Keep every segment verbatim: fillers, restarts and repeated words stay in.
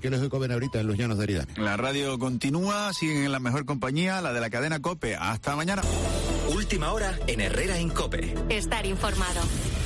que les comen ahorita en los llanos de Aridane. La radio continúa, siguen en la mejor compañía, la de la cadena COPE. Hasta mañana. Última hora en Herrera en COPE. Estar informado.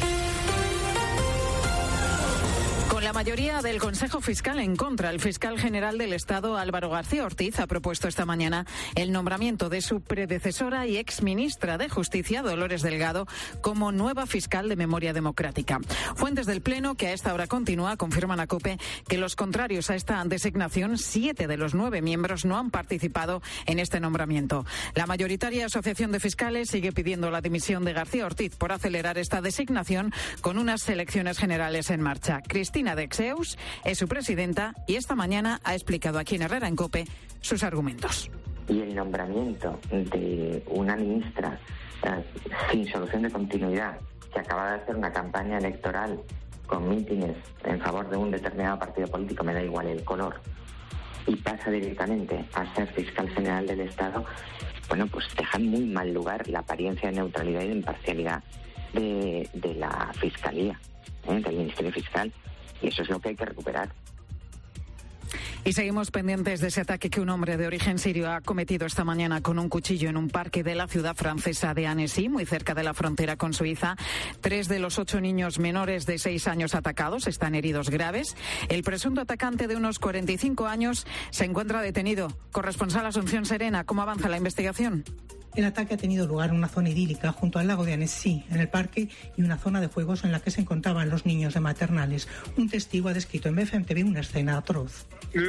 Con la mayoría del Consejo Fiscal en contra, el fiscal general del Estado, Álvaro García Ortiz, ha propuesto esta mañana el nombramiento de su predecesora y exministra de Justicia, Dolores Delgado, como nueva fiscal de Memoria Democrática. Fuentes del Pleno, que a esta hora continúa, confirman a COPE que los contrarios a esta designación, siete de los nueve miembros, no han participado en este nombramiento. La mayoritaria Asociación de Fiscales sigue pidiendo la dimisión de García Ortiz por acelerar esta designación con unas elecciones generales en marcha. Cristina Dexeus es su presidenta y esta mañana ha explicado aquí en Herrera en COPE sus argumentos. Y el nombramiento de una ministra eh, sin solución de continuidad, que acaba de hacer una campaña electoral con mítines en favor de un determinado partido político, me da igual el color, y pasa directamente a ser fiscal general del Estado, bueno, pues deja en muy mal lugar la apariencia de neutralidad y de imparcialidad de, de la Fiscalía, ¿eh? del Ministerio Fiscal. Y eso es lo que hay que recuperar. Y seguimos pendientes de ese ataque que un hombre de origen sirio ha cometido esta mañana con un cuchillo en un parque de la ciudad francesa de Annecy, muy cerca de la frontera con Suiza. Tres de los ocho niños menores de seis años atacados están heridos graves. El presunto atacante de unos cuarenta y cinco años se encuentra detenido. Corresponsal Asunción Serena, ¿cómo avanza la investigación? El ataque ha tenido lugar en una zona idílica junto al lago de Annecy, en el parque, y una zona de juegos en la que se encontraban los niños de maternales. Un testigo ha descrito en B F M T V una escena atroz.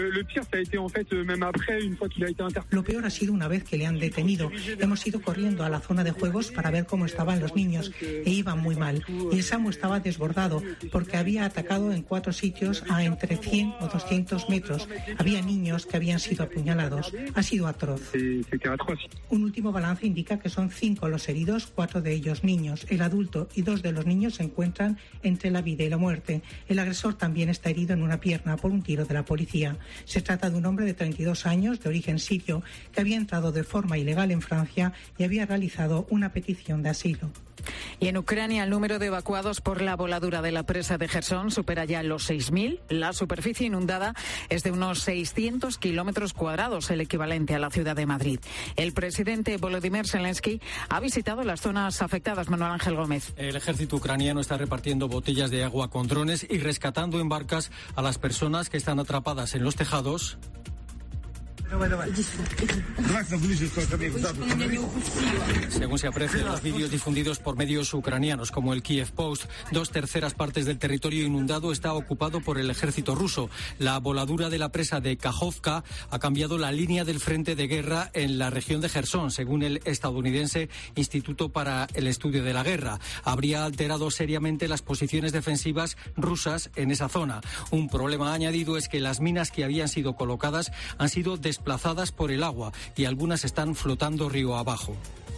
Lo peor ha sido una vez que le han detenido. Hemos ido corriendo a la zona de juegos para ver cómo estaban los niños e iban muy mal. Y el SAMU estaba desbordado porque había atacado en cuatro sitios a entre cien o doscientos metros. Había niños que habían sido apuñalados. Ha sido atroz. Un último balance indica que son cinco los heridos, cuatro de ellos niños. El adulto y dos de los niños se encuentran entre la vida y la muerte. El agresor también está herido en una pierna por un tiro de la policía. Se trata de un hombre de treinta y dos años, de origen sirio, que había entrado de forma ilegal en Francia y había realizado una petición de asilo. Y en Ucrania el número de evacuados por la voladura de la presa de Jersón supera ya los seis mil. La superficie inundada es de unos seiscientos kilómetros cuadrados, el equivalente a la ciudad de Madrid. El presidente Volodymyr Zelensky ha visitado las zonas afectadas. Manuel Ángel Gómez. El ejército ucraniano está repartiendo botellas de agua con drones y rescatando en barcas a las personas que están atrapadas en los tejados. Según se aprecia en los vídeos difundidos por medios ucranianos como el Kiev Post, dos terceras partes del territorio inundado está ocupado por el ejército ruso. La voladura de la presa de Kajovka ha cambiado la línea del frente de guerra en la región de Jersón, según el estadounidense Instituto para el Estudio de la Guerra. Habría alterado seriamente las posiciones defensivas rusas en esa zona. Un problema añadido es que las minas que habían sido colocadas han sido desplazadas desplazadas por el agua y algunas están flotando río abajo.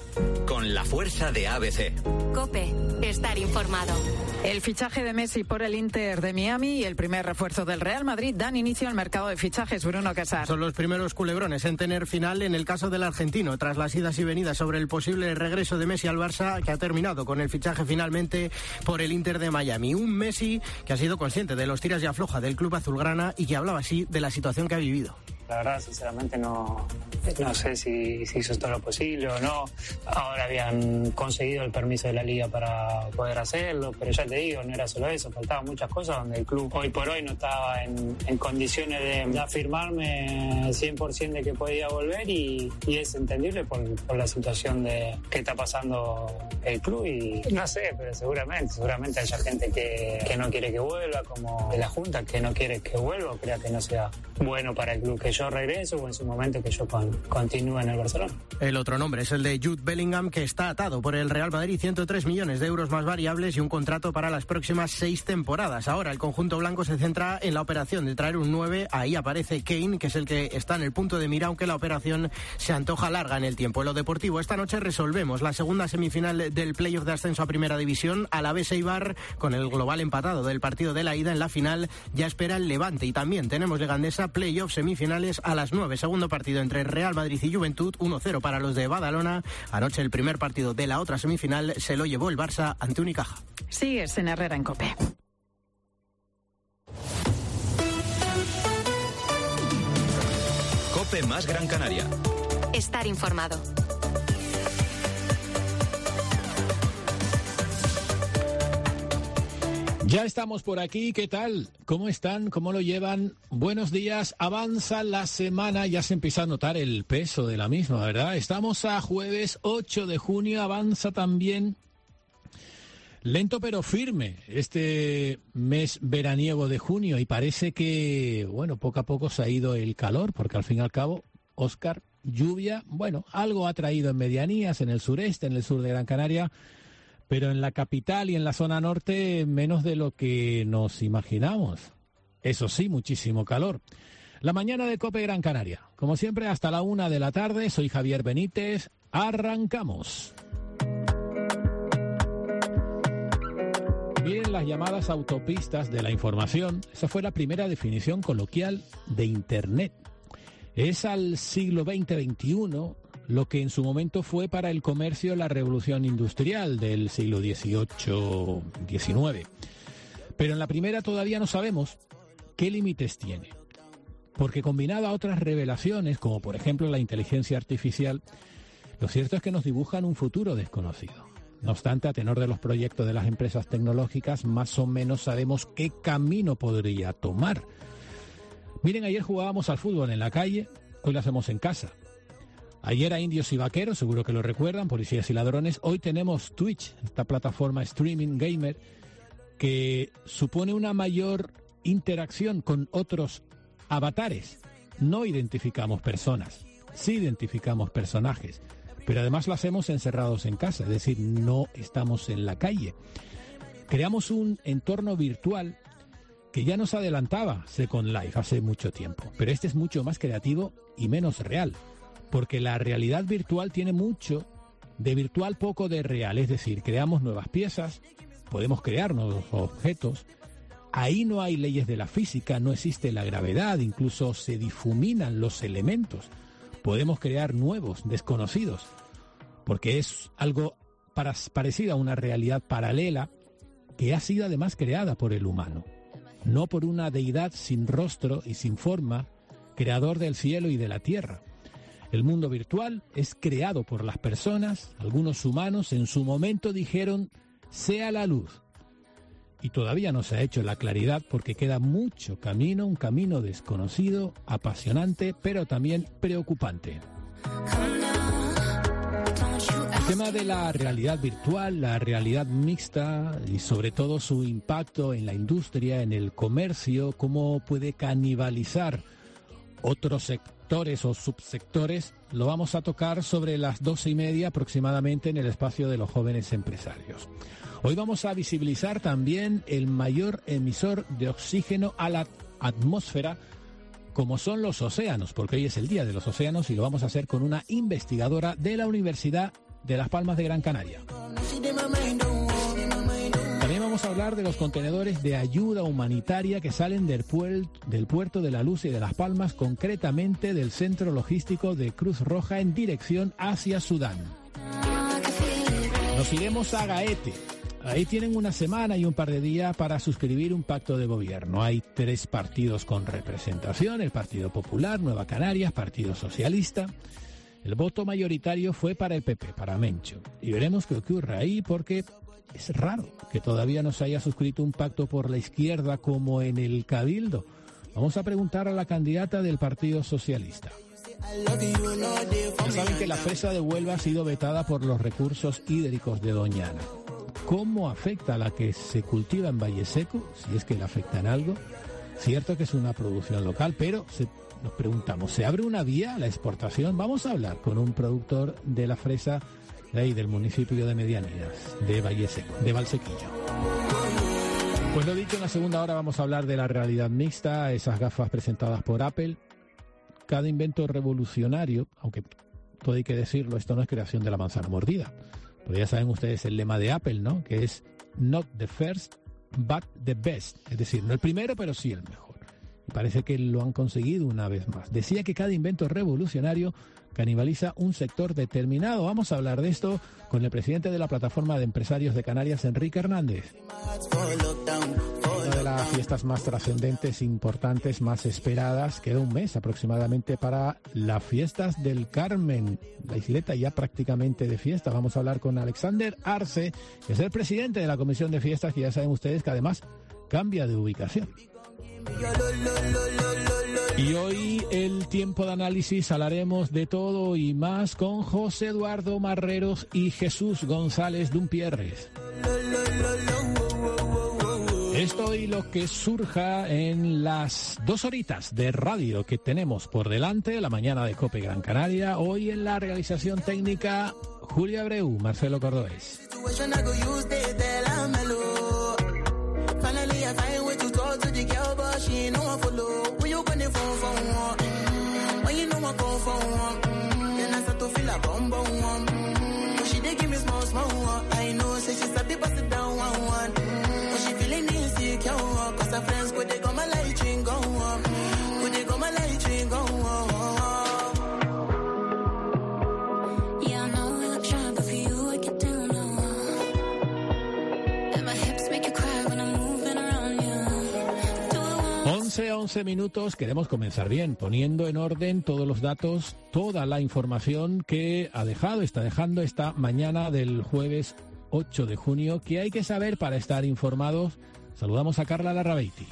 Con la fuerza de A B C. COPE, estar informado. El fichaje de Messi por el Inter de Miami y el primer refuerzo del Real Madrid dan inicio al mercado de fichajes. Bruno Casar. Son los primeros culebrones en tener final en el caso del argentino, tras las idas y venidas sobre el posible regreso de Messi al Barça, que ha terminado con el fichaje finalmente por el Inter de Miami. Un Messi que ha sido consciente de los tiras y afloja del club azulgrana y que hablaba así de la situación que ha vivido. La verdad, sinceramente, no, no sé si, si hizo todo lo posible o no. Ahora habían conseguido el permiso de la liga para poder hacerlo, pero ya te digo, no era solo eso, faltaban muchas cosas donde el club hoy por hoy no estaba en, en condiciones de, de afirmarme cien por ciento de que podía volver y, y es entendible por, por la situación de que está pasando el club y no sé, pero seguramente, seguramente haya gente que, que no quiere que vuelva, como de la Junta, que no quiere que vuelva o crea que no sea bueno para el club que yo regreso o en su momento que yo con, continúe en el Barcelona. El otro nombre es el de Jude Bellingham, que está atado por el Real Madrid, ciento tres millones de euros más variables y un contrato para las próximas seis temporadas. Ahora el conjunto blanco se centra en la operación de traer un nueve. Ahí aparece Kane, que es el que está en el punto de mira, aunque la operación se antoja larga en el tiempo. En lo deportivo, esta noche resolvemos la segunda semifinal del playoff de ascenso a Primera División. Alavés Eibar, con el global empatado del partido de la ida, en la final ya espera el Levante. Y también tenemos de Gandesa playoff semifinales a las nueve. Segundo partido entre Real Madrid y Juventud, uno cero para los de Badalona. Anoche el primer partido de la otra semifinal se lo llevó el Barça ante Unicaja. Sigues en Herrera en COPE. COPE más Gran Canaria. Estar informado. Ya estamos por aquí, ¿qué tal? ¿Cómo están? ¿Cómo lo llevan? Buenos días, avanza la semana, ya se empieza a notar el peso de la misma, ¿verdad? Estamos a jueves ocho de junio, avanza también, lento pero firme, este mes veraniego de junio y parece que, bueno, poco a poco se ha ido el calor, porque al fin y al cabo, Óscar, lluvia, bueno, algo ha traído en medianías, en el sureste, en el sur de Gran Canaria, pero en la capital y en la zona norte menos de lo que nos imaginamos. Eso sí, muchísimo calor. La mañana de COPE Gran Canaria. Como siempre, hasta la una de la tarde. Soy Javier Benítez. Arrancamos. Miren las llamadas autopistas de la información. Esa fue la primera definición coloquial de Internet. Es al siglo veinte veintiuno lo que en su momento fue para el comercio la revolución industrial del siglo dieciocho diecinueve. Pero en la primera todavía no sabemos qué límites tiene. Porque combinado a otras revelaciones, como por ejemplo la inteligencia artificial, lo cierto es que nos dibujan un futuro desconocido. No obstante, a tenor de los proyectos de las empresas tecnológicas, más o menos sabemos qué camino podría tomar. Miren, ayer jugábamos al fútbol en la calle, hoy lo hacemos en casa. Ayer a indios y vaqueros, seguro que lo recuerdan, policías y ladrones. Hoy tenemos Twitch, esta plataforma streaming gamer, que supone una mayor interacción con otros avatares. No identificamos personas, sí identificamos personajes, pero además lo hacemos encerrados en casa, es decir, no estamos en la calle. Creamos un entorno virtual que ya nos adelantaba Second Life hace mucho tiempo, pero este es mucho más creativo y menos real. Porque la realidad virtual tiene mucho de virtual, poco de real. Es decir, creamos nuevas piezas, podemos crear nuevos objetos. Ahí no hay leyes de la física, no existe la gravedad, incluso se difuminan los elementos. Podemos crear nuevos, desconocidos, porque es algo para, parecido a una realidad paralela que ha sido además creada por el humano. No por una deidad sin rostro y sin forma, creador del cielo y de la tierra. El mundo virtual es creado por las personas, algunos humanos en su momento dijeron, sea la luz. Y todavía no se ha hecho la claridad porque queda mucho camino, un camino desconocido, apasionante, pero también preocupante. El tema de la realidad virtual, la realidad mixta y sobre todo su impacto en la industria, en el comercio, cómo puede canibalizar otros sectores o subsectores, lo vamos a tocar sobre las doce y media aproximadamente en el espacio de los jóvenes empresarios. Hoy vamos a visibilizar también el mayor emisor de oxígeno a la atmósfera, como son los océanos, porque hoy es el Día de los Océanos y lo vamos a hacer con una investigadora de la Universidad de Las Palmas de Gran Canaria. También vamos a hablar de los contenedores de ayuda humanitaria que salen del, puer- del puerto de La Luz y de Las Palmas, concretamente del centro logístico de Cruz Roja en dirección hacia Sudán. Nos iremos a Gaete. Ahí tienen una semana y un par de días para suscribir un pacto de gobierno. Hay tres partidos con representación, el Partido Popular, Nueva Canarias, Partido Socialista. El voto mayoritario fue para el P P, para Mencho. Y veremos qué ocurre ahí porque es raro que todavía no se haya suscrito un pacto por la izquierda como en el Cabildo. Vamos a preguntar a la candidata del Partido Socialista. Ya saben que la presa de Huelva ha sido vetada por los recursos hídricos de Doñana. ¿Cómo afecta a la que se cultiva en Valle Seco? Si es que le afecta en algo. Cierto que es una producción local, pero se, nos preguntamos, ¿se abre una vía a la exportación? Vamos a hablar con un productor de la fresa de ahí, del municipio de Medianías, de Valle Seco, de Valsequillo. Pues lo dicho, en la segunda hora vamos a hablar de la realidad mixta, esas gafas presentadas por Apple. Cada invento revolucionario, aunque todo hay que decirlo, esto no es creación de la manzana mordida. Pero ya saben ustedes el lema de Apple, ¿no? Que es not the first, but the best. Es decir, no el primero, pero sí el mejor. y parece que lo han conseguido una vez más. Decía que cada invento revolucionario canibaliza un sector determinado. Vamos a hablar de esto con el presidente de la Plataforma de Empresarios de Canarias, Enrique Hernández. Una de las fiestas más trascendentes, importantes, más esperadas. Queda un mes aproximadamente para las fiestas del Carmen. La isleta ya prácticamente de fiesta. Vamos a hablar con Alexander Arce, que es el presidente de la Comisión de Fiestas, que ya saben ustedes que además cambia de ubicación. Y hoy el tiempo de análisis hablaremos de todo y más con José Eduardo Marreros y Jesús González Dumpierres. Esto y lo que surja en las dos horitas de radio que tenemos por delante, la mañana de COPE Gran Canaria. Hoy en la realización técnica, Julia Abreu, Marcelo Cordobés. once minutos, queremos comenzar bien, poniendo en orden todos los datos, toda la información que ha dejado, está dejando esta mañana del jueves ocho de junio, que hay que saber para estar informados. Saludamos a Carla Larrabeiti.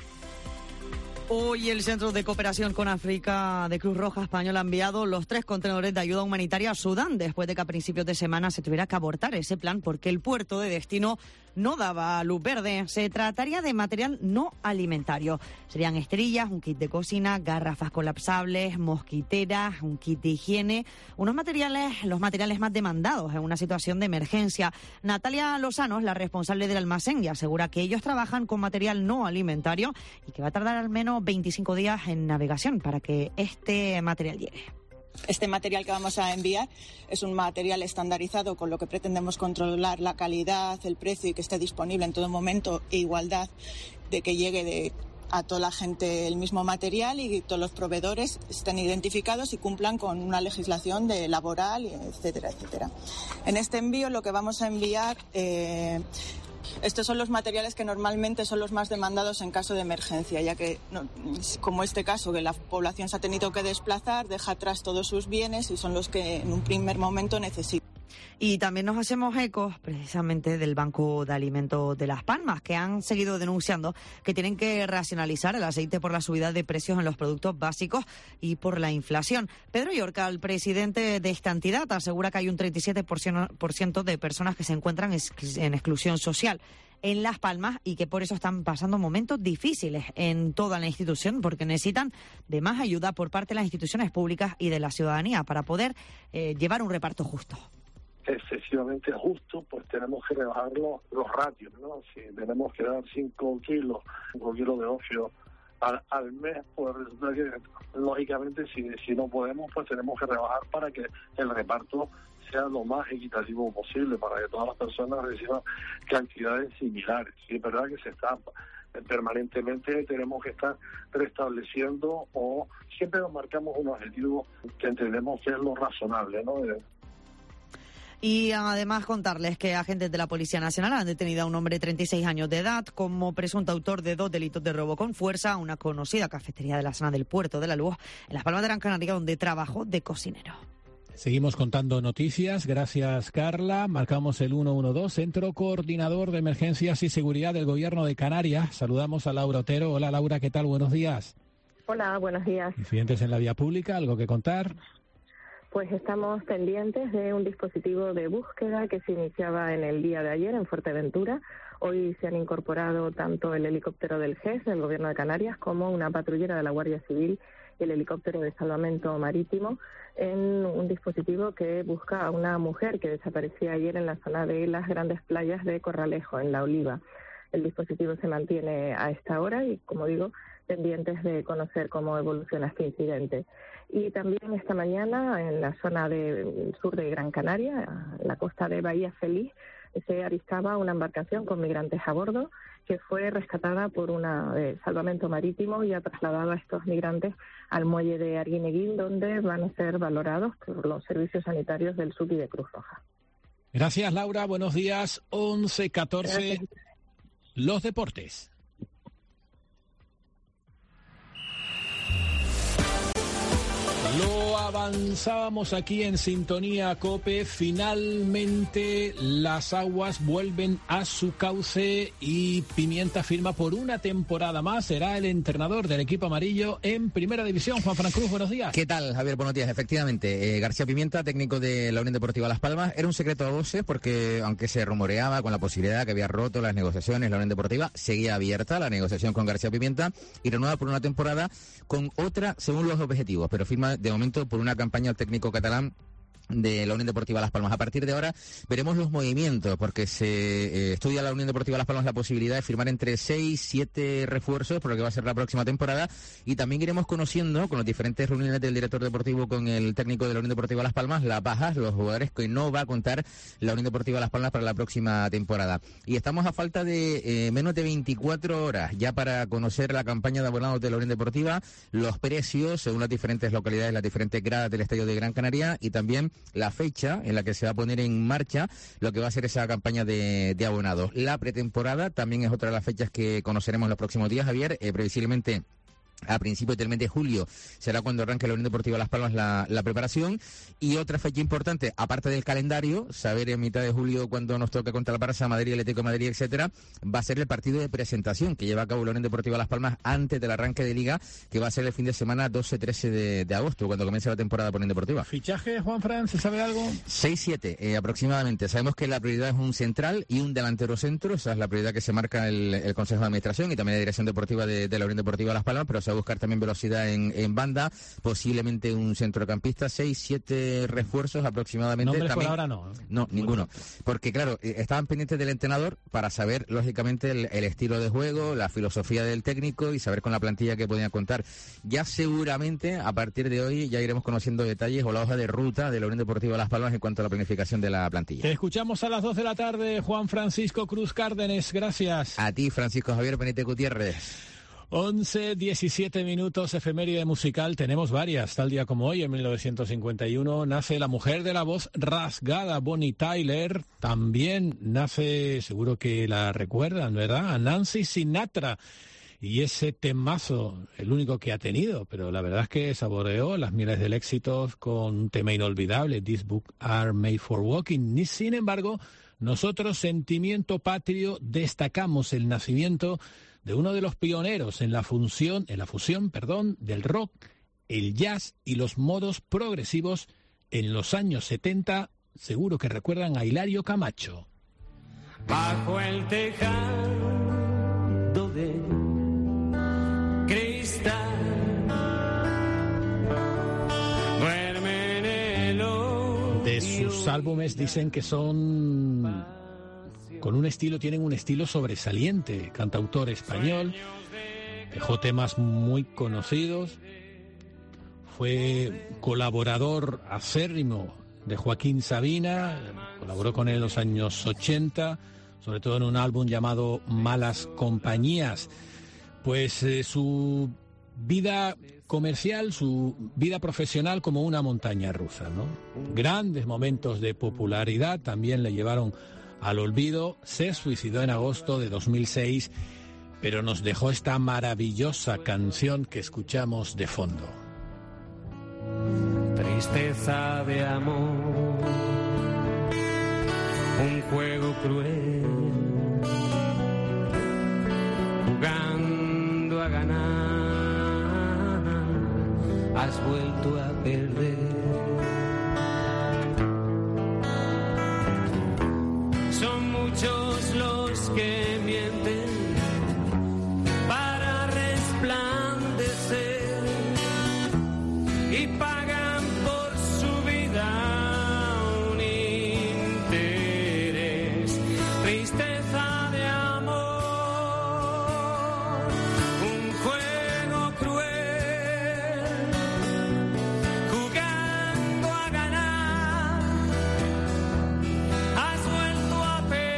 Hoy el Centro de Cooperación con África de Cruz Roja Española ha enviado los tres contenedores de ayuda humanitaria a Sudán, después de que a principios de semana se tuviera que abortar ese plan porque el puerto de destino no daba luz verde. Se trataría de material no alimentario. Serían esterillas, un kit de cocina, garrafas colapsables, mosquiteras, un kit de higiene, unos materiales, los materiales más demandados en una situación de emergencia. Natalia Lozano es la responsable del almacén y asegura que ellos trabajan con material no alimentario y que va a tardar al menos veinticinco días en navegación para que este material llegue. Este material que vamos a enviar es un material estandarizado con lo que pretendemos controlar la calidad, el precio y que esté disponible en todo momento e igualdad de que llegue de a toda la gente el mismo material y todos los proveedores estén identificados y cumplan con una legislación de laboral, etcétera, etcétera. En este envío lo que vamos a enviar... Eh, Estos son los materiales que normalmente son los más demandados en caso de emergencia, ya que, no, como este caso, que la población se ha tenido que desplazar, deja atrás todos sus bienes y son los que en un primer momento necesitan. Y también nos hacemos ecos precisamente del Banco de Alimentos de Las Palmas, que han seguido denunciando que tienen que racionalizar el aceite por la subida de precios en los productos básicos y por la inflación. Pedro Llorca, el presidente de esta entidad, asegura que hay un treinta y siete por ciento de personas que se encuentran en exclusión social en Las Palmas y que por eso están pasando momentos difíciles en toda la institución, porque necesitan de más ayuda por parte de las instituciones públicas y de la ciudadanía para poder eh, llevar un reparto justo. Excesivamente justo, pues tenemos que rebajar los, los ratios, ¿no? Si tenemos que dar cinco kilos, cinco kilos de ocio al, al mes, pues resulta que, lógicamente, si, si no podemos, pues tenemos que rebajar para que el reparto sea lo más equitativo posible, para que todas las personas reciban cantidades similares. Y es verdad que se está permanentemente, tenemos que estar restableciendo, o siempre nos marcamos un objetivo que entendemos que es lo razonable, ¿no? Y además contarles que agentes de la Policía Nacional han detenido a un hombre de treinta y seis años de edad como presunto autor de dos delitos de robo con fuerza a una conocida cafetería de la zona del Puerto de la Luz, en Las Palmas de Gran Canaria, donde trabajó de cocinero. Seguimos contando noticias. Gracias, Carla. Marcamos el uno uno dos, Centro Coordinador de Emergencias y Seguridad del Gobierno de Canarias. Saludamos a Laura Otero. Hola, Laura, ¿qué tal? Buenos días. Hola, buenos días. ¿Incidentes en la vía pública? ¿Algo que contar? Pues estamos pendientes de un dispositivo de búsqueda que se iniciaba en el día de ayer en Fuerteventura. Hoy se han incorporado tanto el helicóptero del G E S, del Gobierno de Canarias, como una patrullera de la Guardia Civil y el helicóptero de salvamento marítimo en un dispositivo que busca a una mujer que desaparecía ayer en la zona de las grandes playas de Corralejo, en La Oliva. El dispositivo se mantiene a esta hora y, como digo, pendientes de conocer cómo evoluciona este incidente. Y también esta mañana, en la zona del sur de Gran Canaria, en la costa de Bahía Feliz, se avistaba una embarcación con migrantes a bordo que fue rescatada por una eh, salvamento marítimo y ha trasladado a estos migrantes al muelle de Arguineguín, donde van a ser valorados por los servicios sanitarios del S U C y de Cruz Roja. Gracias, Laura. Buenos días. once catorce. Los deportes. Lo avanzábamos aquí en Sintonía COPE. Finalmente las aguas vuelven a su cauce y Pimienta firma por una temporada más. Será el entrenador del equipo amarillo en Primera División. Juan Fran Cruz, buenos días. ¿Qué tal, Javier? Buenos días. Efectivamente, eh, García Pimienta, técnico de la Unión Deportiva Las Palmas. Era un secreto a voces porque, aunque se rumoreaba con la posibilidad que había roto las negociaciones, la Unión Deportiva seguía abierta la negociación con García Pimienta y renueva por una temporada con otra según los objetivos, pero firma de momento por una campaña al técnico catalán de la Unión Deportiva Las Palmas. A partir de ahora veremos los movimientos, porque se eh, estudia la Unión Deportiva Las Palmas la posibilidad de firmar entre seis, siete refuerzos por lo que va a ser la próxima temporada, y también iremos conociendo con las diferentes reuniones del director deportivo con el técnico de la Unión Deportiva Las Palmas las bajas, los jugadores que no va a contar la Unión Deportiva Las Palmas para la próxima temporada. Y estamos a falta de eh, menos de veinticuatro horas ya para conocer la campaña de abonados de la Unión Deportiva, los precios según las diferentes localidades, las diferentes gradas del Estadio de Gran Canaria, y también la fecha en la que se va a poner en marcha lo que va a ser esa campaña de, de abonados. La pretemporada también es otra de las fechas que conoceremos en los próximos días, Javier, eh, previsiblemente a principios del mes de julio será cuando arranque la Unión Deportiva Las Palmas la, la preparación. Y otra fecha importante, aparte del calendario, saber en mitad de julio cuando nos toca contra la Barça, Madrid, Atlético de Madrid, etcétera, va a ser el partido de presentación que lleva a cabo la Unión Deportiva Las Palmas antes del arranque de Liga, que va a ser el fin de semana doce trece de, de agosto, cuando comience la temporada por Unión Deportiva. ¿Fichaje, Juan Fran? ¿Se sabe algo? seis siete eh, aproximadamente. Sabemos que la prioridad es un central y un delantero centro, esa es la prioridad que se marca el, el Consejo de Administración y también la Dirección Deportiva de, de la Unión Deportiva Las Palmas, pero a buscar también velocidad en, en banda, posiblemente un centrocampista, seis, siete refuerzos aproximadamente. ¿Nombres también, por ahora no? No, ninguno. Porque claro, estaban pendientes del entrenador para saber, lógicamente, el, el estilo de juego, la filosofía del técnico y saber con la plantilla que podían contar. Ya seguramente, a partir de hoy, ya iremos conociendo detalles o la hoja de ruta de la Unión Deportiva Las Palmas en cuanto a la planificación de la plantilla. Te escuchamos a las dos de la tarde, Juan Francisco Cruz Cárdenes. Gracias. A ti, Francisco Javier Benítez Gutiérrez. once, diecisiete minutos, efeméride musical, tenemos varias. Tal día como hoy, en mil novecientos cincuenta y uno, nace la mujer de la voz rasgada, Bonnie Tyler. También nace, seguro que la recuerdan, ¿verdad?, a Nancy Sinatra. Y ese temazo, el único que ha tenido, pero la verdad es que saboreó las mieles del éxito con un tema inolvidable, These Books Are Made for Walking. Y sin embargo, nosotros, Sentimiento Patrio, destacamos el nacimiento de uno de los pioneros en la función, en la fusión, perdón, del rock, el jazz y los modos progresivos en los años setenta. Seguro que recuerdan a Hilario Camacho. Bajo el tejado de cristal duermen el odio. De sus álbumes dicen que son con un estilo, tienen un estilo sobresaliente. Cantautor español, dejó temas muy conocidos, fue colaborador acérrimo de Joaquín Sabina, colaboró con él en los años ochenta, sobre todo en un álbum llamado Malas Compañías. Pues eh, su vida comercial, su vida profesional como una montaña rusa, ¿no? Grandes momentos de popularidad también le llevaron al olvido. Se suicidó en agosto de dos mil seis, pero nos dejó esta maravillosa canción que escuchamos de fondo. Tristeza de amor, un juego cruel, jugando a ganar, has vuelto a perder. Son muchos los que mienten para resplandecer y pagan por su vida un interés. Tristeza de amor, un juego cruel, jugando a ganar, has vuelto a perder.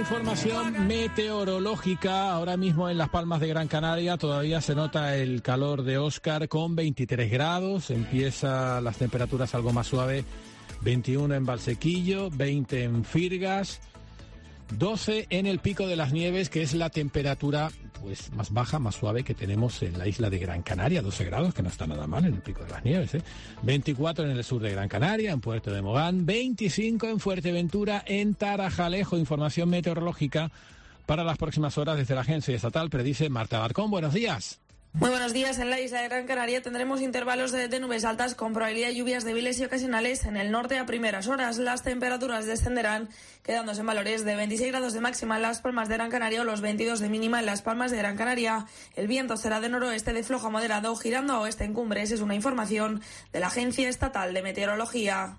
información meteorológica. Ahora mismo en Las Palmas de Gran Canaria todavía se nota el calor de Óscar con veintitrés grados. Empieza las temperaturas algo más suaves. veintiuno en Valsequillo, veinte en Firgas, doce en el Pico de las Nieves, que es la temperatura pues más baja, más suave que tenemos en la isla de Gran Canaria, doce grados, que no está nada mal en el Pico de las Nieves, ¿eh? veinticuatro en el sur de Gran Canaria, en Puerto de Mogán, veinticinco en Fuerteventura, en Tarajalejo. Información meteorológica para las próximas horas desde la Agencia Estatal, predice Marta Barcón. Buenos días. Muy buenos días. En la isla de Gran Canaria tendremos intervalos de, de nubes altas con probabilidad de lluvias débiles y ocasionales en el norte a primeras horas. Las temperaturas descenderán, quedándose en valores de veintiséis grados de máxima en Las Palmas de Gran Canaria o los veintidós de mínima en Las Palmas de Gran Canaria. El viento será de noroeste de flojo a moderado, girando a oeste en cumbres. Es una información de la Agencia Estatal de Meteorología.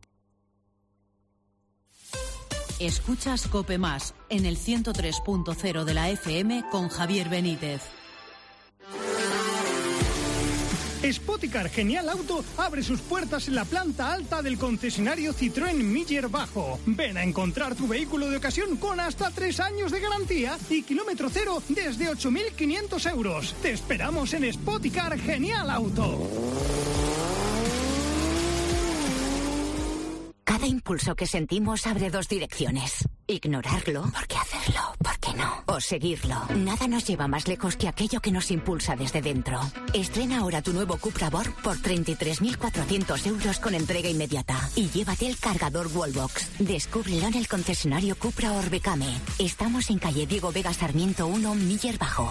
Escuchas COPE Más en el ciento tres punto cero de la F M con Javier Benítez. Spoticar Genial Auto abre sus puertas en la planta alta del concesionario Citroën Miller Bajo. Ven a encontrar tu vehículo de ocasión con hasta tres años de garantía y kilómetro cero desde ocho mil quinientos euros. Te esperamos en Spoticar Genial Auto. Cada impulso que sentimos abre dos direcciones. Ignorarlo, ¿por qué hacerlo? ¿Por qué no? O seguirlo. Nada nos lleva más lejos que aquello que nos impulsa desde dentro. Estrena ahora tu nuevo Cupra Born por treinta y tres mil cuatrocientos euros con entrega inmediata. Y llévate el cargador Wallbox. Descúbrelo en el concesionario Cupra Orbecame. Estamos en calle Diego Vega Sarmiento uno, Miller Bajo.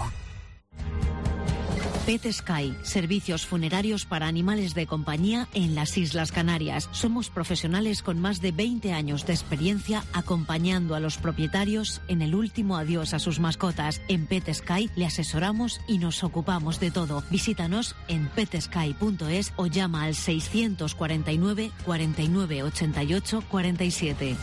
Pet Sky, servicios funerarios para animales de compañía en las Islas Canarias. Somos profesionales con más de veinte años de experiencia acompañando a los propietarios en el último adiós a sus mascotas. En Pet Sky le asesoramos y nos ocupamos de todo. Visítanos en pet sky punto es o llama al seiscientos cuarenta y nueve, cuarenta y nueve, ochenta y ocho, cuarenta y siete.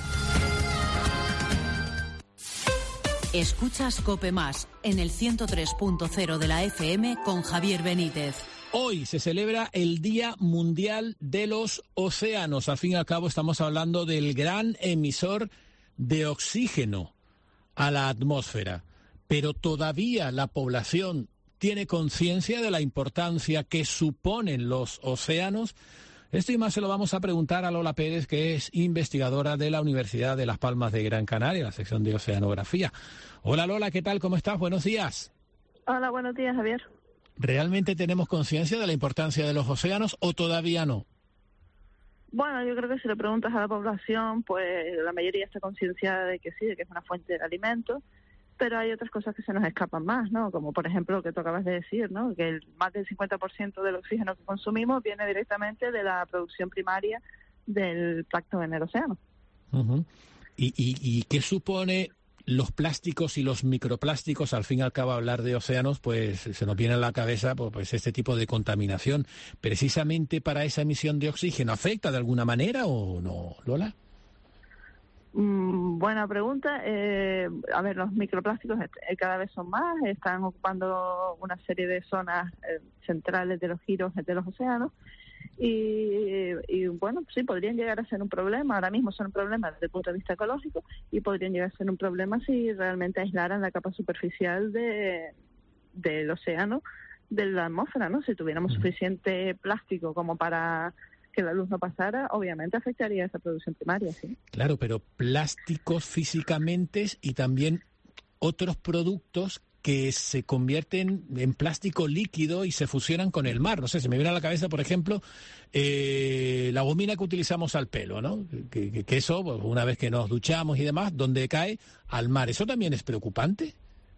Escuchas COPE Más en el ciento tres punto cero de la F M con Javier Benítez. Hoy se celebra el Día Mundial de los Océanos. Al fin y al cabo estamos hablando del gran emisor de oxígeno a la atmósfera. Pero todavía la población tiene conciencia de la importancia que suponen los océanos. Esto y más se lo vamos a preguntar a Lola Pérez, que es investigadora de la Universidad de Las Palmas de Gran Canaria, la sección de Oceanografía. Hola Lola, ¿qué tal? ¿Cómo estás? Buenos días. Hola, buenos días, Javier. ¿Realmente tenemos conciencia de la importancia de los océanos o todavía no? Bueno, yo creo que si le preguntas a la población, pues la mayoría está concienciada de que sí, de que es una fuente de alimentos, pero hay otras cosas que se nos escapan más, ¿no? Como por ejemplo lo que tú acabas de decir, ¿no? Que el, más del cincuenta por ciento del oxígeno que consumimos viene directamente de la producción primaria del plancton en el océano. Uh-huh. ¿Y, y, ¿Y qué supone los plásticos y los microplásticos? Al fin y al cabo, hablar de océanos, pues se nos viene a la cabeza pues este tipo de contaminación. ¿Precisamente para esa emisión de oxígeno afecta de alguna manera o no, Lola? Mm, buena pregunta. Eh, a ver, los microplásticos cada vez son más, están ocupando una serie de zonas eh, centrales de los giros de los océanos y, y bueno, sí, podrían llegar a ser un problema. Ahora mismo son un problema desde el punto de vista ecológico y podrían llegar a ser un problema si realmente aislaran la capa superficial de del océano de la atmósfera, ¿no? Si tuviéramos suficiente plástico como para que la luz no pasara, obviamente afectaría a esa producción primaria, sí. Claro, pero plásticos físicamente y también otros productos que se convierten en plástico líquido y se fusionan con el mar. No sé, se me viene a la cabeza, por ejemplo, eh, la gomina que utilizamos al pelo, ¿no? Que, que, que eso, una vez que nos duchamos y demás, donde cae al mar. ¿Eso también es preocupante?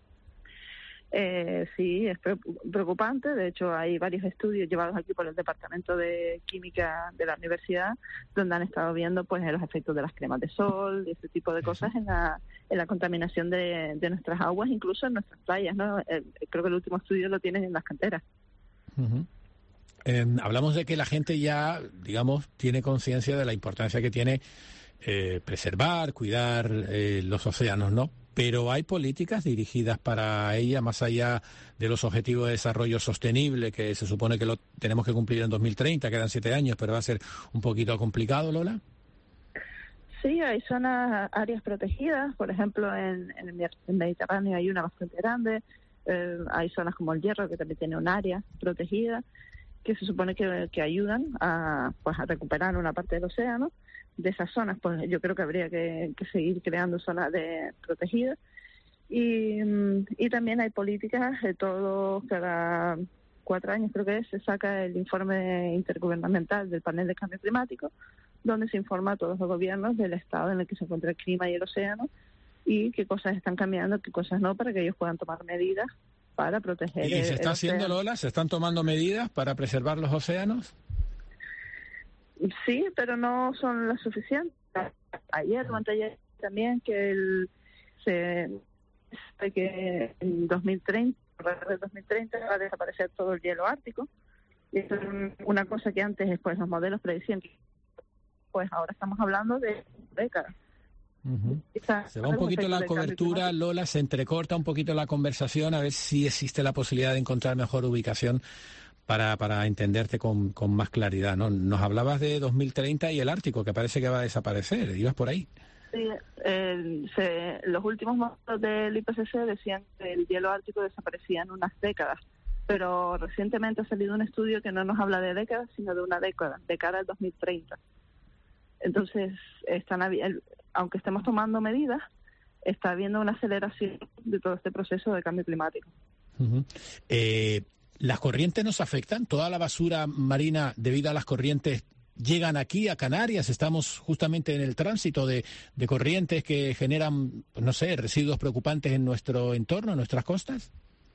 Eh, sí, es preocupante. De hecho, hay varios estudios llevados aquí por el Departamento de Química de la Universidad donde han estado viendo pues los efectos de las cremas de sol y ese tipo de cosas en la, en la contaminación de, de nuestras aguas, incluso en nuestras playas, ¿no? Eh, creo que el último estudio lo tienen en las canteras. Uh-huh. Eh, hablamos de que la gente ya, digamos, tiene conciencia de la importancia que tiene eh, preservar, cuidar eh, los océanos, ¿no? Pero hay políticas dirigidas para ella, más allá de los objetivos de desarrollo sostenible, que se supone que lo tenemos que cumplir en dos mil treinta, quedan siete años, pero va a ser un poquito complicado, Lola. Sí, hay zonas, áreas protegidas, por ejemplo, en, en el Mediterráneo hay una bastante grande, eh, hay zonas como el Hierro, que también tiene un área protegida, que se supone que, que ayudan a, pues, a recuperar una parte del océano. De esas zonas, pues yo creo que habría que, que seguir creando zonas de protegidas. Y, y también hay políticas, de todo, cada cuatro años creo que es, se saca el informe intergubernamental del panel de cambio climático, donde se informa a todos los gobiernos del estado en el que se encuentra el clima y el océano y qué cosas están cambiando, qué cosas no, para que ellos puedan tomar medidas para proteger. ¿Y el, se está el haciendo, océano. Lola? ¿Se están tomando medidas para preservar los océanos? Sí, pero no son las suficientes. Ayer o anteayer también que el se que en dos mil treinta, alrededor del dos mil treinta va a desaparecer todo el hielo ártico. Y eso es un- una cosa que antes pues los modelos predecían que pues ahora estamos hablando de décadas. Ujú. Esa- Se va un poquito la del cambio cobertura, climático. Lola, se entrecorta un poquito la conversación, a ver si existe la posibilidad de encontrar mejor ubicación para, para entenderte con, con más claridad, ¿no? Nos hablabas de dos mil treinta y el Ártico, que parece que va a desaparecer, ibas por ahí. Sí, eh, se- los últimos modelos del I P C C decían que el hielo ártico desaparecía en unas décadas, pero recientemente ha salido un estudio que no nos habla de décadas, sino de una década, de cara al dos mil treinta. Entonces, están habi- el- aunque estemos tomando medidas, está habiendo una aceleración de todo este proceso de cambio climático. Ujú. Eh, ¿Las corrientes nos afectan? ¿Toda la basura marina debido a las corrientes llegan aquí a Canarias? Estamos justamente en el tránsito de, de corrientes que generan, pues, no sé, residuos preocupantes en nuestro entorno, en nuestras costas.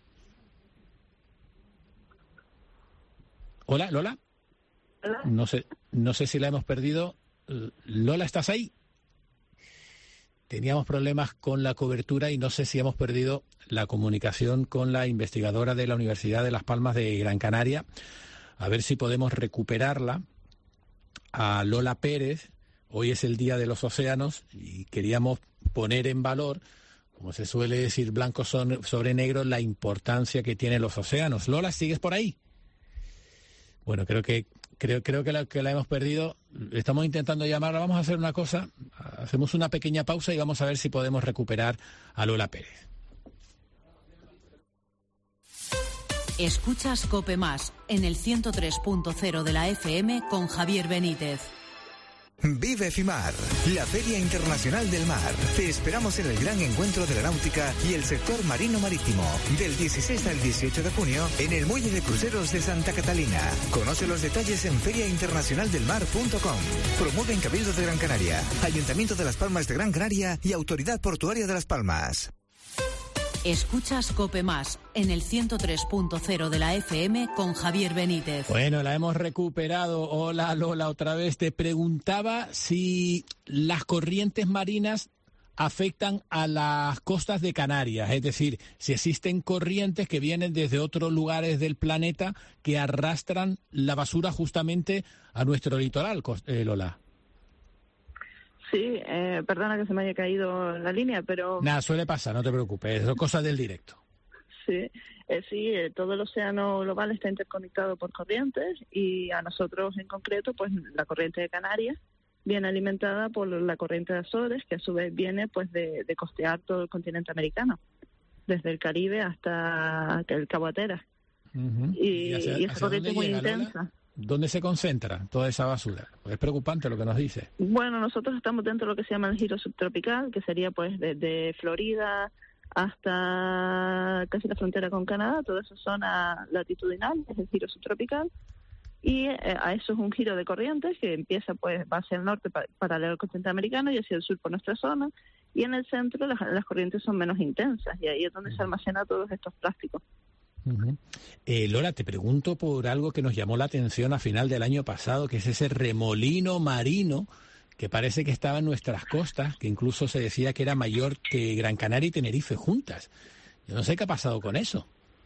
Hola, Lola. No sé, no sé si la hemos perdido. L- Lola, ¿estás ahí? Teníamos problemas con la cobertura y no sé si hemos perdido la comunicación con la investigadora de la Universidad de Las Palmas de Gran Canaria. A ver si podemos recuperarla. A Lola Pérez. Hoy es el Día de los Océanos y queríamos poner en valor, como se suele decir blanco son- sobre negro, la importancia que tienen los océanos. Lola, ¿sigues por ahí? Bueno, creo que creo creo que la, que la hemos perdido. Estamos intentando llamarla. Vamos a hacer una cosa. Hacemos una pequeña pausa y vamos a ver si podemos recuperar a Lola Pérez. Escuchas COPE Más en el ciento tres punto cero de la F M con Javier Benítez. Vive FIMAR, la Feria Internacional del Mar. Te esperamos en el gran encuentro de la náutica y el sector marino-marítimo, del dieciséis al dieciocho de junio, en el Muelle de Cruceros de Santa Catalina. Conoce los detalles en feria internacional del mar punto com. Promueven Cabildo de Gran Canaria, Ayuntamiento de Las Palmas de Gran Canaria y Autoridad Portuaria de Las Palmas. Escuchas COPE Más en el ciento tres punto cero de la F M con Javier Benítez. Bueno, la hemos recuperado. Hola, Lola, otra vez. Te preguntaba si las corrientes marinas afectan a las costas de Canarias, es decir, si existen corrientes que vienen desde otros lugares del planeta que arrastran la basura justamente a nuestro litoral, cos- eh, Lola. Sí, eh, perdona que se me haya caído la línea, pero Nada, suele pasar, no te preocupes, son cosas del directo. sí, eh, sí, eh, todo el océano global está interconectado por corrientes y a nosotros en concreto, pues la corriente de Canarias viene alimentada por la corriente de Azores, que a su vez viene pues de, de costear todo el continente americano, desde el Caribe hasta el Cabo Atera. Ujú. Y, hacia- y esa hacia corriente es dónde muy llega, Lola? intensa. ¿Dónde se concentra toda esa basura? Pues es preocupante lo que nos dice. Bueno, nosotros estamos dentro de lo que se llama el giro subtropical, que sería pues desde Florida hasta casi la frontera con Canadá, toda esa zona latitudinal es el giro subtropical, y eh, a eso es un giro de corrientes que empieza pues va hacia el norte pa- paralelo al continente americano y hacia el sur por nuestra zona, y en el centro las, las corrientes son menos intensas y ahí es donde se almacenan todos estos plásticos. Ujú. Eh, Lola, te pregunto por algo que nos llamó la atención a final del año pasado, que es ese remolino marino que parece que estaba en nuestras costas, que incluso se decía que era mayor que Gran Canaria y Tenerife juntas. Yo no sé qué ha pasado con eso.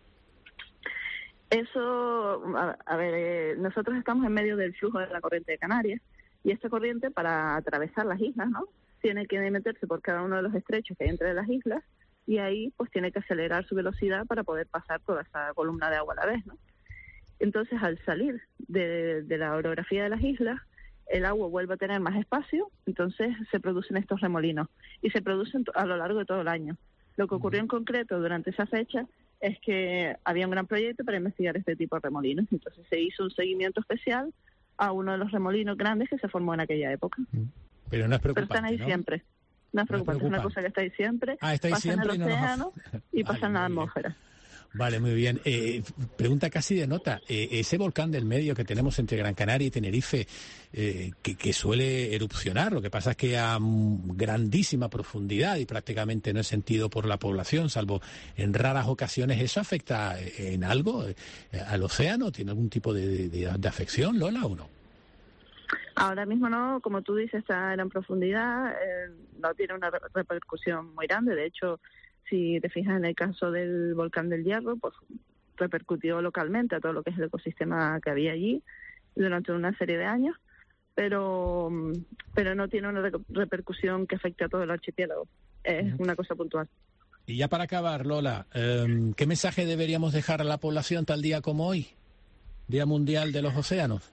Eso, a, a ver, eh, nosotros estamos en medio del flujo de la corriente de Canarias y esta corriente para atravesar las islas, ¿no? Tiene que meterse por cada uno de los estrechos que hay entre las islas y ahí pues tiene que acelerar su velocidad para poder pasar toda esa columna de agua a la vez, ¿no? Entonces al salir de, de la orografía de las islas, el agua vuelve a tener más espacio, entonces se producen estos remolinos y se producen a lo largo de todo el año. Lo que ocurrió en concreto durante esa fecha es que había un gran proyecto para investigar este tipo de remolinos, entonces se hizo un seguimiento especial a uno de los remolinos grandes que se formó en aquella época. Pero no es preocupante, Pero están ahí ¿no? siempre. No es preocupante, no es, es una cosa que está ahí siempre, ah, está ahí pasa siempre en el océano y, no nos... y pasa vale, en la atmósfera. Vale, muy bien. Eh, pregunta casi de nota. Eh, ese volcán del medio que tenemos entre Gran Canaria y Tenerife, eh, que, que suele erupcionar, lo que pasa es que a grandísima profundidad y prácticamente no es sentido por la población, salvo en raras ocasiones, ¿eso afecta en algo eh, al océano? ¿Tiene algún tipo de, de, de afección, Lola, o no? Ahora mismo no, como tú dices, está en profundidad, eh, no tiene una repercusión muy grande. De hecho, si te fijas en el caso del volcán del Hierro, pues repercutió localmente a todo lo que es el ecosistema que había allí durante una serie de años, pero pero no tiene una repercusión que afecte a todo el archipiélago. Es uh-huh. una cosa puntual. Y ya para acabar, Lola, eh, ¿qué mensaje deberíamos dejar a la población tal día como hoy, Día Mundial de los Océanos?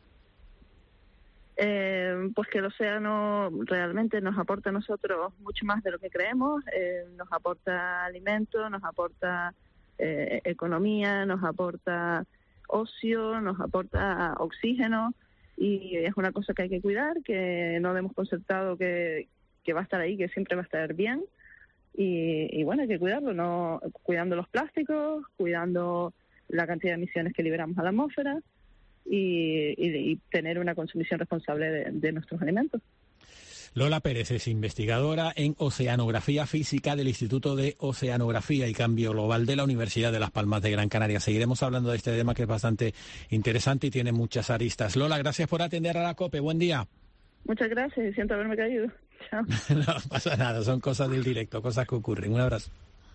Eh, pues que el océano realmente nos aporta a nosotros mucho más de lo que creemos, eh, nos aporta alimento, nos aporta eh, economía, nos aporta ocio, nos aporta oxígeno y es una cosa que hay que cuidar, que no demos concertado que, que va a estar ahí, que siempre va a estar bien y, y bueno, hay que cuidarlo, no cuidando los plásticos, cuidando la cantidad de emisiones que liberamos a la atmósfera. Y, y, y tener una consumición responsable de, de nuestros alimentos. Lola Pérez es investigadora en Oceanografía Física del Instituto de Oceanografía y Cambio Global de la Universidad de Las Palmas de Gran Canaria. Seguiremos hablando de este tema que es bastante interesante y tiene muchas aristas. Lola, gracias por atender a la COPE. Buen día. Muchas gracias y siento haberme caído. Chao. No pasa nada, son cosas del directo, cosas que ocurren. Un abrazo.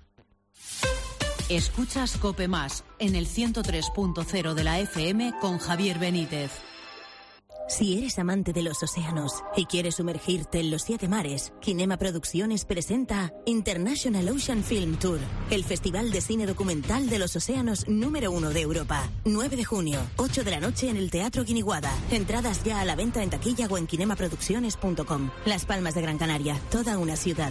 Escuchas COPE Más en el ciento tres punto cero de la F M con Javier Benítez. Si eres amante de los océanos y quieres sumergirte en los siete mares, Kinema Producciones presenta International Ocean Film Tour, el festival de cine documental de los océanos número uno de Europa. nueve de junio, ocho de la noche en el Teatro Guiniguada. Entradas ya a la venta en taquilla o en kinema producciones punto com. Las Palmas de Gran Canaria, toda una ciudad.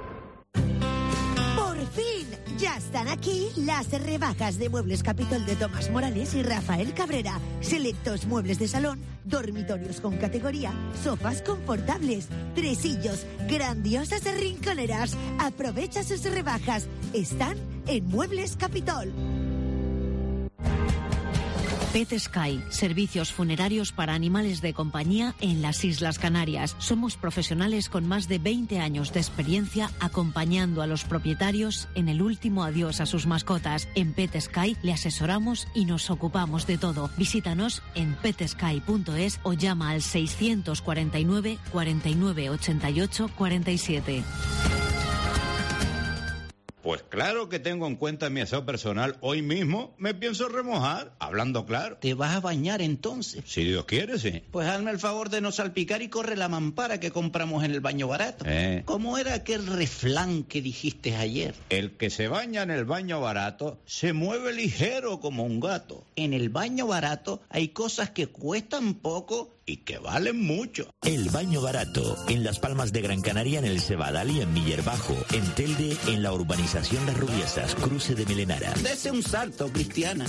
Ya están aquí las rebajas de Muebles Capitol de Tomás Morales y Rafael Cabrera. Selectos muebles de salón, dormitorios con categoría, sofás confortables, tresillos, grandiosas rinconeras. Aprovecha sus rebajas. Están en Muebles Capitol. Pet Sky, servicios funerarios para animales de compañía en las Islas Canarias. Somos profesionales con más de veinte años de experiencia acompañando a los propietarios en el último adiós a sus mascotas. En Pet Sky le asesoramos y nos ocupamos de todo. Visítanos en pet sky punto es o llama al seiscientos cuarenta y nueve, cuarenta y nueve, ochenta y ocho, cuarenta y siete. Pues claro que tengo en cuenta mi aseo personal. Hoy mismo me pienso remojar, hablando claro. ¿Te vas a bañar entonces? Si Dios quiere, sí. Pues hazme el favor de no salpicar y corre la mampara que compramos en el baño barato. Eh. ¿Cómo era aquel refrán que dijiste ayer? El que se baña en el baño barato se mueve ligero como un gato. En el baño barato hay cosas que cuestan poco y que valen mucho. El baño barato, en Las Palmas de Gran Canaria, en el Cebadal y en Miller Bajo, en Telde, en la urbanización Las Rubiesas, cruce de Melenara. Dese un salto, Cristiana.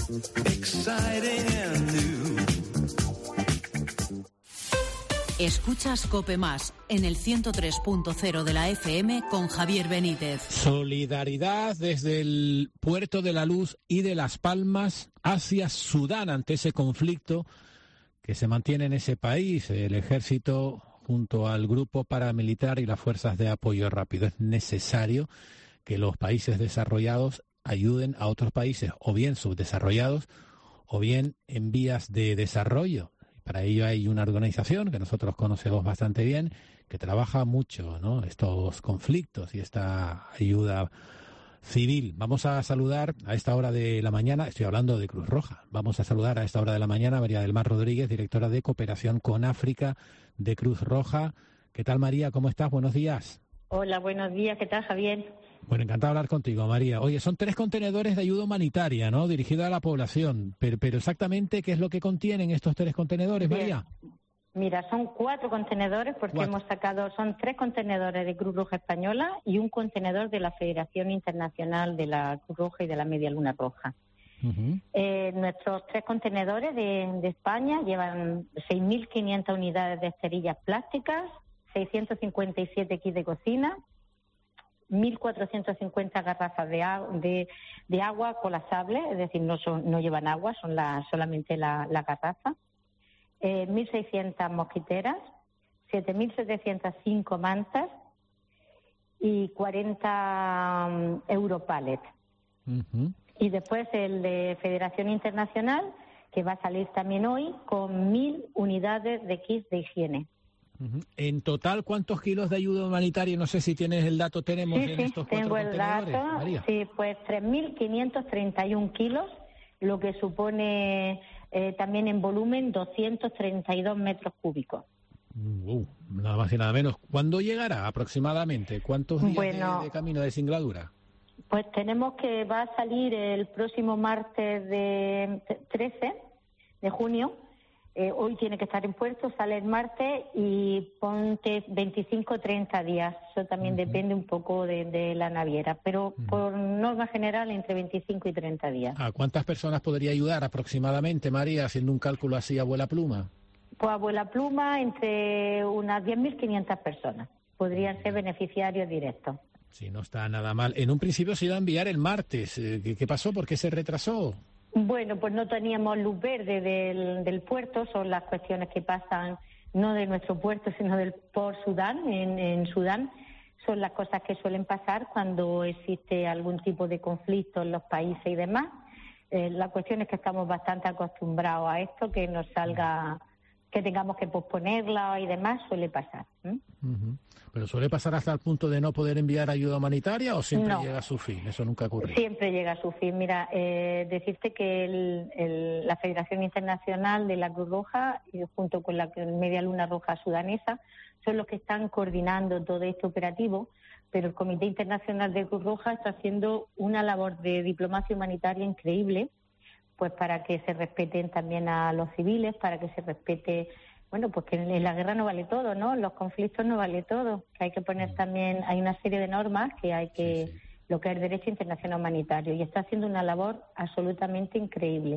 Escuchas COPE Más en el ciento tres punto cero de la F M con Javier Benítez. Solidaridad desde el Puerto de la Luz y de Las Palmas hacia Sudán ante ese conflicto que se mantiene en ese país. El ejército junto al grupo paramilitar y las fuerzas de apoyo rápido. Es necesario que los países desarrollados ayuden a otros países, o bien subdesarrollados, o bien en vías de desarrollo. Para ello hay una organización que nosotros conocemos bastante bien, que trabaja mucho, ¿no?, estos conflictos y esta ayuda civil. Vamos a saludar a esta hora de la mañana, estoy hablando de Cruz Roja, vamos a saludar a esta hora de la mañana a María del Mar Rodríguez, directora de Cooperación con África de Cruz Roja. ¿Qué tal, María? ¿Cómo estás? Buenos días. Hola, buenos días. ¿Qué tal, Javier? Bueno, encantado de hablar contigo, María. Oye, son tres contenedores de ayuda humanitaria, ¿no?, dirigida a la población. Pero, pero exactamente, ¿qué es lo que contienen estos tres contenedores, María? Mira, son cuatro contenedores porque Cuatro. hemos sacado, son tres contenedores de Cruz Roja Española y un contenedor de la Federación Internacional de la Cruz Roja y de la Media Luna Roja. Uh-huh. Eh, nuestros tres contenedores de, de España llevan seis mil quinientas unidades de esterillas plásticas, seiscientos cincuenta y siete kits de cocina, mil cuatrocientas cincuenta garrafas de, agu- de, de agua colapsable, es decir, no son, no llevan agua, son la, solamente la, la garrafa. Eh, mil seiscientas mosquiteras, siete mil setecientas cinco mantas y cuarenta um, Europallet. Uh-huh. Y después el de Federación Internacional, que va a salir también hoy, con mil unidades de kits de higiene. Uh-huh. En total, ¿cuántos kilos de ayuda humanitaria? No sé si tienes el dato, tenemos Sí, en sí, estos tengo cuatro el contenedores, dato. María. Sí, pues tres mil quinientos treinta y uno kilos, lo que supone eh, también en volumen doscientos treinta y dos metros cúbicos. Uh, nada más y nada menos. ¿Cuándo llegará aproximadamente? ¿Cuántos días Bueno, de, de camino de singladura? Pues tenemos que va a salir el próximo martes de trece de junio. Eh, hoy tiene que estar en puerto, sale el martes y ponte veinticinco o treinta días. Eso también uh-huh. depende un poco de, de la naviera, pero uh-huh. por norma general entre veinticinco y treinta días. ¿A cuántas personas podría ayudar aproximadamente, María, haciendo un cálculo así a vuela pluma? Pues a vuela pluma entre unas diez mil quinientas personas podrían uh-huh. ser beneficiarios directos. Sí, no está nada mal. En un principio se iba a enviar el martes. ¿Qué, qué pasó? ¿Por qué se retrasó? Bueno, pues no teníamos luz verde del, del puerto, son las cuestiones que pasan no de nuestro puerto, sino del por Sudán, en, en Sudán, son las cosas que suelen pasar cuando existe algún tipo de conflicto en los países y demás. Eh, la cuestión es que estamos bastante acostumbrados a esto, que nos salga, que tengamos que posponerla y demás, suele pasar. ¿eh? Uh-huh. ¿Pero suele pasar hasta el punto de no poder enviar ayuda humanitaria o siempre no. llega a su fin? Eso nunca ocurre. Siempre llega a su fin. Mira, eh, decirte que el, el, la Federación Internacional de la Cruz Roja, y junto con la Media Luna Roja Sudanesa, son los que están coordinando todo este operativo, pero el Comité Internacional de Cruz Roja está haciendo una labor de diplomacia humanitaria increíble, pues para que se respeten también a los civiles, para que se respete... Bueno, pues que en la guerra no vale todo, ¿no? En los conflictos no vale todo. Que hay que poner también, hay una serie de normas que hay que, sí, sí. lo que es el derecho internacional humanitario. Y está haciendo una labor absolutamente increíble.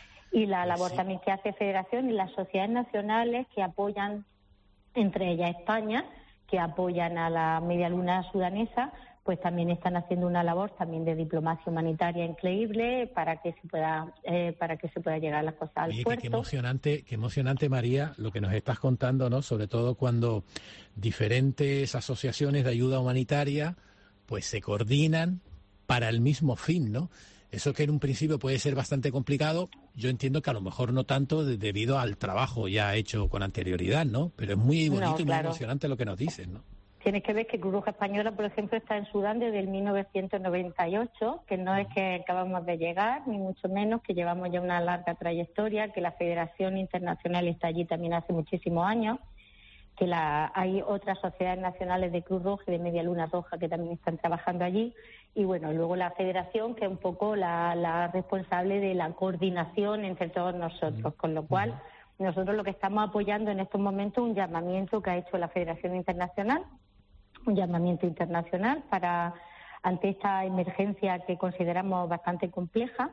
Y la labor sí. también que hace Federación y las sociedades nacionales que apoyan, entre ellas España, que apoyan a la Media Luna Sudanesa, pues también están haciendo una labor también de diplomacia humanitaria increíble para que se pueda eh, para que se pueda llegar las cosas al Oye, puerto. Qué emocionante, qué emocionante, María, lo que nos estás contando, ¿no? Sobre todo cuando diferentes asociaciones de ayuda humanitaria pues se coordinan para el mismo fin, ¿no? Eso que en un principio puede ser bastante complicado, yo entiendo que a lo mejor no tanto de, debido al trabajo ya hecho con anterioridad, ¿no? Pero es muy bonito no, y claro. muy emocionante lo que nos dicen, ¿no? Tienes que ver que Cruz Roja Española, por ejemplo, está en Sudán desde el mil novecientos noventa y ocho, que no es que acabamos de llegar, ni mucho menos, que llevamos ya una larga trayectoria, que la Federación Internacional está allí también hace muchísimos años, que la, hay otras sociedades nacionales de Cruz Roja y de Media Luna Roja que también están trabajando allí, y bueno, luego la Federación, que es un poco la, la responsable de la coordinación entre todos nosotros, con lo cual nosotros lo que estamos apoyando en estos momentos es un llamamiento que ha hecho la Federación Internacional, un llamamiento internacional para ante esta emergencia que consideramos bastante compleja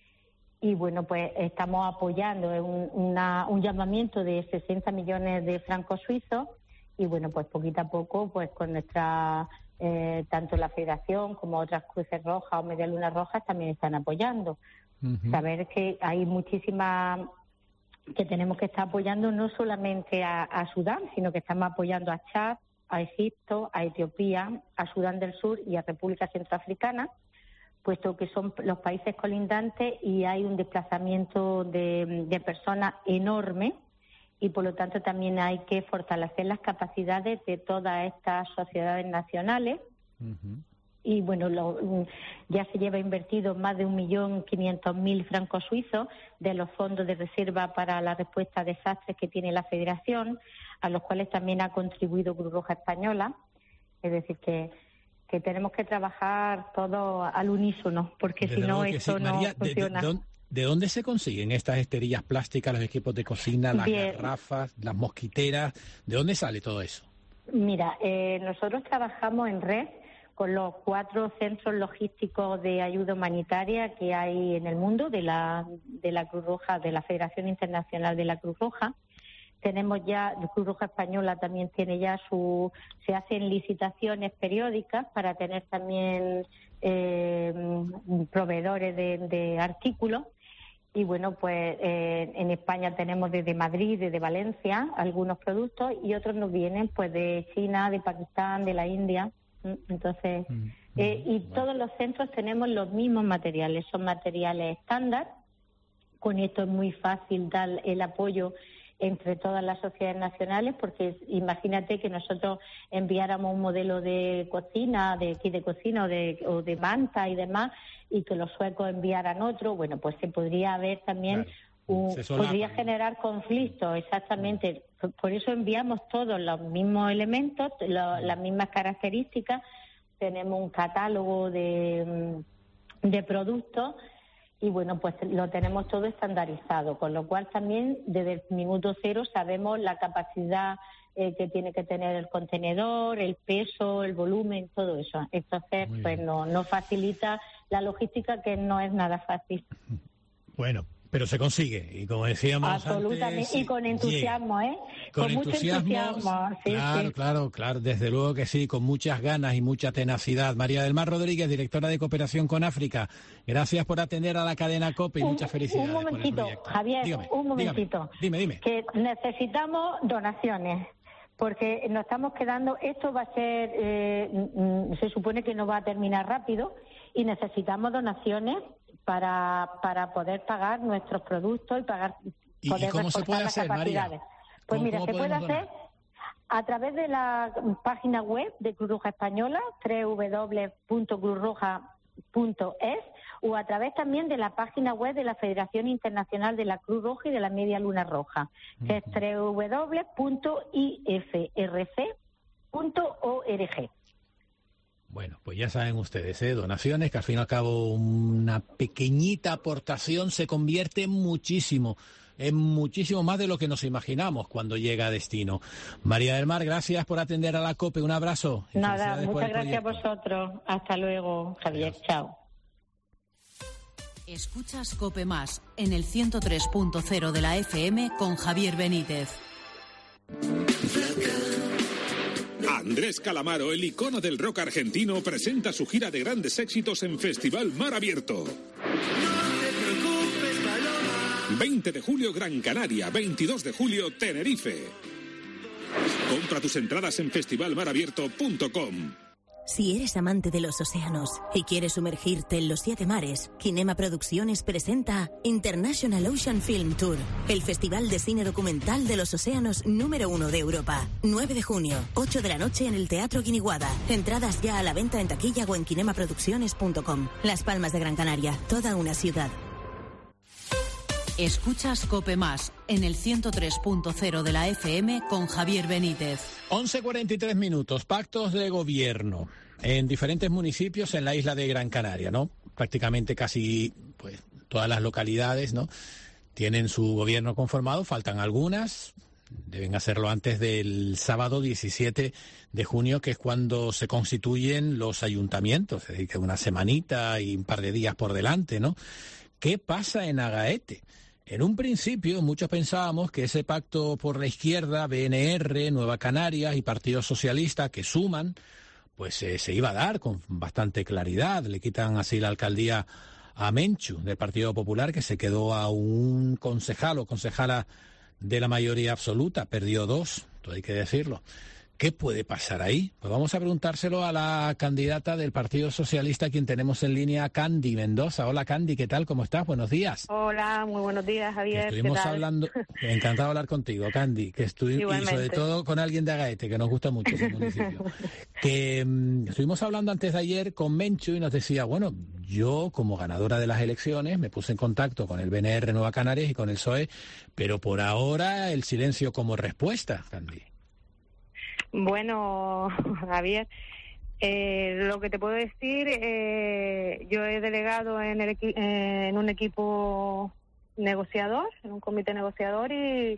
y bueno, pues estamos apoyando un, una, un llamamiento de sesenta millones de francos suizos y bueno, pues poquito a poco pues con nuestra eh, tanto la Federación como otras Cruces Rojas o Media Luna Rojas también están apoyando. Uh-huh. Saber que hay muchísimas que tenemos que estar apoyando no solamente a, a Sudán, sino que estamos apoyando a Chad, a Egipto, a Etiopía, a Sudán del Sur y a República Centroafricana, puesto que son los países colindantes y hay un desplazamiento de, de personas enorme y por lo tanto también hay que fortalecer las capacidades de todas estas sociedades nacionales. Uh-huh. Y bueno, lo, ya se lleva invertido más de un millón quinientos mil francos suizos de los fondos de reserva para la respuesta a desastres que tiene la Federación, a los cuales también ha contribuido Cruz Roja Española. Es decir, que, que tenemos que trabajar todo al unísono, porque si no esto sí. María, no funciona. De, de, ¿De dónde se consiguen estas esterillas plásticas, los equipos de cocina, las Bien. garrafas, las mosquiteras? ¿De dónde sale todo eso? Mira, eh, nosotros trabajamos en red con los cuatro centros logísticos de ayuda humanitaria que hay en el mundo, de la, de la Cruz Roja, de la Federación Internacional de la Cruz Roja. Tenemos ya, la Cruz Roja Española también tiene ya su, se hacen licitaciones periódicas para tener también eh, proveedores de, de artículos. Y bueno, pues eh, en España tenemos desde Madrid, desde Valencia, algunos productos y otros nos vienen pues de China, de Pakistán, de la India. Entonces, eh, y todos los centros tenemos los mismos materiales, son materiales estándar. Con esto es muy fácil dar el apoyo entre todas las sociedades nacionales, porque imagínate que nosotros enviáramos un modelo de cocina, de aquí de cocina o de, o de manta y demás, y que los suecos enviaran otro, bueno, pues se podría haber también, claro, un, podría generar conflictos, exactamente. Por, por eso enviamos todos los mismos elementos, lo, las mismas características, tenemos un catálogo de, de productos. Y bueno, pues lo tenemos todo estandarizado, con lo cual también desde el minuto cero sabemos la capacidad eh, que tiene que tener el contenedor, el peso, el volumen, todo eso. Entonces, pues no, no facilita la logística, que no es nada fácil. Bueno, pero se consigue, y como decíamos absolutamente, antes, y con entusiasmo, llega. ¿eh? Con, con entusiasmo, mucho entusiasmo. Sí, claro, sí. claro, claro, desde luego que sí, con muchas ganas y mucha tenacidad. María del Mar Rodríguez, directora de Cooperación con África, gracias por atender a la cadena COPE y un, muchas felicidades. Un momentito, Javier, dígame, un momentito. Dime, dime. Que necesitamos donaciones, porque nos estamos quedando, esto va a ser, eh, se supone que no va a terminar rápido, y necesitamos donaciones para para poder pagar nuestros productos y pagar ¿Y, poder ¿y cómo se puede hacer, María? Pues ¿Cómo, mira, cómo se puede podemos hacer donar? a través de la página web de Cruz Roja Española, doble u doble u doble u punto cruz roja punto es, o a través también de la página web de la Federación Internacional de la Cruz Roja y de la Media Luna Roja, que es doble u doble u doble u punto i f r c punto org. Bueno, pues ya saben ustedes, ¿eh? Donaciones, que al fin y al cabo una pequeñita aportación se convierte en muchísimo, en muchísimo más de lo que nos imaginamos cuando llega a destino. María del Mar, gracias por atender a la COPE, un abrazo. Nada, muchas gracias a vosotros. Hasta luego, Javier, adiós. Chao. Escuchas COPE Más en el ciento tres punto cero de la F M con Javier Benítez. Andrés Calamaro, el icono del rock argentino, presenta su gira de grandes éxitos en Festival Mar Abierto. veinte de julio Gran Canaria, veintidós de julio Tenerife. Compra tus entradas en festival mar abierto punto com. Si eres amante de los océanos y quieres sumergirte en los siete mares, Kinema Producciones presenta International Ocean Film Tour, el festival de cine documental de los océanos número uno de Europa. nueve de junio, ocho de la noche en el Teatro Guiniguada. Entradas ya a la venta en taquilla o en kinema producciones punto com. Las Palmas de Gran Canaria, toda una ciudad. Escuchas COPE Más en el ciento tres punto cero de la F M con Javier Benítez. once cuarenta y tres minutos, pactos de gobierno en diferentes municipios en la isla de Gran Canaria, ¿no? Prácticamente casi pues todas las localidades, ¿no?, tienen su gobierno conformado, faltan algunas, deben hacerlo antes del sábado diecisiete de junio, que es cuando se constituyen los ayuntamientos, es decir, que una semanita y un par de días por delante, ¿no? ¿Qué pasa en Agaete? En un principio muchos pensábamos que ese pacto por la izquierda, B N R, Nueva Canarias y Partido Socialista, que suman, pues eh, se iba a dar con bastante claridad. Le quitan así la alcaldía a Menchu, del Partido Popular, que se quedó a un concejal o concejala de la mayoría absoluta, perdió dos, todo hay que decirlo. ¿Qué puede pasar ahí? Pues vamos a preguntárselo a la candidata del Partido Socialista, quien tenemos en línea, Candy Mendoza. Hola, Candy, ¿qué tal? ¿Cómo estás? Buenos días. Hola, muy buenos días, Javier. Estuvimos ¿Qué tal? hablando, encantado de hablar contigo, Candy, que estuvimos, y sobre todo con alguien de Agaete, que nos gusta mucho ese municipio. que um, estuvimos hablando antes de ayer con Menchu y nos decía, bueno, yo como ganadora de las elecciones me puse en contacto con el B N R Nueva Canarias y con el P S O E, pero por ahora el silencio como respuesta, Candy. Bueno, Javier, Eh, lo que te puedo decir, eh, yo he delegado en, el equi- eh, en un equipo negociador, en un comité negociador, y,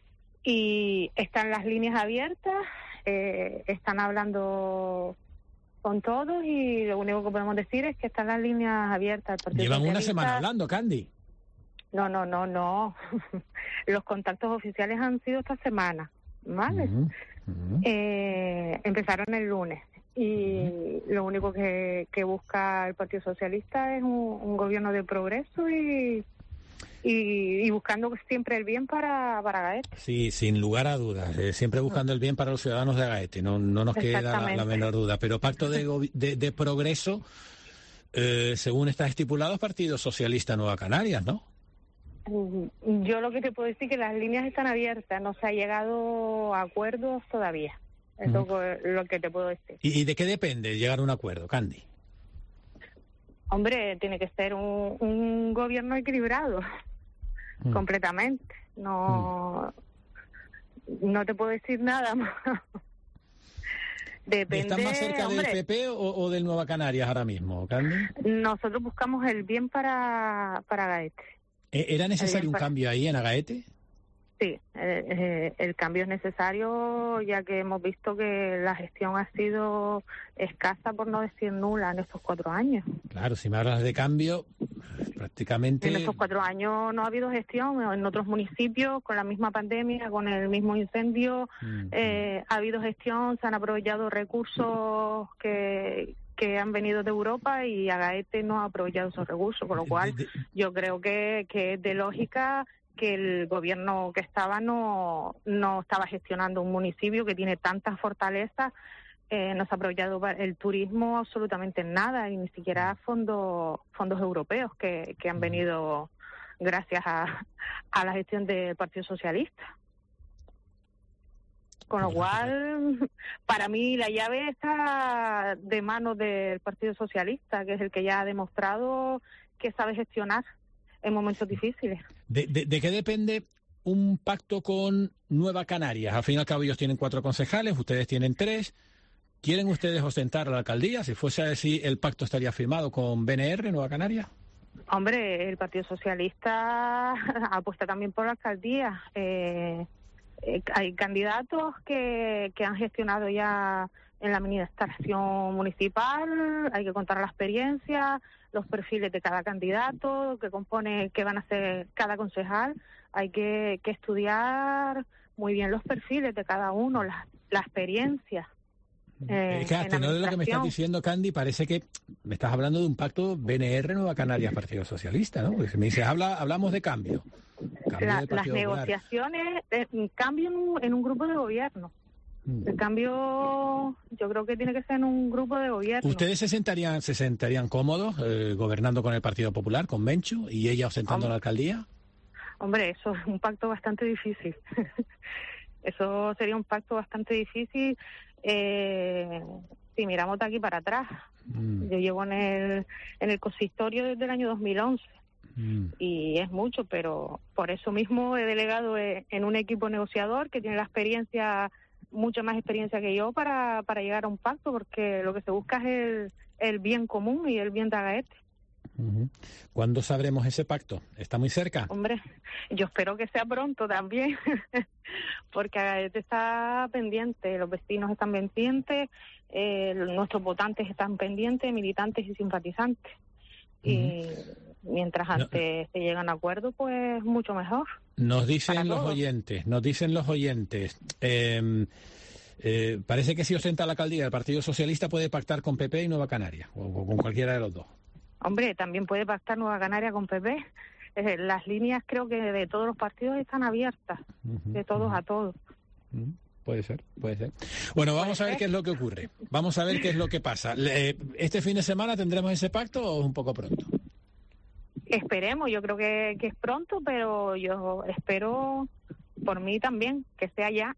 y están las líneas abiertas, eh, están hablando con todos, y lo único que podemos decir es que están las líneas abiertas. Llevan una semana hablando, Candy. No, no, no, no. Los contactos oficiales han sido esta semana, ¿vale? Uh-huh. Uh-huh. Eh, empezaron el lunes. Y lo único que, que busca el Partido Socialista es un, un gobierno de progreso y, y, y buscando siempre el bien para, para Agaete. Sí, sin lugar a dudas. Eh, siempre buscando el bien para los ciudadanos de Agaete. No, no nos queda la, la menor duda. Pero pacto de, de, de progreso, eh, según está estipulado, Partido Socialista Nueva Canarias, ¿no? Yo lo que te puedo decir es que las líneas están abiertas. No se ha llegado a acuerdos todavía. Es lo, lo que te puedo decir. ¿Y, ¿Y de qué depende llegar a un acuerdo, Candy? Hombre, tiene que ser un, un gobierno equilibrado, mm. completamente. No, mm. no te puedo decir nada más. Depende, ¿Estás más cerca hombre, del P P o, o del Nueva Canarias ahora mismo, Candy? Nosotros buscamos el bien para, para Agaete. ¿Era necesario un para... cambio ahí en Agaete? Sí, eh, eh, el cambio es necesario, ya que hemos visto que la gestión ha sido escasa, por no decir nula, en estos cuatro años. Claro, si me hablas de cambio, prácticamente... En estos cuatro años no ha habido gestión. En otros municipios, con la misma pandemia, con el mismo incendio, mm, eh, mm. ha habido gestión, se han aprovechado recursos que... que han venido de Europa, y Agaete no ha aprovechado esos recursos, con lo cual yo creo que, que es de lógica que el gobierno que estaba no no estaba gestionando un municipio que tiene tantas fortalezas, eh, no se ha aprovechado el turismo absolutamente en nada, y ni siquiera fondos fondos europeos que, que han venido gracias a, a la gestión del Partido Socialista. Con lo cual, para mí la llave está de manos del Partido Socialista, que es el que ya ha demostrado que sabe gestionar en momentos difíciles. ¿De, de, de qué depende un pacto con Nueva Canarias? Al fin y al cabo ellos tienen cuatro concejales, ustedes tienen tres. ¿Quieren ustedes ostentar a la alcaldía? Si fuese así, ¿el pacto estaría firmado con B N R, Nueva Canarias? Hombre, el Partido Socialista apuesta también por la alcaldía. Eh, eh, hay candidatos que, que han gestionado ya en la administración municipal, hay que contar la experiencia, los perfiles de cada candidato, que compone, que van a ser cada concejal, hay que, que estudiar muy bien los perfiles de cada uno, la, la experiencia. Eh, es que a tenor de lo que me estás diciendo, Candy, parece que me estás hablando de un pacto B N R Nueva Canarias Partido Socialista, ¿no? Porque si me dices, habla, hablamos de cambio. cambio la, del las Partido negociaciones, eh, cambio en un, en un grupo de gobierno. Mm. El cambio, yo creo que tiene que ser en un grupo de gobierno. ¿Ustedes se sentarían, se sentarían cómodos eh, gobernando con el Partido Popular, con Menchu, y ella ostentando la alcaldía? Hombre, eso es un pacto bastante difícil. Eso sería un pacto bastante difícil. Eh, si miramos de aquí para atrás, mm. yo llevo en el en el consistorio desde el año dos mil once mm. y es mucho, pero por eso mismo he delegado en un equipo negociador que tiene la experiencia, mucha más experiencia que yo para, para llegar a un pacto, porque lo que se busca es el, el bien común y el bien de Agaete. Uh-huh. ¿Cuándo sabremos ese pacto? ¿Está muy cerca? Hombre, yo espero que sea pronto también, porque Agaete está pendiente, los vecinos están pendientes, eh, nuestros votantes están pendientes, militantes y simpatizantes. Uh-huh. Y mientras antes no. se llegan a acuerdos, pues mucho mejor. Nos dicen los oyentes, nos dicen los oyentes, eh, eh, parece que si ostenta la alcaldía el Partido Socialista puede pactar con P P y Nueva Canarias, o, o con cualquiera de los dos. Hombre, también puede pactar Nueva Canaria con P P. Eh, las líneas creo que de todos los partidos están abiertas, uh-huh, de todos uh-huh. a todos. Uh-huh. Puede ser, puede ser. Bueno, vamos a ver qué es lo que ocurre. Vamos a ver qué es lo que pasa. ¿Este fin de semana tendremos ese pacto o es un poco pronto? Esperemos, yo creo que, que es pronto, pero yo espero por mí también que sea ya.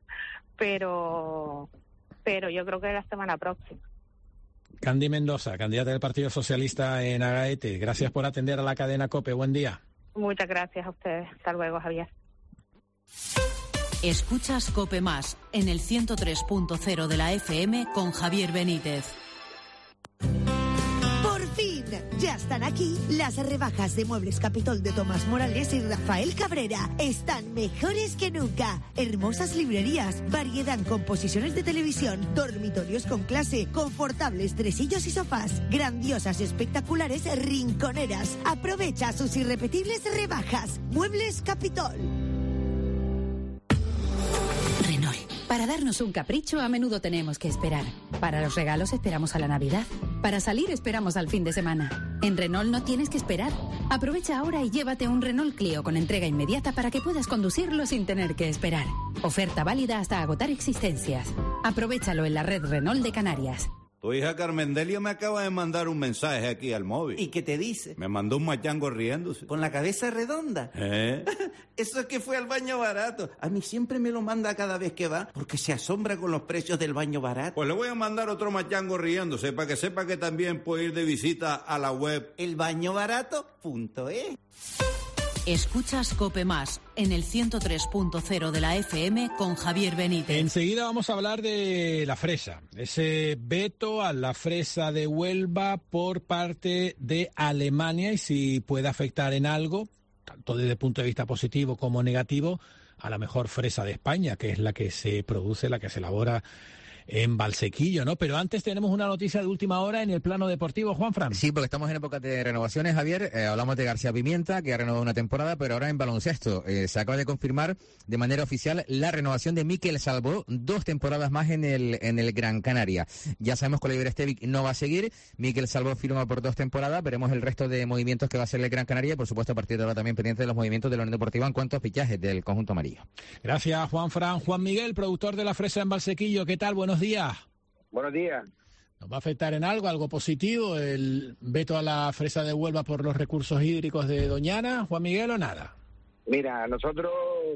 pero, pero yo creo que la semana próxima. Candy Mendoza, candidata del Partido Socialista en Agaete. Gracias por atender a la cadena COPE. Buen día. Muchas gracias a ustedes. Hasta luego, Javier. Escuchas COPE Más en el ciento tres punto cero de la F M con Javier Benítez. Por fin, ya están aquí las rebajas de Muebles Capitol de Tomás Morales y Rafael Cabrera. Están mejores que nunca. Hermosas librerías, variedad en composiciones de televisión, dormitorios con clase, confortables tresillos y sofás, grandiosas y espectaculares rinconeras. Aprovecha sus irrepetibles rebajas. Muebles Capitol. Renault. Para darnos un capricho a menudo tenemos que esperar. Para los regalos esperamos a la Navidad. Para salir esperamos al fin de semana. En Renault no tienes que esperar. Aprovecha ahora y llévate un Renault Clio con entrega inmediata para que puedas conducirlo sin tener que esperar. Oferta válida hasta agotar existencias. Aprovechalo en la red Renault de Canarias. Tu hija Carmendelia me acaba de mandar un mensaje aquí al móvil. ¿Y qué te dice? Me mandó un machango riéndose. ¿Con la cabeza redonda? ¿Eh? Eso es que fue al baño barato. A mí siempre me lo manda cada vez que va, porque se asombra con los precios del baño barato. Pues le voy a mandar otro machango riéndose, para que sepa que también puede ir de visita a la web el baño barato punto es. Escuchas COPE Más en el ciento tres punto cero de la F M con Javier Benítez. Enseguida vamos a hablar de la fresa, ese veto a la fresa de Huelva por parte de Alemania y si puede afectar en algo, tanto desde el punto de vista positivo como negativo, a la mejor fresa de España, que es la que se produce, la que se elabora en Valsequillo, ¿no? Pero antes tenemos una noticia de última hora en el plano deportivo, Juanfran. Sí, porque estamos en época de renovaciones, Javier. Eh, hablamos de García Pimienta, que ha renovado una temporada, pero ahora en baloncesto. Eh, se acaba de confirmar de manera oficial la renovación de Mikel Salvó, dos temporadas más en el en el Gran Canaria. Ya sabemos que Oliver Estevic no va a seguir. Mikel Salvó firma por dos temporadas. Veremos el resto de movimientos que va a hacer el Gran Canaria y, por supuesto, a partir de ahora también pendiente de los movimientos de la Unión Deportiva en cuanto a fichajes del conjunto amarillo. Gracias, Juanfran. Juan Miguel, productor de La Fresa en Valsequillo. ¿Qué tal? Buenos días. Buenos días. ¿Nos va a afectar en algo, algo positivo, el veto a la fresa de Huelva por los recursos hídricos de Doñana, Juan Miguel, o nada? Mira, nosotros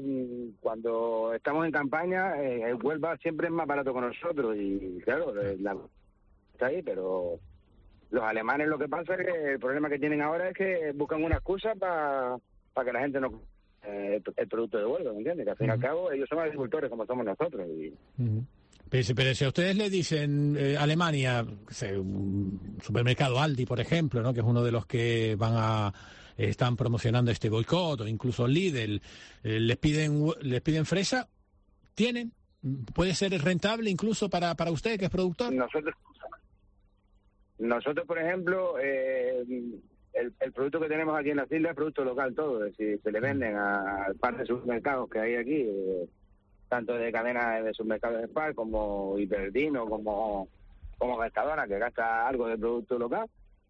cuando estamos en campaña, eh, Huelva siempre es más barato con nosotros y claro, la, está ahí, pero los alemanes lo que pasa es que el problema que tienen ahora es que buscan una excusa para pa que la gente no eh, el producto de Huelva, ¿me entiendes? Que al fin y uh-huh. al cabo ellos son agricultores como somos nosotros y... Uh-huh. Pero, pero si a ustedes le dicen eh, Alemania, sé, un supermercado Aldi, por ejemplo, ¿no? Que es uno de los que van a eh, están promocionando este boicot, o incluso Lidl, eh, les piden les piden fresa, ¿tienen? ¿Puede ser rentable incluso para, para usted, que es productor? Nosotros, nosotros por ejemplo, eh, el, el producto que tenemos aquí en las islas es producto local todo, es decir, se le venden a, a par de supermercados que hay aquí, eh, tanto de cadenas de supermercados de Spar como Hiperdino, como como Mercadona, que gasta algo de producto local.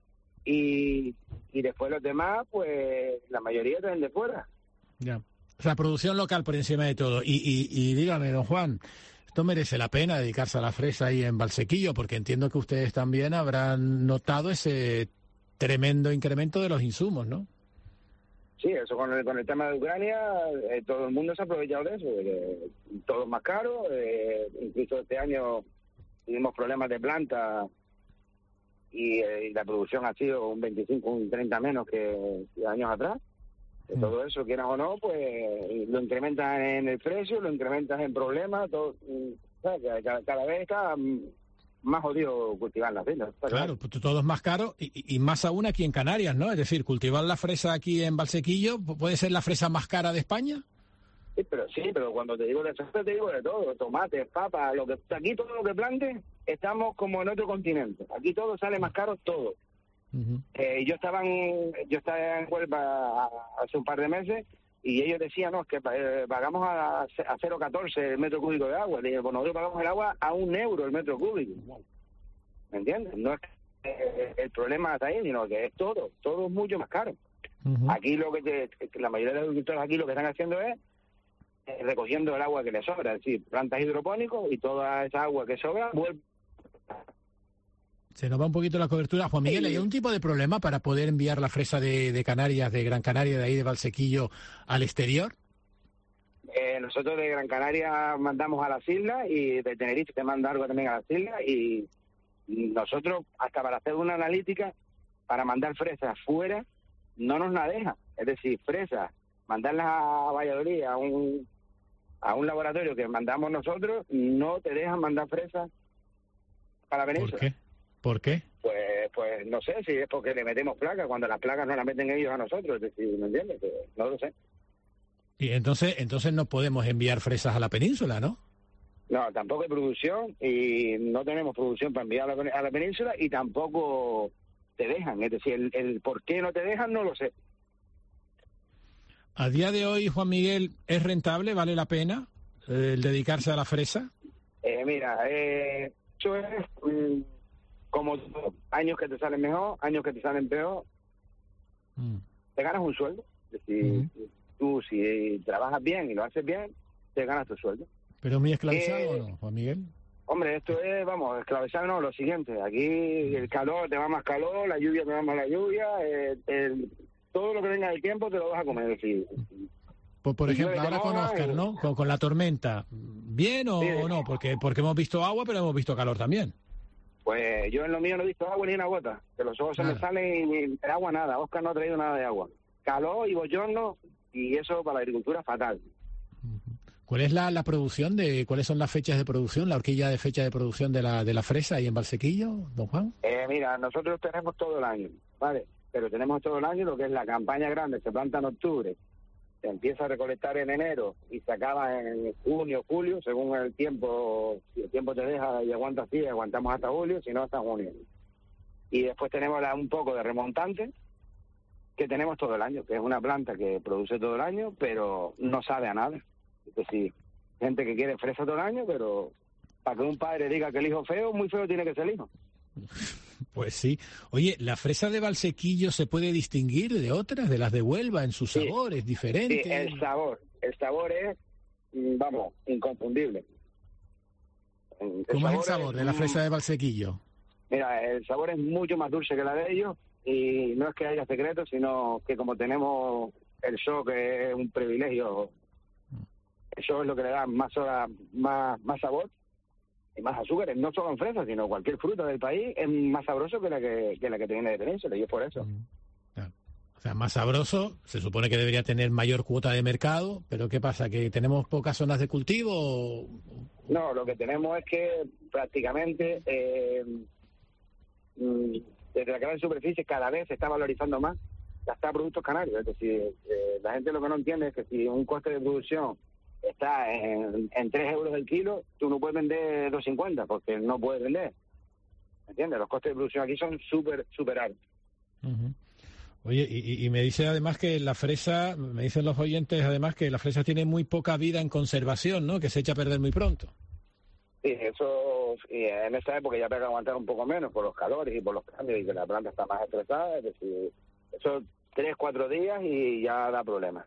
Y, y después los demás, pues la mayoría traen de fuera. Ya. O sea, producción local por encima de todo. Y, y, y dígame, don Juan, ¿esto merece la pena dedicarse a la fresa ahí en Valsequillo? Porque entiendo que ustedes también habrán notado ese tremendo incremento de los insumos, ¿no? Sí, eso con el, con el tema de Ucrania, eh, todo el mundo se ha aprovechado de eso, eh, todo es más caro, eh, incluso este año tuvimos problemas de planta y, eh, y la producción ha sido un veinticinco, un treinta menos que, que años atrás. De mm. Todo eso, quieras o no, pues lo incrementas en el precio, lo incrementas en problemas, todo, ¿sabes? Cada, cada vez está más jodido cultivar las islas. Claro, pues todo es más caro y, y más aún aquí en Canarias, ¿no? Es decir, cultivar la fresa aquí en Valsequillo, ¿puede ser la fresa más cara de España? Sí, pero sí, pero cuando te digo de fresa te digo de todo, tomates, papas, lo que aquí todo lo que plantes, estamos como en otro continente. Aquí todo sale más caro, todo. Uh-huh. Eh, yo estaba en, yo estaba en Huelva hace un par de meses y ellos decían, no, es que eh, pagamos a, a cero coma catorce el metro cúbico de agua. Le dije, bueno, nosotros pagamos el agua a un euro el metro cúbico. ¿Me entiendes? No es que eh, el problema está ahí, sino que es todo, todo es mucho más caro. Uh-huh. Aquí lo que te, la mayoría de los agricultores aquí lo que están haciendo es eh, recogiendo el agua que les sobra, es decir, plantas hidropónicos y toda esa agua que sobra vuelve. Se nos va un poquito la cobertura. Juan Miguel, ¿hay algún tipo de problema para poder enviar la fresa de, de Canarias, de Gran Canaria, de ahí de Valsequillo, al exterior? Eh, nosotros de Gran Canaria mandamos a las islas y de Tenerife te manda algo también a las islas y nosotros hasta para hacer una analítica para mandar fresas fuera no nos la deja. Es decir, fresas, mandarlas a Valladolid a un a un laboratorio que mandamos nosotros, no te dejan mandar fresas para la península. ¿Por qué? ¿Por qué? Pues, pues no sé si es porque le metemos placas, cuando las placas no las meten ellos a nosotros, es decir, ¿me entiendes? Pues no lo sé. Y entonces, entonces no podemos enviar fresas a la península, ¿no? No, tampoco hay producción y no tenemos producción para enviar a la, a la península y tampoco te dejan. Es decir, el, el por qué no te dejan no lo sé. A día de hoy, Juan Miguel, ¿es rentable? ¿Vale la pena eh, el dedicarse a la fresa? Eh, mira, eh, eso es mm, como años que te salen mejor, años que te salen peor. Mm. Te ganas un sueldo. Es decir, mm. tú si trabajas bien y lo haces bien, te ganas tu sueldo. ¿Pero muy esclavizado eh, o no, Juan Miguel? Hombre, esto es, vamos, esclavizado no, lo siguiente. Aquí el calor te va más calor, la lluvia te va más la lluvia, eh, el, todo lo que venga del tiempo te lo vas a comer. Es decir, por, por ejemplo, ahora con Oscar, ¿no? Con, con la tormenta, ¿bien o, sí, o no? Porque porque hemos visto agua, pero hemos visto calor también. Pues yo en lo mío no he visto agua ni una gota. Que los ojos nada. Se me salen y, y agua nada. Oscar no ha traído nada de agua. Calor y bochorno, y eso para la agricultura fatal. ¿Cuál es la, la producción de, cuáles son las fechas de producción, la horquilla de fecha de producción de la de la fresa ahí en Valsequillo, don Juan? Eh, mira, nosotros tenemos todo el año, ¿vale? Pero tenemos todo el año lo que es la campaña grande, se planta en octubre, se empieza a recolectar en enero y se acaba en junio, julio, según el tiempo, si el tiempo te deja y aguanta así, aguantamos hasta julio, si no hasta junio. Y después tenemos la, un poco de remontante, que tenemos todo el año, que es una planta que produce todo el año, pero no sabe a nada. Es decir, gente que quiere fresa todo el año, pero para que un padre diga que el hijo feo, muy feo tiene que ser el hijo. Pues sí. Oye, ¿la fresa de Valsequillo se puede distinguir de otras, de las de Huelva, en sus sí. sabores diferentes? Sí, el sabor. El sabor es, vamos, inconfundible. El ¿Cómo es el sabor es, de la fresa de Valsequillo? Mira, el sabor es mucho más dulce que la de ellos y no es que haya secretos, sino que como tenemos el show, que es un privilegio, eso es lo que le da más hora, más, más sabor y más azúcares, no solo en fresas, sino cualquier fruta del país es más sabroso que la que, que la que tiene de península, y es por eso. Claro. O sea, más sabroso, se supone que debería tener mayor cuota de mercado, pero ¿qué pasa? ¿Que tenemos pocas zonas de cultivo? O... No, lo que tenemos es que prácticamente eh, desde la gran superficie cada vez se está valorizando más gastar productos canarios, es decir, eh, la gente lo que no entiende es que si un coste de producción está en, en tres euros el kilo, tú no puedes vender dos cincuenta porque no puedes vender. ¿Me entiendes? Los costes de producción aquí son súper, súper altos. Uh-huh. Oye, y, y me dice además que la fresa, me dicen los oyentes además que la fresa tiene muy poca vida en conservación, ¿no? Que se echa a perder muy pronto. Sí, eso, y en esa época ya tengo que aguantar un poco menos por los calores y por los cambios y que la planta está más estresada, es decir, eso tres, cuatro días y ya da problemas.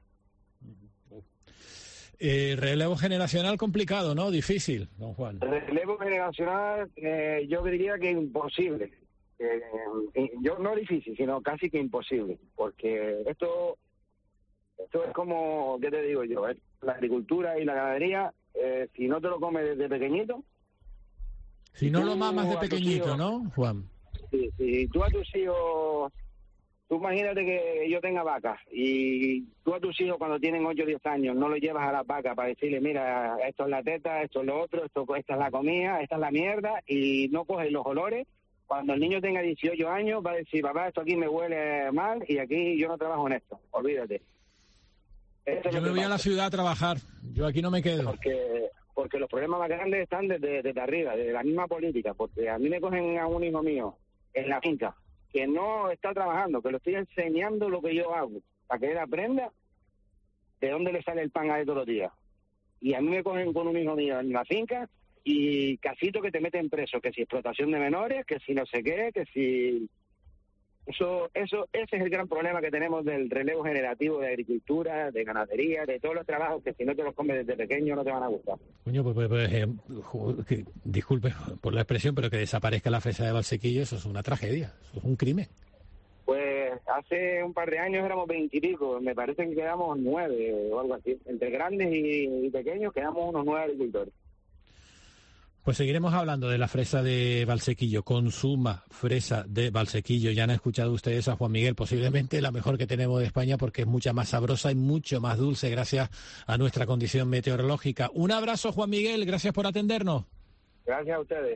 Eh, relevo generacional complicado, ¿no? Difícil, don Juan. Relevo generacional, eh, yo diría que imposible. Eh, yo no difícil, sino casi que imposible, porque esto, esto es como, ¿qué te digo yo? Eh? La agricultura y la ganadería, eh, si no te lo comes desde pequeñito. Si no lo mamas de pequeñito, hijos, ¿no, Juan? Si, si tú a tus hijos. Tú imagínate que yo tenga vacas y tú a tus hijos cuando tienen ocho o diez años no los llevas a la vaca para decirle, mira, esto es la teta, esto es lo otro, esto, esta es la comida, esta es la mierda, y no coges los olores. Cuando el niño tenga dieciocho años va a decir, papá, esto aquí me huele mal y aquí yo no trabajo en esto, olvídate. Esto yo me voy pasa. a la ciudad a trabajar, yo aquí no me quedo. Porque porque los problemas más grandes están desde, desde arriba, desde la misma política, porque a mí me cogen a un hijo mío en la finca, que no está trabajando, que lo estoy enseñando lo que yo hago, para que él aprenda de dónde le sale el pan a él todos los días. Y a mí me cogen con un hijo mío en la finca y casito que te meten preso, que si explotación de menores, que si no sé qué, que si... Eso, eso, ese es el gran problema que tenemos del relevo generativo de agricultura, de ganadería, de todos los trabajos que si no te los comes desde pequeño no te van a gustar. Coño, pues, pues, pues eh, que, disculpe por la expresión, pero que desaparezca la fresa de Valsequillo, eso es una tragedia, eso es un crimen. Pues hace un par de años éramos veintipico, me parece que quedamos nueve o algo así. Entre grandes y, y pequeños quedamos unos nueve agricultores. Pues seguiremos hablando de la fresa de Valsequillo. Consuma fresa de Valsequillo. Ya han escuchado ustedes a Juan Miguel, posiblemente la mejor que tenemos de España, porque es mucha más sabrosa y mucho más dulce gracias a nuestra condición meteorológica. Un abrazo, Juan Miguel, gracias por atendernos. Gracias a ustedes.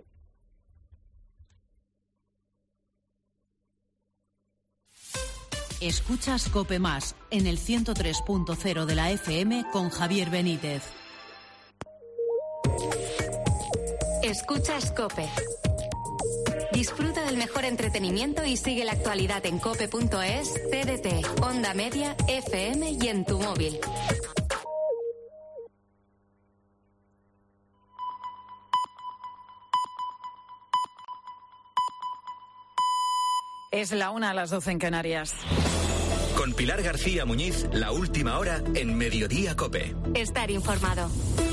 Escuchas COPE Más en el ciento tres punto cero de la F M con Javier Benítez. Escuchas COPE. Disfruta del mejor entretenimiento y sigue la actualidad en cope punto es, T D T, Onda Media, F M y en tu móvil. Es la una a las doce en Canarias. Con Pilar García Muñiz, la última hora en Mediodía COPE. Estar informado.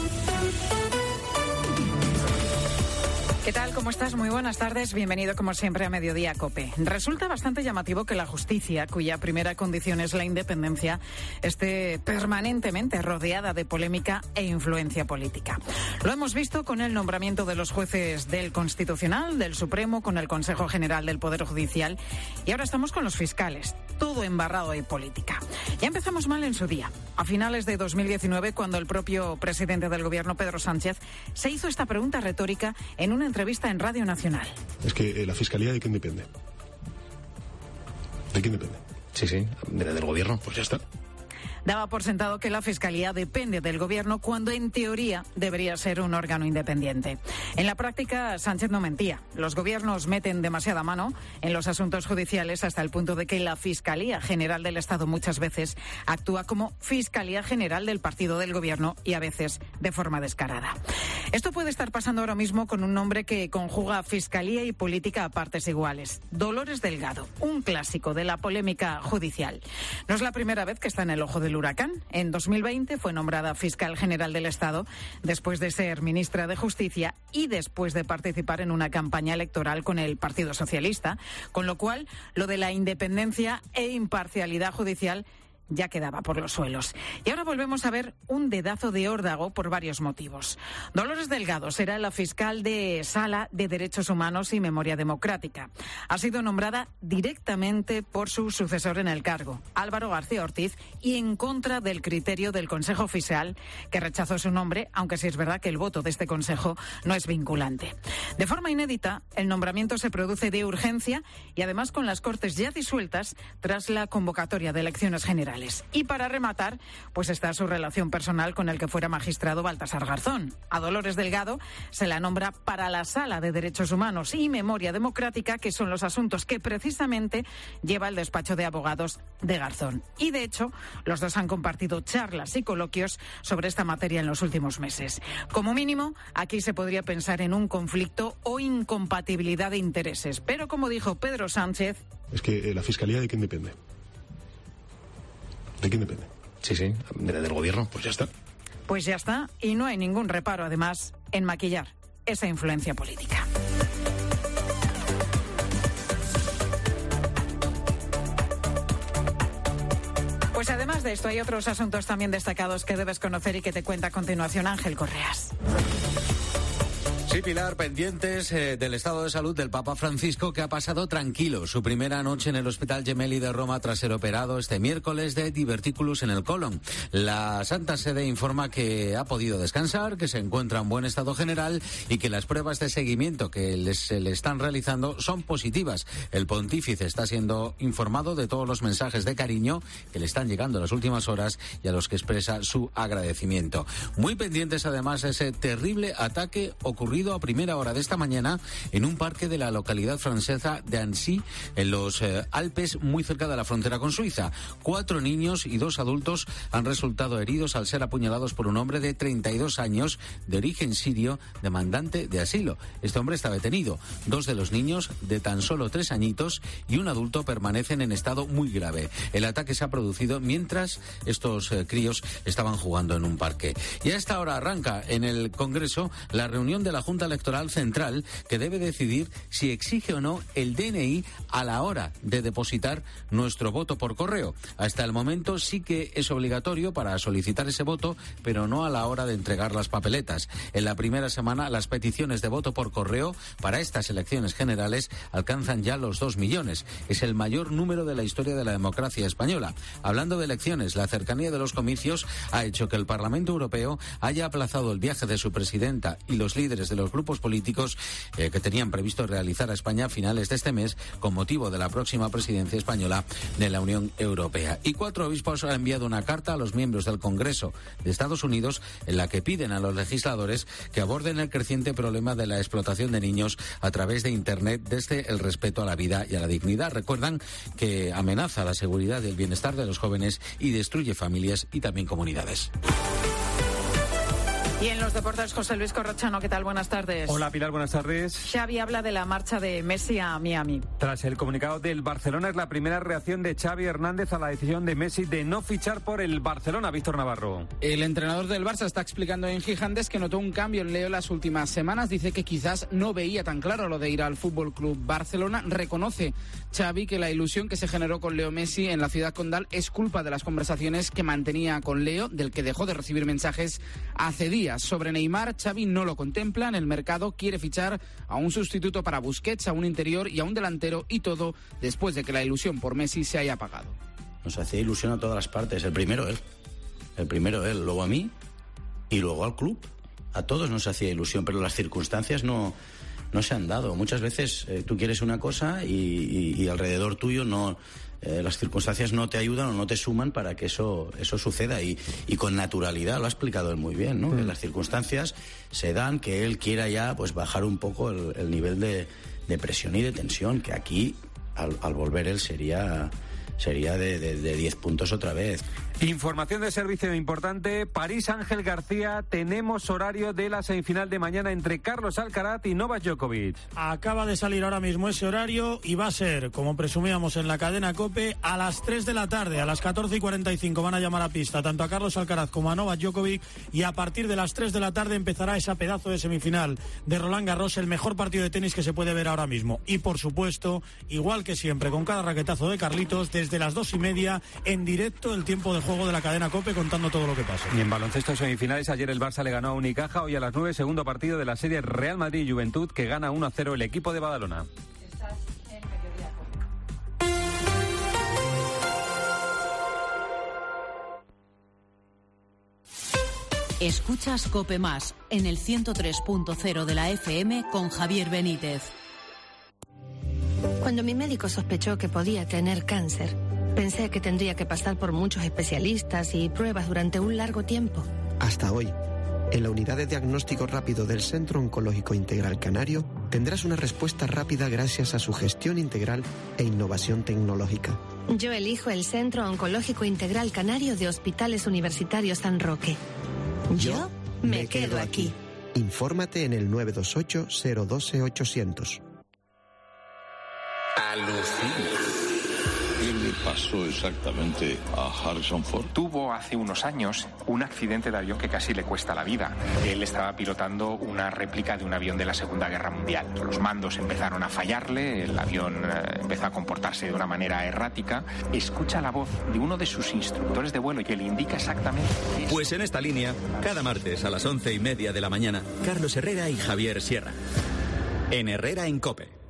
¿Qué tal? ¿Cómo estás? Muy buenas tardes. Bienvenido, como siempre, a Mediodía COPE. Resulta bastante llamativo que la justicia, cuya primera condición es la independencia, esté permanentemente rodeada de polémica e influencia política. Lo hemos visto con el nombramiento de los jueces del Constitucional, del Supremo, con el Consejo General del Poder Judicial, y ahora estamos con los fiscales. Todo embarrado de política. Ya empezamos mal en su día. A finales de dos mil diecinueve, cuando el propio presidente del Gobierno, Pedro Sánchez, se hizo esta pregunta retórica en una entrevista en Radio Nacional. Es que eh, la Fiscalía, ¿de quién depende? ¿De quién depende? Sí, sí, de, del Gobierno. Pues ya está. Daba por sentado que la Fiscalía depende del Gobierno cuando en teoría debería ser un órgano independiente. En la práctica, Sánchez no mentía. Los gobiernos meten demasiada mano en los asuntos judiciales hasta el punto de que la Fiscalía General del Estado muchas veces actúa como Fiscalía General del partido del Gobierno y a veces de forma descarada. Esto puede estar pasando ahora mismo con un nombre que conjuga Fiscalía y política a partes iguales. Dolores Delgado, un clásico de la polémica judicial. No es la primera vez que está en el ojo del huracán. En dos mil veinte fue nombrada fiscal general del Estado después de ser ministra de Justicia y después de participar en una campaña electoral con el Partido Socialista, con lo cual lo de la independencia e imparcialidad judicial ya quedaba por los suelos. Y ahora volvemos a ver un dedazo de órdago por varios motivos. Dolores Delgado será la fiscal de Sala de Derechos Humanos y Memoria Democrática. Ha sido nombrada directamente por su sucesor en el cargo, Álvaro García Ortiz, y en contra del criterio del Consejo Oficial, que rechazó su nombre, aunque sí es verdad que el voto de este Consejo no es vinculante. De forma inédita, el nombramiento se produce de urgencia y además con las Cortes ya disueltas tras la convocatoria de elecciones generales. Y para rematar, pues está su relación personal con el que fuera magistrado Baltasar Garzón. A Dolores Delgado se la nombra para la Sala de Derechos Humanos y Memoria Democrática, que son los asuntos que precisamente lleva el despacho de abogados de Garzón. Y de hecho, los dos han compartido charlas y coloquios sobre esta materia en los últimos meses. Como mínimo, aquí se podría pensar en un conflicto o incompatibilidad de intereses. Pero como dijo Pedro Sánchez... Es que eh, la Fiscalía, ¿de quién depende? ¿De quién depende? Sí, sí, de, del Gobierno. Pues ya está. Pues ya está, y no hay ningún reparo, además, en maquillar esa influencia política. Pues además de esto, hay otros asuntos también destacados que debes conocer y que te cuenta a continuación Ángel Correas. Sí, Pilar, pendientes eh, del estado de salud del Papa Francisco, que ha pasado tranquilo su primera noche en el Hospital Gemelli de Roma tras ser operado este miércoles de divertículos en el colon. La Santa Sede informa que ha podido descansar, que se encuentra en buen estado general y que las pruebas de seguimiento que les, se le están realizando son positivas. El pontífice está siendo informado de todos los mensajes de cariño que le están llegando en las últimas horas y a los que expresa su agradecimiento. Muy pendientes además de ese terrible ataque ocurrido a primera hora de esta mañana en un parque de la localidad francesa de Annecy, en los eh, Alpes, muy cerca de la frontera con Suiza. Cuatro niños y dos adultos han resultado heridos al ser apuñalados por un hombre de treinta y dos años, de origen sirio, demandante de asilo. Este hombre está detenido. Dos de los niños, de tan solo tres añitos, y un adulto permanecen en estado muy grave. El ataque se ha producido mientras estos eh, críos estaban jugando en un parque. Y a esta hora arranca en el Congreso la reunión de la Junta Junta Electoral Central, que debe decidir si exige o no el D N I a la hora de depositar nuestro voto por correo. Hasta el momento sí que es obligatorio para solicitar ese voto, pero no a la hora de entregar las papeletas. En la primera semana, las peticiones de voto por correo para estas elecciones generales alcanzan ya los dos millones. Es el mayor número de la historia de la democracia española. Hablando de elecciones, la cercanía de los comicios ha hecho que el Parlamento Europeo haya aplazado el viaje de su presidenta y los líderes de los grupos políticos eh, que tenían previsto realizar a España a finales de este mes con motivo de la próxima presidencia española de la Unión Europea. Y cuatro obispos han enviado una carta a los miembros del Congreso de Estados Unidos en la que piden a los legisladores que aborden el creciente problema de la explotación de niños a través de Internet desde el respeto a la vida y a la dignidad. Recuerdan que amenaza la seguridad y el bienestar de los jóvenes y destruye familias y también comunidades. Y en los deportes, José Luis Corrochano, ¿qué tal? Buenas tardes. Hola, Pilar, buenas tardes. Xavi habla de la marcha de Messi a Miami. Tras el comunicado del Barcelona, es la primera reacción de Xavi Hernández a la decisión de Messi de no fichar por el Barcelona. Víctor Navarro. El entrenador del Barça está explicando en Gigantes que notó un cambio en Leo las últimas semanas. Dice que quizás no veía tan claro lo de ir al Fútbol Club Barcelona. Reconoce Xavi que la ilusión que se generó con Leo Messi en la ciudad condal es culpa de las conversaciones que mantenía con Leo, del que dejó de recibir mensajes hace días. Sobre Neymar, Xavi no lo contempla en el mercado, quiere fichar a un sustituto para Busquets, a un interior y a un delantero, y todo después de que la ilusión por Messi se haya apagado. Nos hacía ilusión a todas las partes, el primero él, el primero él, luego a mí y luego al club. A todos nos hacía ilusión, pero las circunstancias no, no se han dado. Muchas veces eh, tú quieres una cosa y, y, y alrededor tuyo no... Eh, las circunstancias no te ayudan o no te suman para que eso eso suceda y, y con naturalidad, lo ha explicado él muy bien, ¿no? Mm. Que las circunstancias se dan, que él quiera ya pues bajar un poco el, el nivel de, de presión y de tensión, que aquí al, al volver él sería sería de, de, de diez puntos otra vez. Información de servicio importante. París Ángel García, tenemos horario de la semifinal de mañana entre Carlos Alcaraz y Novak Djokovic. Acaba de salir ahora mismo ese horario y va a ser, como presumíamos en la cadena COPE, a las tres de la tarde. A las catorce y cuarenta y cinco van a llamar a pista tanto a Carlos Alcaraz como a Novak Djokovic, y a partir de las tres de la tarde empezará esa pedazo de semifinal de Roland Garros, el mejor partido de tenis que se puede ver ahora mismo. Y por supuesto, igual que siempre, con cada raquetazo de Carlitos, desde las dos y media en directo, el tiempo de juego de la cadena COPE, contando todo lo que pasa. Y en baloncesto semifinales, ayer el Barça le ganó a Unicaja. Hoy a las nueve, segundo partido de la serie Real Madrid y Juventud, que gana uno a cero el equipo de Badalona. Escuchas COPE Más en el ciento tres punto cero de la F M con Javier Benítez. Cuando mi médico sospechó que podía tener cáncer, pensé que tendría que pasar por muchos especialistas y pruebas durante un largo tiempo. Hasta hoy, en la unidad de diagnóstico rápido del Centro Oncológico Integral Canario, tendrás una respuesta rápida gracias a su gestión integral e innovación tecnológica. Yo elijo el Centro Oncológico Integral Canario de Hospitales Universitarios San Roque. Yo me, me quedo, quedo aquí. aquí. Infórmate en el nueve dos ocho, cero uno dos, ochocientos. Alucina. ¿Qué le pasó exactamente a Harrison Ford? Tuvo hace unos años un accidente de avión que casi le cuesta la vida. Él estaba pilotando una réplica de un avión de la Segunda Guerra Mundial. Los mandos empezaron a fallarle, el avión eh, empezó a comportarse de una manera errática. Escucha la voz de uno de sus instructores de vuelo y que le indica exactamente... Pues en esta línea, cada martes a las once y media de la mañana, Carlos Herrera y Javier Sierra. En Herrera en COPE.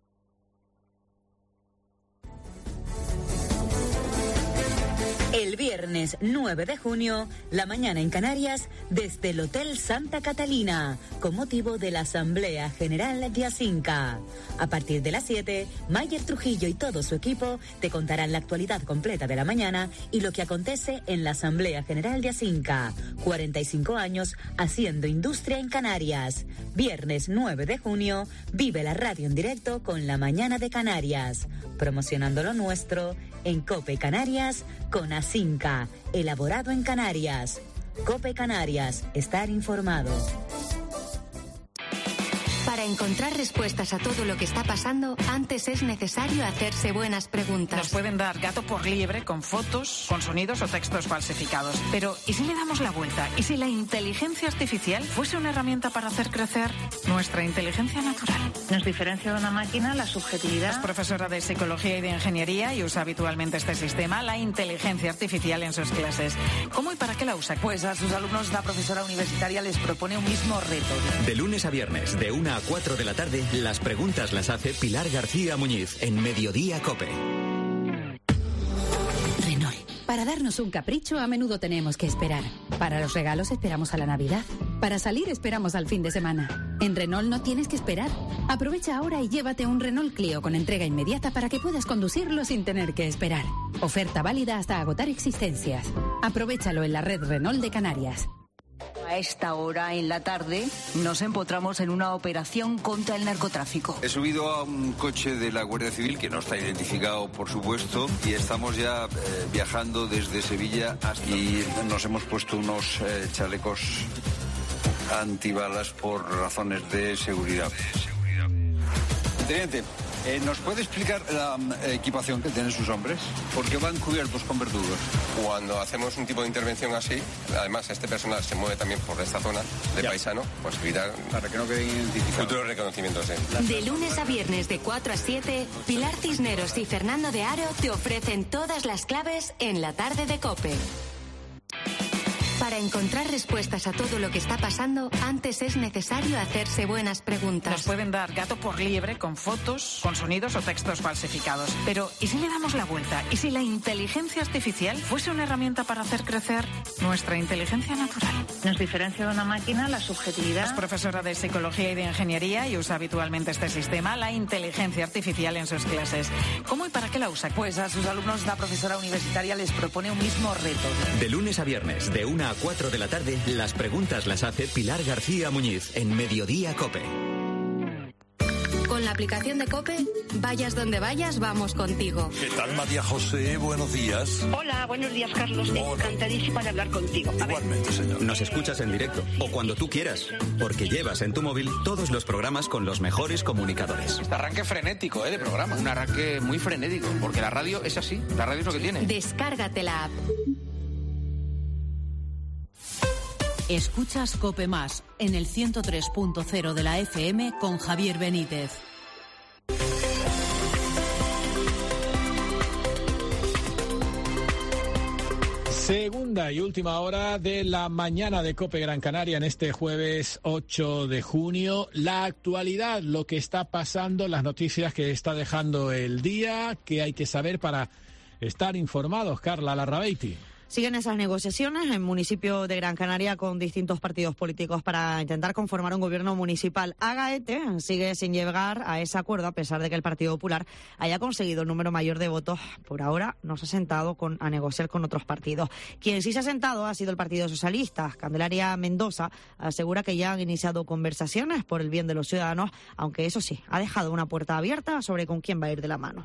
El viernes nueve de junio, la mañana en Canarias, desde el Hotel Santa Catalina, con motivo de la Asamblea General de ASINCA. A partir de las siete, Mayer Trujillo y todo su equipo te contarán la actualidad completa de la mañana y lo que acontece en la Asamblea General de ASINCA. cuarenta y cinco años haciendo industria en Canarias. Viernes nueve de junio, vive la radio en directo con La Mañana de Canarias, promocionando lo nuestro en COPE Canarias con ASINCA, elaborado en Canarias. COPE Canarias, estar informado. Para Para encontrar respuestas a todo lo que está pasando, antes es necesario hacerse buenas preguntas. Nos pueden dar gato por liebre con fotos, con sonidos o textos falsificados. Pero, ¿y si le damos la vuelta? ¿Y si la inteligencia artificial fuese una herramienta para hacer crecer nuestra inteligencia natural? Nos diferencia de una máquina la subjetividad. Es profesora de psicología y de ingeniería y usa habitualmente este sistema, la inteligencia artificial, en sus clases. ¿Cómo y para qué la usa? Pues a sus alumnos la profesora universitaria les propone un mismo reto. De lunes a viernes, de una a cuatro de la tarde, las preguntas las hace Pilar García Muñiz en Mediodía COPE. Renault. Para darnos un capricho a menudo tenemos que esperar. Para los regalos esperamos a la Navidad. Para salir esperamos al fin de semana. En Renault no tienes que esperar. Aprovecha ahora y llévate un Renault Clio con entrega inmediata para que puedas conducirlo sin tener que esperar. Oferta válida hasta agotar existencias. Aprovechalo en la red Renault de Canarias. A esta hora en la tarde nos empotramos en una operación contra el narcotráfico. He subido a un coche de la Guardia Civil que no está identificado, por supuesto, y estamos ya eh, viajando desde Sevilla hasta... Y nos hemos puesto unos eh, chalecos antibalas por razones de seguridad. Teniente, eh, ¿nos puede explicar la um, equipación que tienen sus hombres? ¿Por qué van cubiertos con verdugos? Cuando hacemos un tipo de intervención así, además este personal se mueve también por esta zona de ya. paisano, pues evitar para que no queden identificados. Futuros reconocimientos. Sí. De lunes a viernes de cuatro a siete, Pilar Cisneros y Fernando de Aro te ofrecen todas las claves en la tarde de COPE. Para encontrar respuestas a todo lo que está pasando, antes es necesario hacerse buenas preguntas. Nos pueden dar gato por liebre con fotos, con sonidos o textos falsificados. Pero, ¿y si le damos la vuelta? ¿Y si la inteligencia artificial fuese una herramienta para hacer crecer nuestra inteligencia natural? Nos diferencia de una máquina la subjetividad. Es profesora de psicología y de ingeniería y usa habitualmente este sistema, la inteligencia artificial, en sus clases. ¿Cómo y para qué la usa? Pues a sus alumnos la profesora universitaria les propone un mismo reto. De lunes a viernes, de una a cuatro de la tarde, las preguntas las hace Pilar García Muñiz en Mediodía COPE. Con la aplicación de COPE, vayas donde vayas, vamos contigo. ¿Qué tal, María José? Buenos días. Hola, buenos días, Carlos. Hola. Encantadísima de hablar contigo. A Igualmente, ver. señor. Nos escuchas en directo o cuando tú quieras, porque llevas en tu móvil todos los programas con los mejores comunicadores. Este arranque frenético, ¿eh? De programa. Un arranque muy frenético, porque la radio es así. La radio es lo que tiene. Descárgate la app. Escuchas COPE Más en el ciento tres punto cero de la F M con Javier Benítez. Segunda y última hora de la mañana de COPE Gran Canaria en este jueves ocho de junio. La actualidad, lo que está pasando, las noticias que está dejando el día, que hay que saber para estar informados. Carla Larrabeiti. Siguen esas negociaciones en el municipio de Gran Canaria con distintos partidos políticos para intentar conformar un gobierno municipal. Agaete sigue sin llegar a ese acuerdo a pesar de que el Partido Popular haya conseguido el número mayor de votos. Por ahora no se ha sentado con, a negociar con otros partidos. Quien sí se ha sentado ha sido el Partido Socialista. Candelaria Mendoza asegura que ya han iniciado conversaciones por el bien de los ciudadanos, aunque eso sí, ha dejado una puerta abierta sobre con quién va a ir de la mano.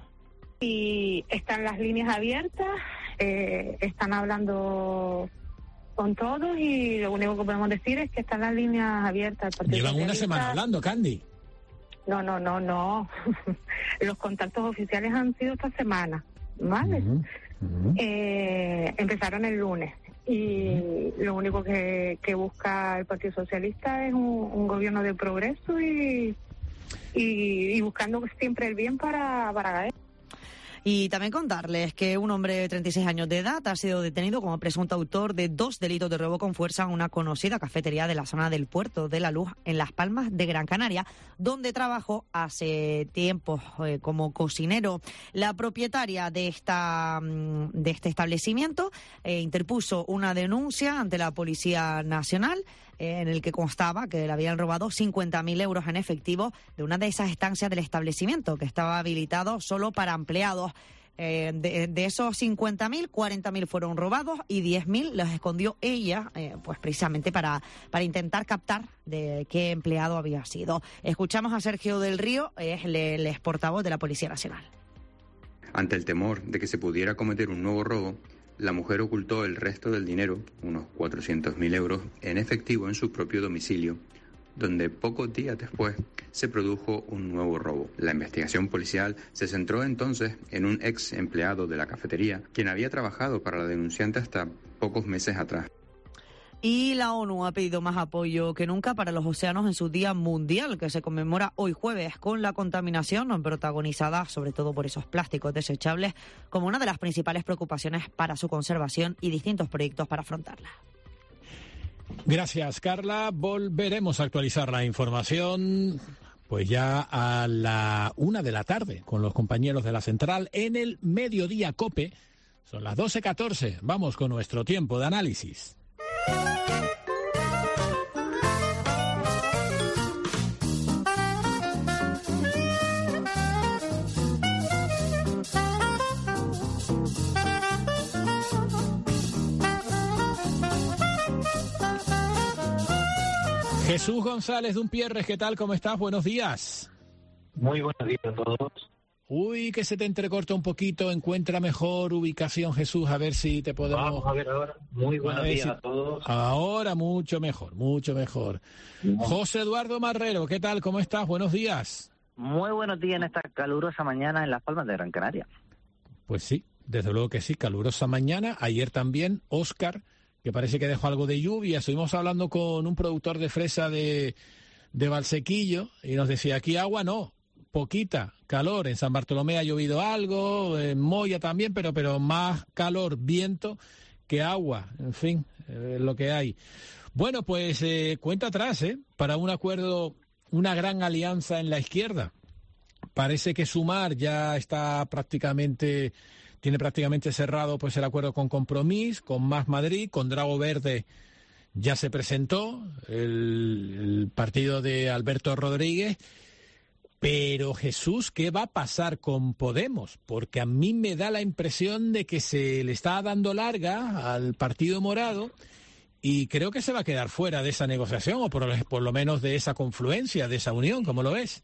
Y están las líneas abiertas, eh, están hablando con todos y lo único que podemos decir es que están las líneas abiertas. Llevan una semana hablando, Candy. No, no, no, no. Los contactos oficiales han sido esta semana, ¿vale? Uh-huh. Uh-huh. Eh, empezaron el lunes y uh-huh. lo único que, que busca el Partido Socialista es un, un gobierno de progreso y, y, y buscando siempre el bien para, para Gael. Y también contarles que un hombre de treinta y seis años de edad ha sido detenido como presunto autor de dos delitos de robo con fuerza en una conocida cafetería de la zona del Puerto de la Luz en Las Palmas de Gran Canaria, donde trabajó hace tiempo eh, como cocinero. La propietaria de esta de este establecimiento eh, interpuso una denuncia ante la Policía Nacional eh, en el que constaba que le habían robado cincuenta mil euros en efectivo de una de esas estancias del establecimiento que estaba habilitado solo para empleados. Eh, de, de esos cincuenta mil, cuarenta mil fueron robados y diez mil los escondió ella, eh, pues precisamente para, para intentar captar de qué empleado había sido. Escuchamos a Sergio del Río, es el, el ex portavoz de la Policía Nacional. Ante el temor de que se pudiera cometer un nuevo robo, la mujer ocultó el resto del dinero, unos cuatrocientos mil euros, en efectivo en su propio domicilio, donde pocos días después se produjo un nuevo robo. La investigación policial se centró entonces en un ex empleado de la cafetería, quien había trabajado para la denunciante hasta pocos meses atrás. Y la ONU ha pedido más apoyo que nunca para los océanos en su Día Mundial, que se conmemora hoy jueves, con la contaminación protagonizada sobre todo por esos plásticos desechables como una de las principales preocupaciones para su conservación y distintos proyectos para afrontarla. Gracias, Carla. Volveremos a actualizar la información pues ya a la una de la tarde con los compañeros de la Central en el Mediodía COPE. Son las doce catorce. Vamos con nuestro tiempo de análisis. Jesús González de Umpierres, ¿qué tal? ¿Cómo estás? Buenos días. Muy buenos días a todos. Uy, que se te entrecorta un poquito. Encuentra mejor ubicación, Jesús, a ver si te podemos... Vamos a ver ahora. Muy buenos días si... a todos. Ahora mucho mejor, mucho mejor. No. José Eduardo Marrero, ¿qué tal? ¿Cómo estás? Buenos días. Muy buenos días en esta calurosa mañana en Las Palmas de Gran Canaria. Pues sí, desde luego que sí, calurosa mañana. Ayer también, Óscar, que parece que dejó algo de lluvia. Estuvimos hablando con un productor de fresa de, de Valsequillo y nos decía, aquí agua no, poquita, calor. En San Bartolomé ha llovido algo, en Moya también, pero, pero más calor, viento que agua. En fin, es lo que hay. Bueno, pues eh, cuenta atrás, ¿eh? Para un acuerdo, una gran alianza en la izquierda. Parece que Sumar ya está prácticamente... Tiene prácticamente cerrado pues el acuerdo con Compromís, con Más Madrid, con Drago Verde ya se presentó, el, el partido de Alberto Rodríguez. Pero Jesús, ¿qué va a pasar con Podemos? Porque a mí me da la impresión de que se le está dando larga al Partido Morado y creo que se va a quedar fuera de esa negociación o por, por lo menos de esa confluencia, de esa unión. ¿Cómo lo ves?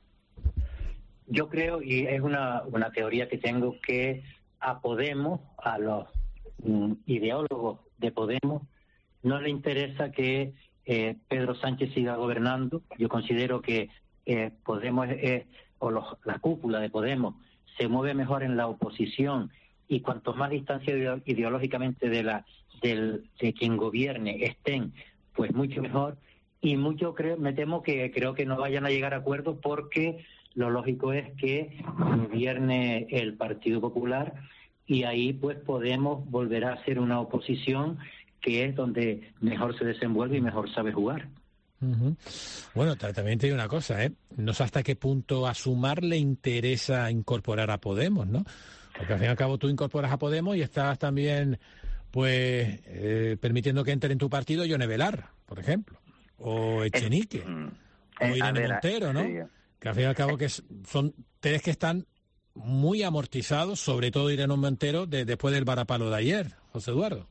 Yo creo, y es una, una teoría que tengo, que a Podemos, a los mm, ideólogos de Podemos, no le interesa que eh, Pedro Sánchez siga gobernando. Yo considero que eh, Podemos, eh, o los, la cúpula de Podemos, se mueve mejor en la oposición y cuanto más distancia ideológicamente de la del, de quien gobierne estén, pues mucho mejor. Y mucho creo, me temo que creo que no vayan a llegar a acuerdos porque lo lógico es que gobierne el Partido Popular y ahí pues Podemos volverá a ser una oposición que es donde mejor se desenvuelve y mejor sabe jugar. Uh-huh. Bueno, también te digo una cosa, ¿eh? No sé hasta qué punto a Sumar le interesa incorporar a Podemos, ¿no? Porque al fin y al cabo tú incorporas a Podemos y estás también pues eh, permitiendo que entre en tu partido Yone Belarra, por ejemplo, o Echenique, eh, o Irene ver, Montero, ¿no? Sí. Que al fin y al cabo que son tres que están muy amortizados, sobre todo Irene Montero, de, después del varapalo de ayer, José Eduardo.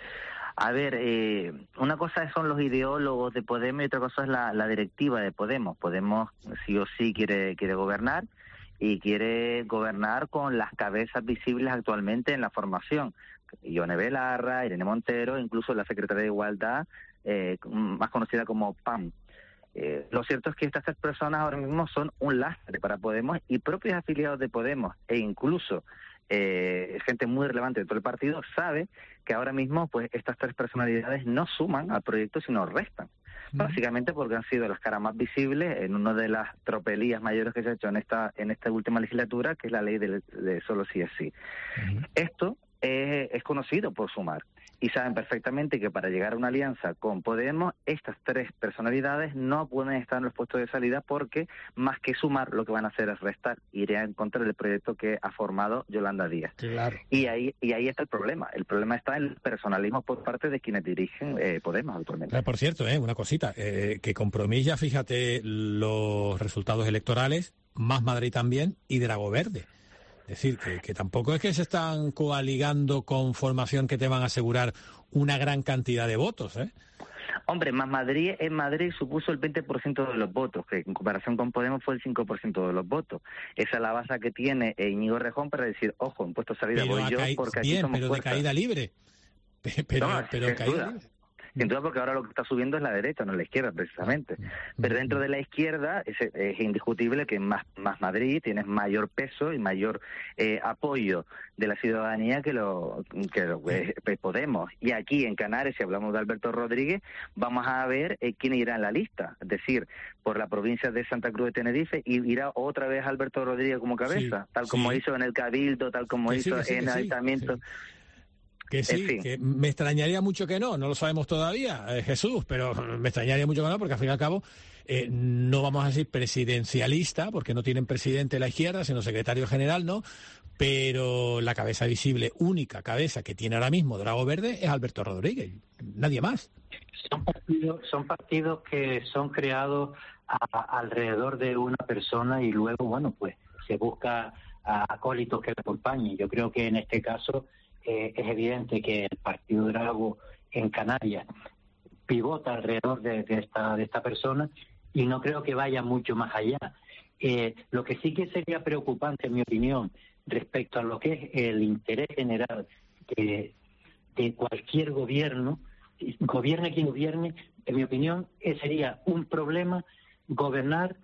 A ver, eh, una cosa son los ideólogos de Podemos y otra cosa es la, la directiva de Podemos. Podemos sí o sí quiere, quiere gobernar y quiere gobernar con las cabezas visibles actualmente en la formación. Yone Belarra, Irene Montero, incluso la secretaria de Igualdad, eh, más conocida como P A M. Eh, lo cierto es que estas tres personas ahora mismo son un lastre para Podemos y propios afiliados de Podemos e incluso eh, gente muy relevante de todo el partido sabe que ahora mismo pues estas tres personalidades no suman al proyecto sino restan. Uh-huh. Básicamente porque han sido las caras más visibles en una de las tropelías mayores que se ha hecho en esta en esta última legislatura, que es la ley de, de solo sí es sí. Uh-huh. Esto eh, es conocido por Sumar. Y saben perfectamente que para llegar a una alianza con Podemos, estas tres personalidades no pueden estar en los puestos de salida porque, más que sumar, lo que van a hacer es restar, irían en contra del proyecto que ha formado Yolanda Díaz. Claro. Y ahí y ahí está el problema. El problema está en el personalismo por parte de quienes dirigen eh, Podemos actualmente. Por cierto, eh, una cosita, eh, que Compromís ya, fíjate, los resultados electorales, Más Madrid también, y Drago Verde. Es decir, que, que tampoco es que se están coaligando con formación que te van a asegurar una gran cantidad de votos, ¿eh? Hombre, Más Madrid en Madrid supuso el veinte por ciento de los votos, que en comparación con Podemos fue el cinco por ciento de los votos. Esa es la base que tiene Íñigo Rejón para decir, ojo, en puesto de salida pero voy yo caí... porque bien, aquí somos pero fuerzas. de caída libre. Pero, no, pero caída libre. Sin duda, porque ahora lo que está subiendo es la derecha, no la izquierda, precisamente. Pero dentro de la izquierda es, es indiscutible que más, más Madrid tienes mayor peso y mayor eh, apoyo de la ciudadanía que lo que lo, eh, Podemos. Y aquí en Canarias, si hablamos de Alberto Rodríguez, vamos a ver eh, quién irá en la lista. Es decir, por la provincia de Santa Cruz de Tenerife, y irá otra vez Alberto Rodríguez como cabeza, sí, tal como sí. hizo en el Cabildo, tal como que hizo sí, sí, en el sí, Ayuntamiento. Sí. Que sí, en fin. Que me extrañaría mucho que no, no lo sabemos todavía, eh, Jesús, pero me extrañaría mucho que no, porque al fin y al cabo eh, no vamos a decir presidencialista, porque no tienen presidente la izquierda, sino secretario general, ¿no? Pero la cabeza visible, única cabeza que tiene ahora mismo Drago Verde es Alberto Rodríguez, nadie más. Son partidos, son partidos que son creados a, a, alrededor de una persona y luego, bueno, pues se busca a acólitos que le acompañen. Yo creo que en este caso eh, es evidente que el Partido Drago en Canarias pivota alrededor de, de esta de esta persona y no creo que vaya mucho más allá. Eh, lo que sí que sería preocupante, en mi opinión, respecto a lo que es el interés general de, de cualquier gobierno, gobierne quien gobierne, en mi opinión, eh, sería un problema gobernar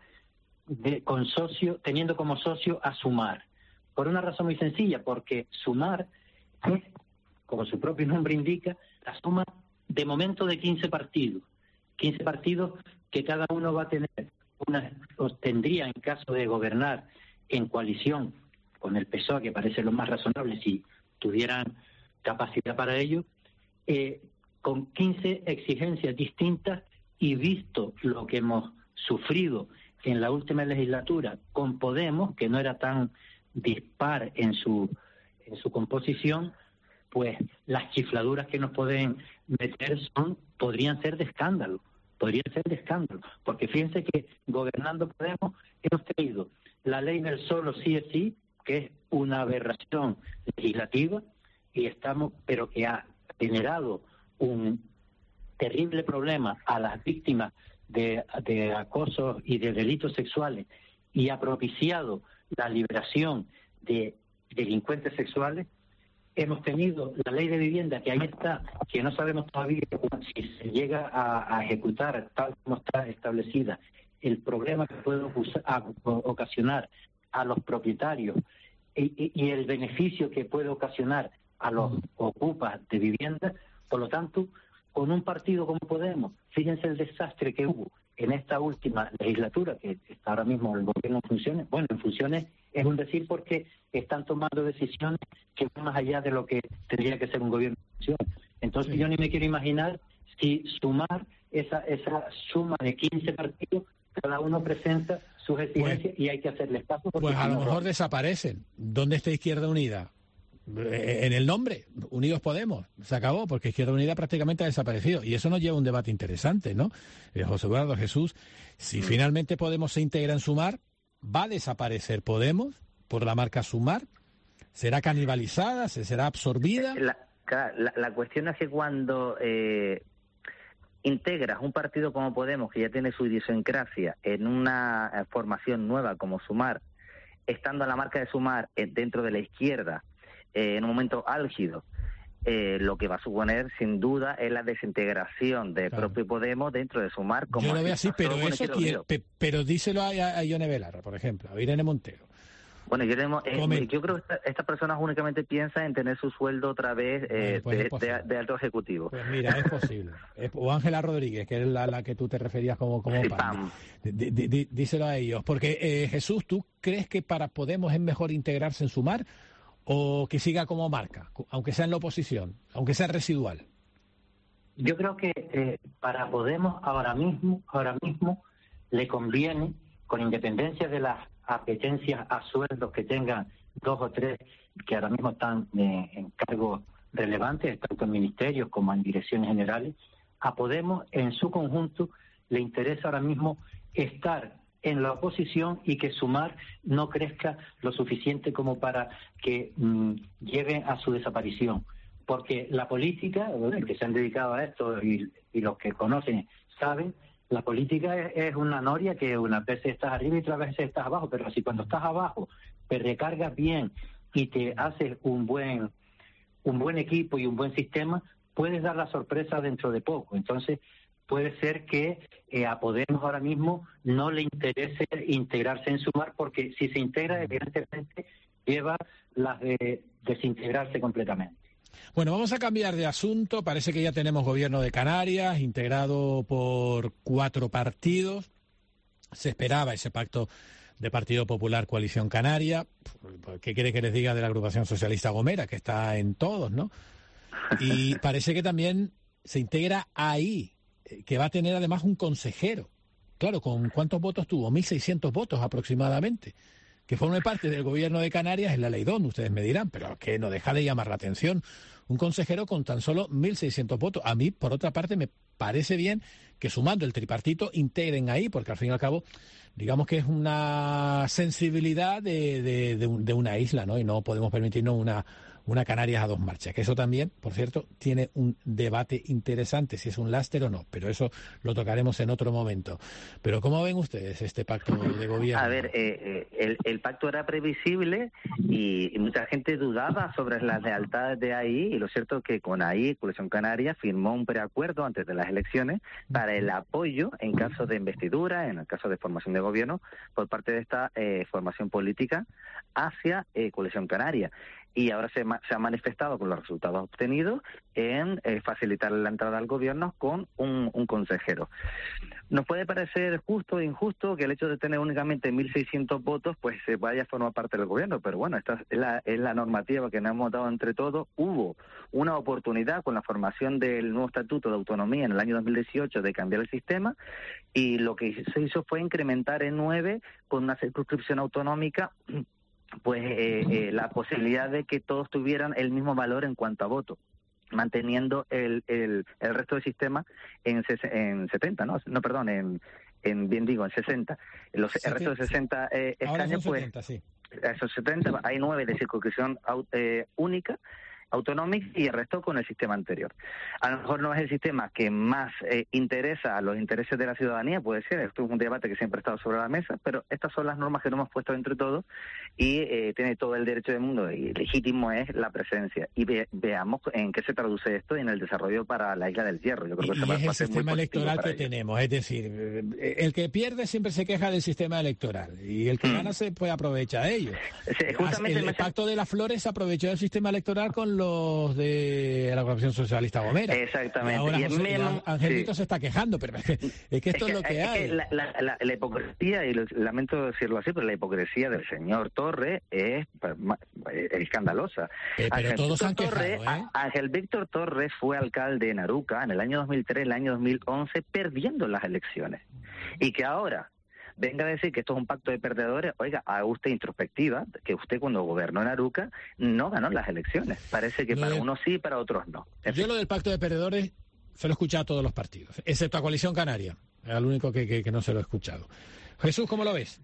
de, con socio, teniendo como socio a Sumar. Por una razón muy sencilla, porque Sumar es, como su propio nombre indica, la suma de momento de quince partidos. quince partidos que cada uno va a tener, una, os tendría en caso de gobernar en coalición con el P S O E, que parece lo más razonable si tuvieran capacidad para ello, eh, con quince exigencias distintas, y visto lo que hemos sufrido en la última legislatura con Podemos, que no era tan dispar en su en su composición, pues las chifladuras que nos pueden meter son podrían ser de escándalo, podrían ser de escándalo, porque fíjense que gobernando Podemos hemos tenido la ley del solo sí es sí, que es una aberración legislativa, y estamos, pero que ha generado un terrible problema a las víctimas de, de acosos y de delitos sexuales, y ha propiciado la liberación de delincuentes sexuales. Hemos tenido la ley de vivienda, que ahí está, que no sabemos todavía si se llega a, a ejecutar tal como está establecida, el problema que puede ocasionar a los propietarios y, y el beneficio que puede ocasionar a los ocupas de vivienda. Por lo tanto, con un partido como Podemos, fíjense el desastre que hubo en esta última legislatura, que está ahora mismo el gobierno en funciones. Bueno, en funciones es un decir, porque están tomando decisiones que van más allá de lo que tendría que ser un gobierno en funciones. Entonces, sí. Yo ni me quiero imaginar si sumar esa esa suma de quince partidos, cada uno presenta sus exigencias, pues, y hay que hacerles caso. Pues a lo mejor no desaparecen. ¿Dónde está Izquierda Unida? En el nombre, Unidos Podemos, se acabó, porque Izquierda Unida prácticamente ha desaparecido, y eso nos lleva a un debate interesante, ¿no? Eh, José Eduardo, Jesús, si mm. finalmente Podemos se integra en Sumar, ¿va a desaparecer Podemos por la marca Sumar? ¿Será canibalizada? ¿Se será absorbida? La, la, la cuestión es que cuando eh, integras un partido como Podemos, que ya tiene su idiosincrasia, en una formación nueva como Sumar, estando la marca de Sumar eh, dentro de la izquierda, Eh, en un momento álgido, eh, lo que va a suponer sin duda es la desintegración del claro. propio Podemos dentro de Sumar. Como yo lo veo así, pero eso quiere, pe, pero díselo a, a Ione Belarra, por ejemplo, a Irene Montero. Bueno, yo, eh, yo creo que esta, estas personas únicamente piensan en tener su sueldo otra vez eh, bueno, pues de, de, de alto ejecutivo. Pues mira, es posible. Es, o Ángela Rodríguez, que es la, la que tú te referías como, como sí, Pam. D- d- d- díselo a ellos. Porque, eh, Jesús, ¿tú crees que para Podemos es mejor integrarse en Sumar o que siga como marca, aunque sea en la oposición, aunque sea residual? Yo creo que eh, para Podemos ahora mismo, ahora mismo le conviene, con independencia de las apetencias a sueldos que tengan dos o tres que ahora mismo están eh, en cargos relevantes, tanto en ministerios como en direcciones generales, a Podemos en su conjunto le interesa ahora mismo estar en la oposición y que Sumar no crezca lo suficiente como para que mmm, lleve a su desaparición. Porque la política, bueno, que se han dedicado a esto y, y los que conocen saben, la política es, es una noria que unas veces estás arriba y otras veces estás abajo, pero así cuando estás abajo te recargas bien y te haces un buen un buen equipo y un buen sistema, puedes dar la sorpresa dentro de poco. Entonces, puede ser que eh, a Podemos ahora mismo no le interese integrarse en Sumar, porque si se integra, evidentemente, lleva las de desintegrarse completamente. Bueno, vamos a cambiar de asunto. Parece que ya tenemos gobierno de Canarias, integrado por cuatro partidos. Se esperaba ese pacto de Partido Popular Coalición Canaria. ¿Qué quiere que les diga de la agrupación socialista Gomera, que está en todos, ¿no? Y parece que también se integra ahí, que va a tener además un consejero. Claro, ¿con cuántos votos tuvo? mil seiscientos votos aproximadamente. Que forme parte del gobierno de Canarias es la ley D O N, ustedes me dirán, pero que no deja de llamar la atención. Un consejero con tan solo mil seiscientos votos. A mí, por otra parte, me parece bien que sumando el tripartito integren ahí, porque al fin y al cabo, digamos que es una sensibilidad de, de, de, un, de una isla, ¿no? Y no podemos permitirnos una, una Canarias a dos marchas. Que eso también, por cierto, tiene un debate interesante, si es un lastre o no, pero eso lo tocaremos en otro momento. Pero ¿cómo ven ustedes este pacto de gobierno? A ver, eh, el, el pacto era previsible y, y mucha gente dudaba sobre las lealtades de A I, y lo cierto es que con A I, Coalición Canaria, firmó un preacuerdo antes de las elecciones para el apoyo en caso de investidura, en el caso de formación de gobierno, por parte de esta eh, formación política hacia eh, Coalición Canaria. Y ahora se, se ha manifestado con los resultados obtenidos en eh, facilitar la entrada al gobierno con un, un consejero. Nos puede parecer justo o injusto que el hecho de tener únicamente mil seiscientos votos pues se vaya a formar parte del gobierno, pero bueno, esta es la, es la normativa que nos hemos dado entre todos. Hubo una oportunidad con la formación del nuevo Estatuto de Autonomía en el año dos mil dieciocho de cambiar el sistema, y lo que se hizo fue incrementar en nueve con una circunscripción autonómica pues eh, eh, la posibilidad de que todos tuvieran el mismo valor en cuanto a voto, manteniendo el, el, el resto del sistema en, en setenta, ¿no? No, perdón, en, en bien digo, en sesenta. Los, el resto de sesenta eh, escaños, pues, setenta, sí. Esos setenta, hay nueve de circunscripción eh, única, autonómica, y el resto con el sistema anterior. A lo mejor no es el sistema que más eh, interesa a los intereses de la ciudadanía, puede ser, esto es un debate que siempre ha estado sobre la mesa, pero estas son las normas que nos hemos puesto entre todos y eh, tiene todo el derecho del mundo, y legítimo es la presencia. Y ve, veamos en qué se traduce esto en el desarrollo para la Isla del Hierro. Yo creo que y, se va y es el sistema electoral que ellos. tenemos, es decir, el que pierde siempre se queja del sistema electoral y el que mm. gana se pues aprovecha de ello. Sí, justamente el, el Pacto de las Flores se aprovechó del sistema electoral con los de la Agrupación Socialista Gomera. Exactamente. Y ahora y José, mismo, Angelito sí. se está quejando, pero es que, es que esto es, es, lo que es hay. Que la, la, la, la hipocresía, y lo, lamento decirlo así, pero la hipocresía del señor Torres es, es escandalosa. Eh, pero Ángel todos Víctor han quejado, Torres, ¿eh? Ángel Víctor Torres fue alcalde en Aruca en el año dos mil tres, el año dos mil once, perdiendo las elecciones. Y que ahora venga a decir que esto es un pacto de perdedores. Oiga, haga usted introspectiva, que usted cuando gobernó en Aruca no ganó las elecciones. Parece que lo para de... unos sí, para otros no. En Yo fin. lo del pacto de perdedores se lo he escuchado a todos los partidos, excepto a Coalición Canaria. Era el único que, que, que no se lo he escuchado. Jesús, ¿cómo lo ves?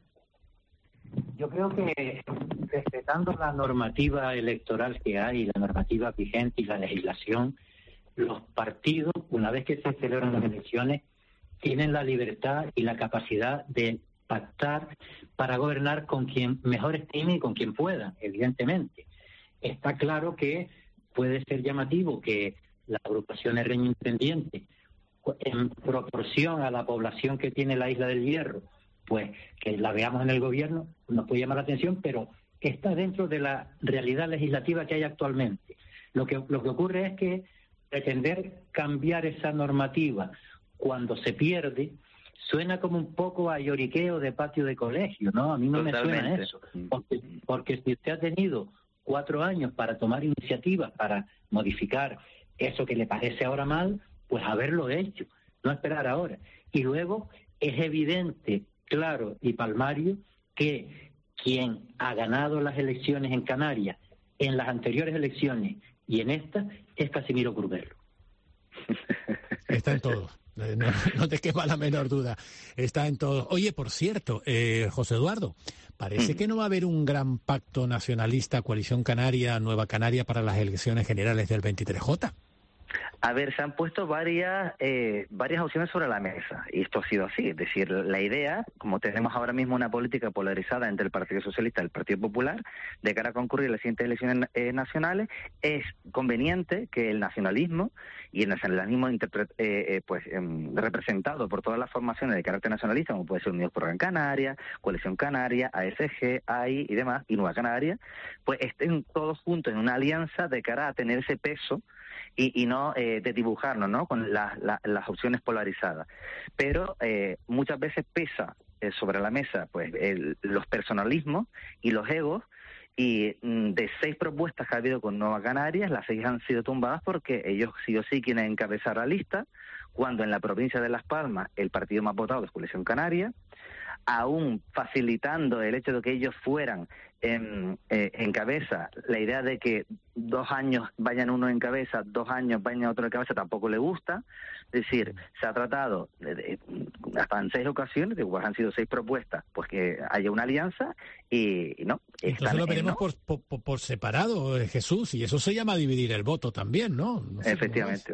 Yo creo que respetando la normativa electoral que hay, la normativa vigente y la legislación, los partidos, una vez que se celebran las elecciones, tienen la libertad y la capacidad de pactar para gobernar con quien mejor estime y con quien pueda, evidentemente. Está claro que puede ser llamativo que la agrupación Herreño Independiente, en proporción a la población que tiene la Isla del Hierro, pues que la veamos en el gobierno, nos puede llamar la atención, pero está dentro de la realidad legislativa que hay actualmente. Lo que, lo que ocurre es que pretender cambiar esa normativa cuando se pierde suena como un poco a lloriqueo de patio de colegio, ¿no? A mí no Totalmente. me suena eso, porque, porque si usted ha tenido cuatro años para tomar iniciativas para modificar eso que le parece ahora mal, pues haberlo hecho, no esperar ahora. Y luego es evidente, claro y palmario, que quien ha ganado las elecciones en Canarias, en las anteriores elecciones y en esta, es Casimiro Curvelo. Está en todo. No, no te quepa la menor duda. Está en todo. Oye, por cierto, eh, José Eduardo, parece que no va a haber un gran pacto nacionalista, Coalición Canaria, Nueva Canaria, para las elecciones generales del veintitrés J. A ver, se han puesto varias eh, varias opciones sobre la mesa, y esto ha sido así. Es decir, la idea, como tenemos ahora mismo una política polarizada entre el Partido Socialista y el Partido Popular, de cara a concurrir a las siguientes elecciones eh, nacionales, es conveniente que el nacionalismo, y el nacionalismo interpre- eh, eh, pues eh, representado por todas las formaciones de carácter nacionalista, como puede ser Unidos por Gran Canaria, Coalición Canaria, A S G, A I y demás, y Nueva Canaria, pues estén todos juntos en una alianza de cara a tener ese peso y, y no eh, de dibujarnos, ¿no?, con la, la, las opciones polarizadas. Pero eh, muchas veces pesa eh, sobre la mesa pues el, los personalismos y los egos, y mm, de seis propuestas que ha habido con Nueva Canarias, las seis han sido tumbadas porque ellos sí o sí quieren encabezar la lista, cuando en la provincia de Las Palmas el partido más votado es Coalición Canaria, aún facilitando el hecho de que ellos fueran en, eh, en cabeza. La idea de que dos años vayan uno en cabeza, dos años vayan otro en cabeza, tampoco le gusta. Es decir, se ha tratado de, de, hasta en seis ocasiones, de cuales han sido seis propuestas, pues que haya una alianza y, y no. Entonces lo veremos en, ¿no? por, por, por separado, Jesús, y eso se llama dividir el voto también, ¿no? No sé. Efectivamente.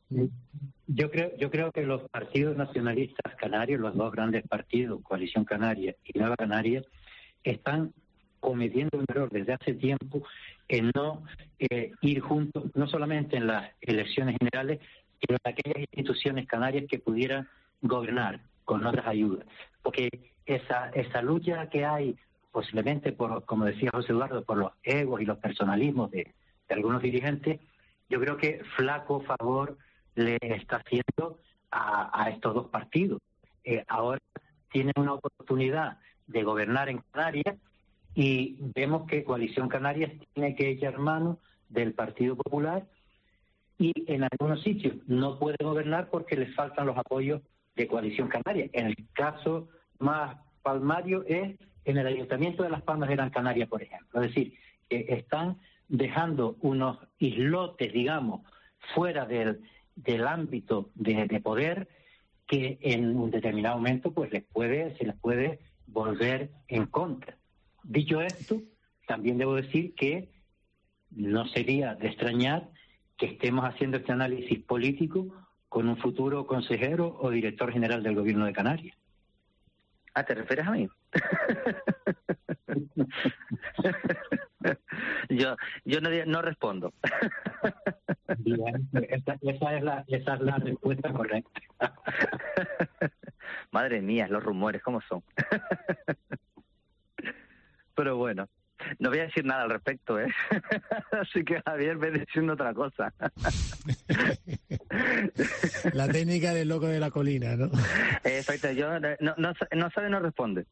Yo creo, yo creo que los partidos nacionalistas canarios, los dos grandes partidos, Coalición Canaria y Nueva Canaria, están cometiendo un error desde hace tiempo en no eh, ir juntos, no solamente en las elecciones generales, sino en aquellas instituciones canarias que pudieran gobernar con otras ayudas. Porque esa, esa lucha que hay, posiblemente, por, como decía José Eduardo, por los egos y los personalismos de, de algunos dirigentes, yo creo que flaco favor le está haciendo a, a estos dos partidos. Eh, ahora tienen una oportunidad de gobernar en Canarias y vemos que Coalición Canarias tiene que echar mano del Partido Popular y en algunos sitios no puede gobernar porque les faltan los apoyos de Coalición Canaria. En el caso más palmario es en el Ayuntamiento de Las Palmas de Gran Canaria, por ejemplo. Es decir, que están dejando unos islotes, digamos, fuera del del ámbito de, de poder que en un determinado momento pues les puede se les puede volver en contra. Dicho esto, también debo decir que no sería de extrañar que estemos haciendo este análisis político con un futuro consejero o director general del Gobierno de Canarias. Ah, ¿te refieres a mí? yo yo no, no respondo. Bien, esa, esa es la esa es la respuesta correcta. Madre mía, los rumores cómo son. Pero bueno, no voy a decir nada al respecto, ¿eh? Así que Javier me diciendo otra cosa. La técnica del loco de la colina, ¿no? Exacto, yo no, no, no sabe, no responde.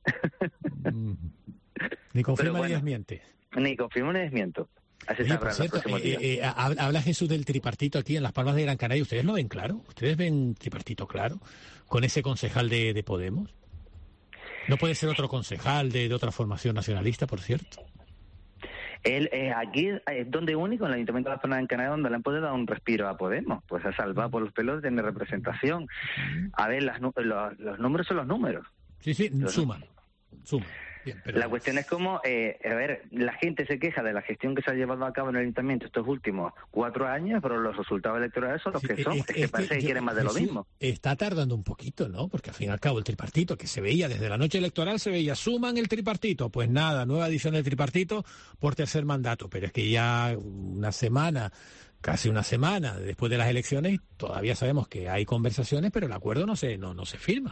Ni confirma bueno, ni desmiente. Ni confirmo ni desmiento. Así Oye, por cierto, eh, eh, habla Jesús del tripartito aquí en Las Palmas de Gran Canaria. ¿Ustedes lo ven claro? ¿Ustedes ven tripartito claro con ese concejal de, de Podemos? ¿No puede ser otro concejal de, de otra formación nacionalista, por cierto? Él, eh, aquí es donde único, en el Ayuntamiento de Las Palmas de Gran Canaria, donde le han podido dar un respiro a Podemos. Pues ha salvado por los pelos de mi representación. A ver, las, los, los números son los números. Sí, sí, los, suman. Suman. Bien, pero... La cuestión es como, eh, a ver, la gente se queja de la gestión que se ha llevado a cabo en el Ayuntamiento estos últimos cuatro años, pero los resultados electorales son los sí, que son. Es, es, es que es parece que, que quieren más de lo mismo. Está tardando un poquito, ¿no? Porque al fin y al cabo el tripartito que se veía desde la noche electoral, se veía, suman el tripartito. Pues nada, nueva edición del tripartito por tercer mandato. Pero es que ya una semana, casi una semana después de las elecciones, todavía sabemos que hay conversaciones, pero el acuerdo no se, no, no se firma.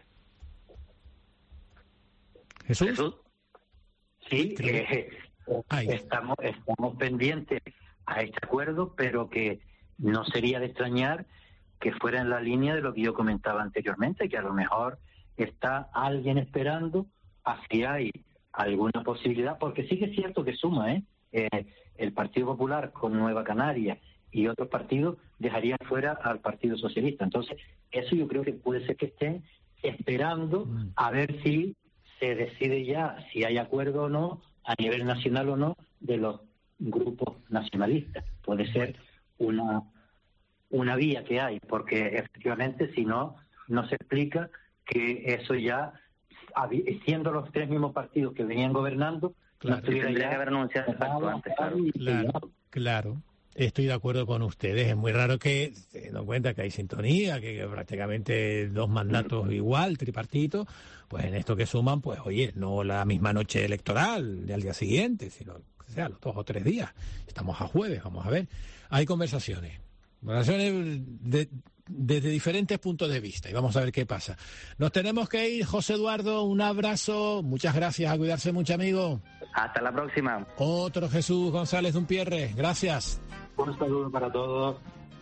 ¿Jesús? ¿Jesús? Sí, eh, estamos, estamos pendientes a este acuerdo, pero que no sería de extrañar que fuera en la línea de lo que yo comentaba anteriormente, que a lo mejor está alguien esperando a si hay alguna posibilidad, porque sí que es cierto que suma, ¿eh? Eh, el Partido Popular con Nueva Canaria y otros partidos dejarían fuera al Partido Socialista. Entonces, eso yo creo que puede ser que estén esperando a ver si se decide ya si hay acuerdo o no, a nivel nacional o no, de los grupos nacionalistas. Puede ser una una vía que hay, porque efectivamente si no, no se explica que eso ya, siendo los tres mismos partidos que venían gobernando, claro, no estuviera tendría ya... que haber anunciado exacto antes, claro. Claro, claro. Estoy de acuerdo con ustedes. Es muy raro que, teniendo en cuenta que hay sintonía, que, que prácticamente dos mandatos igual, tripartito, pues en esto que suman, pues oye, no la misma noche electoral de al día siguiente, sino que sea los dos o tres días. Estamos a jueves, vamos a ver. Hay conversaciones, conversaciones de, desde diferentes puntos de vista y vamos a ver qué pasa. Nos tenemos que ir, José Eduardo, un abrazo, muchas gracias, a cuidarse mucho, amigo. Hasta la próxima. Otro Jesús González Dumpierre, gracias. Un saludo para todos.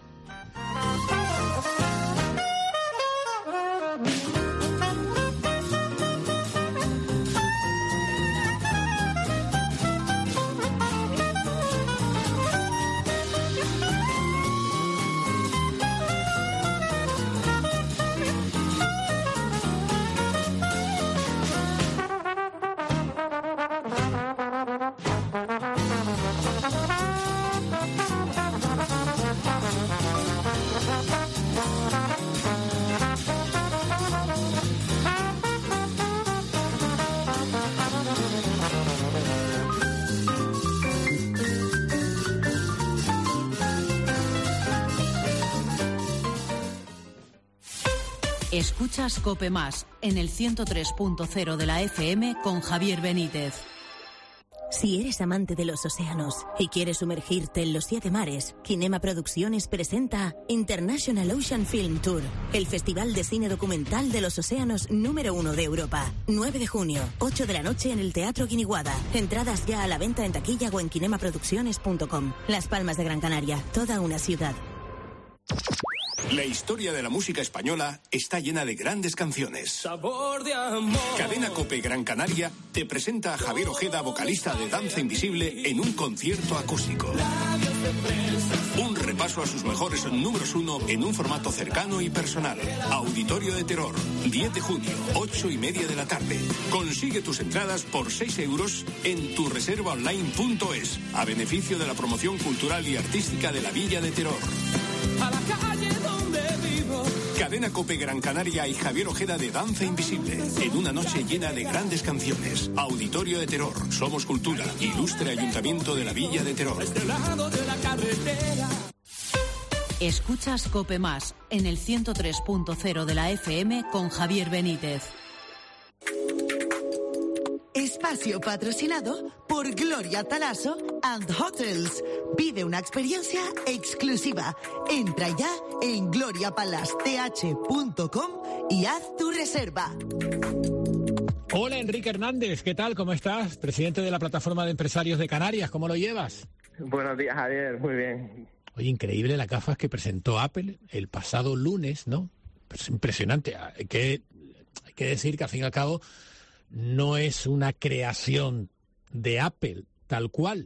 Escuchas COPE Más en el ciento tres punto cero de la F M con Javier Benítez. Si eres amante de los océanos y quieres sumergirte en los siete mares, Kinema Producciones presenta International Ocean Film Tour, el festival de cine documental de los océanos número uno de Europa. nueve de junio, ocho de la noche en el Teatro Guiniguada. Entradas ya a la venta en taquilla o en kinemaproducciones punto com. Las Palmas de Gran Canaria, toda una ciudad. La historia de la música española está llena de grandes canciones. Sabor de amor. Cadena COPE Gran Canaria te presenta a Javier Ojeda, vocalista de Danza Invisible, en un concierto acústico. Un repaso a sus mejores números uno en un formato cercano y personal. Auditorio de Terror, diez de junio, ocho y media de la tarde. Consigue tus entradas por seis euros en tu reserva online punto es, a beneficio de la promoción cultural y artística de la Villa de Terror. A la calle donde vivo. Cadena COPE Gran Canaria y Javier Ojeda de Danza Invisible, en una noche llena de grandes canciones. Auditorio de Terror, Somos Cultura, Ilustre Ayuntamiento de la Villa de Terror. Este lado de la carretera. Escuchas COPE Más en el ciento tres punto cero de la F M con Javier Benítez. Espacio patrocinado por Gloria Talaso and Hotels. Vive una experiencia exclusiva. Entra ya en gloria palace t h punto com y haz tu reserva. Hola, Enrique Hernández, ¿qué tal? ¿Cómo estás? Presidente de la Plataforma de Empresarios de Canarias, ¿cómo lo llevas? Buenos días, Javier, muy bien. Oye, increíble las gafas que presentó Apple el pasado lunes, ¿no? Es impresionante. Hay que, hay que decir que al fin y al cabo no es una creación de Apple tal cual,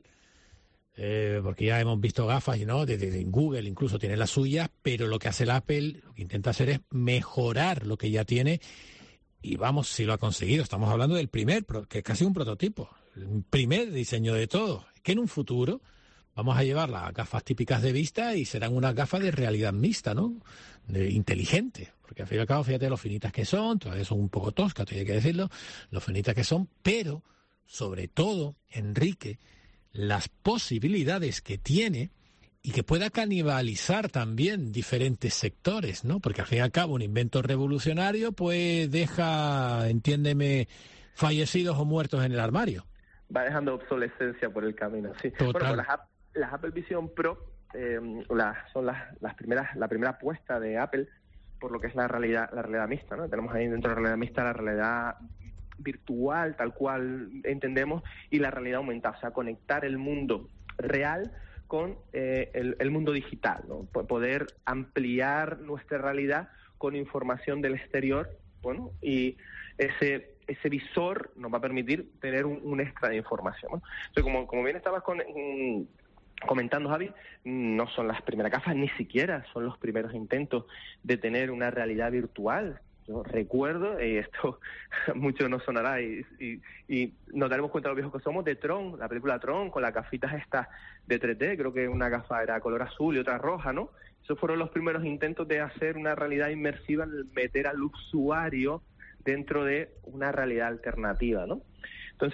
eh, porque ya hemos visto gafas, ¿no? Desde de, de Google incluso tiene las suyas, pero lo que hace el Apple, lo que intenta hacer es mejorar lo que ya tiene y vamos, si lo ha conseguido. Estamos hablando del primer, que es casi un prototipo, el primer diseño de todo, que en un futuro vamos a llevar las gafas típicas de vista y serán unas gafas de realidad mixta, ¿no? De inteligente, porque al fin y al cabo, fíjate lo finitas que son, todavía son un poco toscas, hay que decirlo, lo finitas que son, pero sobre todo, Enrique, las posibilidades que tiene y que pueda canibalizar también diferentes sectores, ¿no? Porque al fin y al cabo un invento revolucionario pues deja, entiéndeme, fallecidos o muertos en el armario. Va dejando obsolescencia por el camino, sí. Total. Bueno, pues las, las Apple Vision Pro eh, las, son las, las primeras, la primera apuesta de Apple por lo que es la realidad, la realidad mixta, ¿no? Tenemos ahí dentro de la realidad mixta la realidad virtual, tal cual entendemos, y la realidad aumentada, o sea, conectar el mundo real con eh, el, el mundo digital, ¿no? Poder ampliar nuestra realidad con información del exterior, bueno, y ese ese visor nos va a permitir tener un, un extra de información, ¿no? Entonces, como, como bien estabas con, um, comentando, Javi, no son las primeras gafas, ni siquiera son los primeros intentos de tener una realidad virtual. Yo recuerdo, y esto mucho nos sonará y, y, y nos daremos cuenta de lo viejos que somos, de Tron, la película Tron, con las gafitas estas de tres D, creo que una gafa era color azul y otra roja, ¿no? Esos fueron los primeros intentos de hacer una realidad inmersiva, meter al usuario dentro de una realidad alternativa, ¿no? Entonces,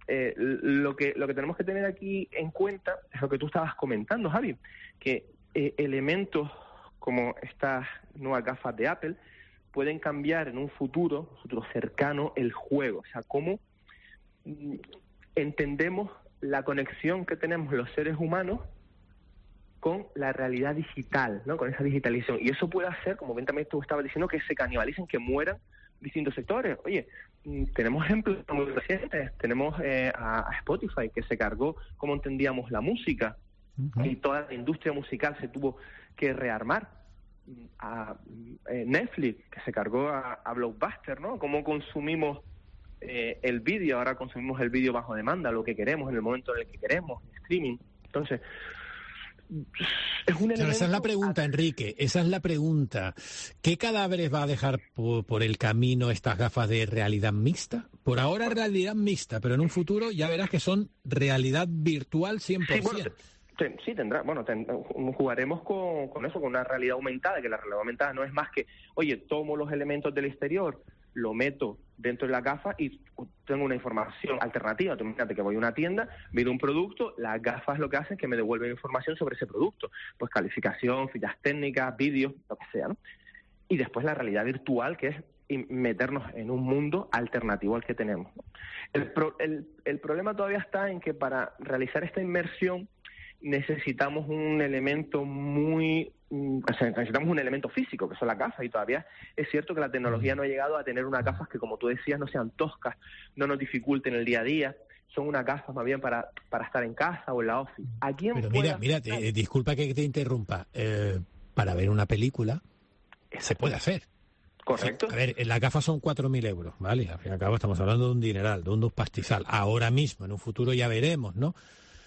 eh, lo que lo que tenemos que tener aquí en cuenta es lo que tú estabas comentando, Javi, que eh, elementos como estas nuevas gafas de Apple pueden cambiar en un futuro, futuro cercano, el juego. O sea, cómo mm, entendemos la conexión que tenemos los seres humanos con la realidad digital, ¿no? Con esa digitalización. Y eso puede hacer, como bien también tú estabas diciendo, que se canibalicen, que mueran distintos sectores. Oye, mm, tenemos ejemplos muy recientes. Tenemos eh, a, a Spotify, que se cargó como entendíamos la música, uh-huh. y toda la industria musical se tuvo que rearmar. A eh, Netflix, que se cargó a, a Blockbuster, ¿no? Cómo consumimos eh, el vídeo, ahora consumimos el vídeo bajo demanda, lo que queremos, en el momento en el que queremos, streaming. Entonces, es un elemento... Esa es la pregunta, Enrique, esa es la pregunta. ¿Qué cadáveres va a dejar por, por el camino estas gafas de realidad mixta? Por ahora realidad mixta, pero en un futuro ya verás que son realidad virtual cien por ciento. Sí, bueno, Sí, tendrá, bueno, ten, jugaremos con, con eso, con una realidad aumentada, que la realidad aumentada no es más que, oye, tomo los elementos del exterior, lo meto dentro de la gafa y tengo una información alternativa. Tú imagínate que voy a una tienda, miro un producto, las gafas lo que hacen es que me devuelven información sobre ese producto, pues calificación, fichas técnicas, vídeos, lo que sea, ¿no? Y después la realidad virtual, que es meternos en un mundo alternativo al que tenemos. El, pro, el, el problema todavía está en que para realizar esta inmersión necesitamos un elemento muy, o sea, necesitamos un elemento físico, que son las gafas, y todavía es cierto que la tecnología no ha llegado a tener unas gafas que, como tú decías, no sean toscas, no nos dificulten el día a día. Son unas gafas más bien para, para estar en casa o en la office. ¿A quién Pero mira, mira, te, disculpa que te interrumpa, eh, para ver una película se puede hacer. Correcto. O sea, a ver, las gafas son cuatro mil euros, ¿vale? Al fin y al cabo estamos hablando de un dineral, de un pastizal. Ahora mismo, en un futuro ya veremos, ¿no?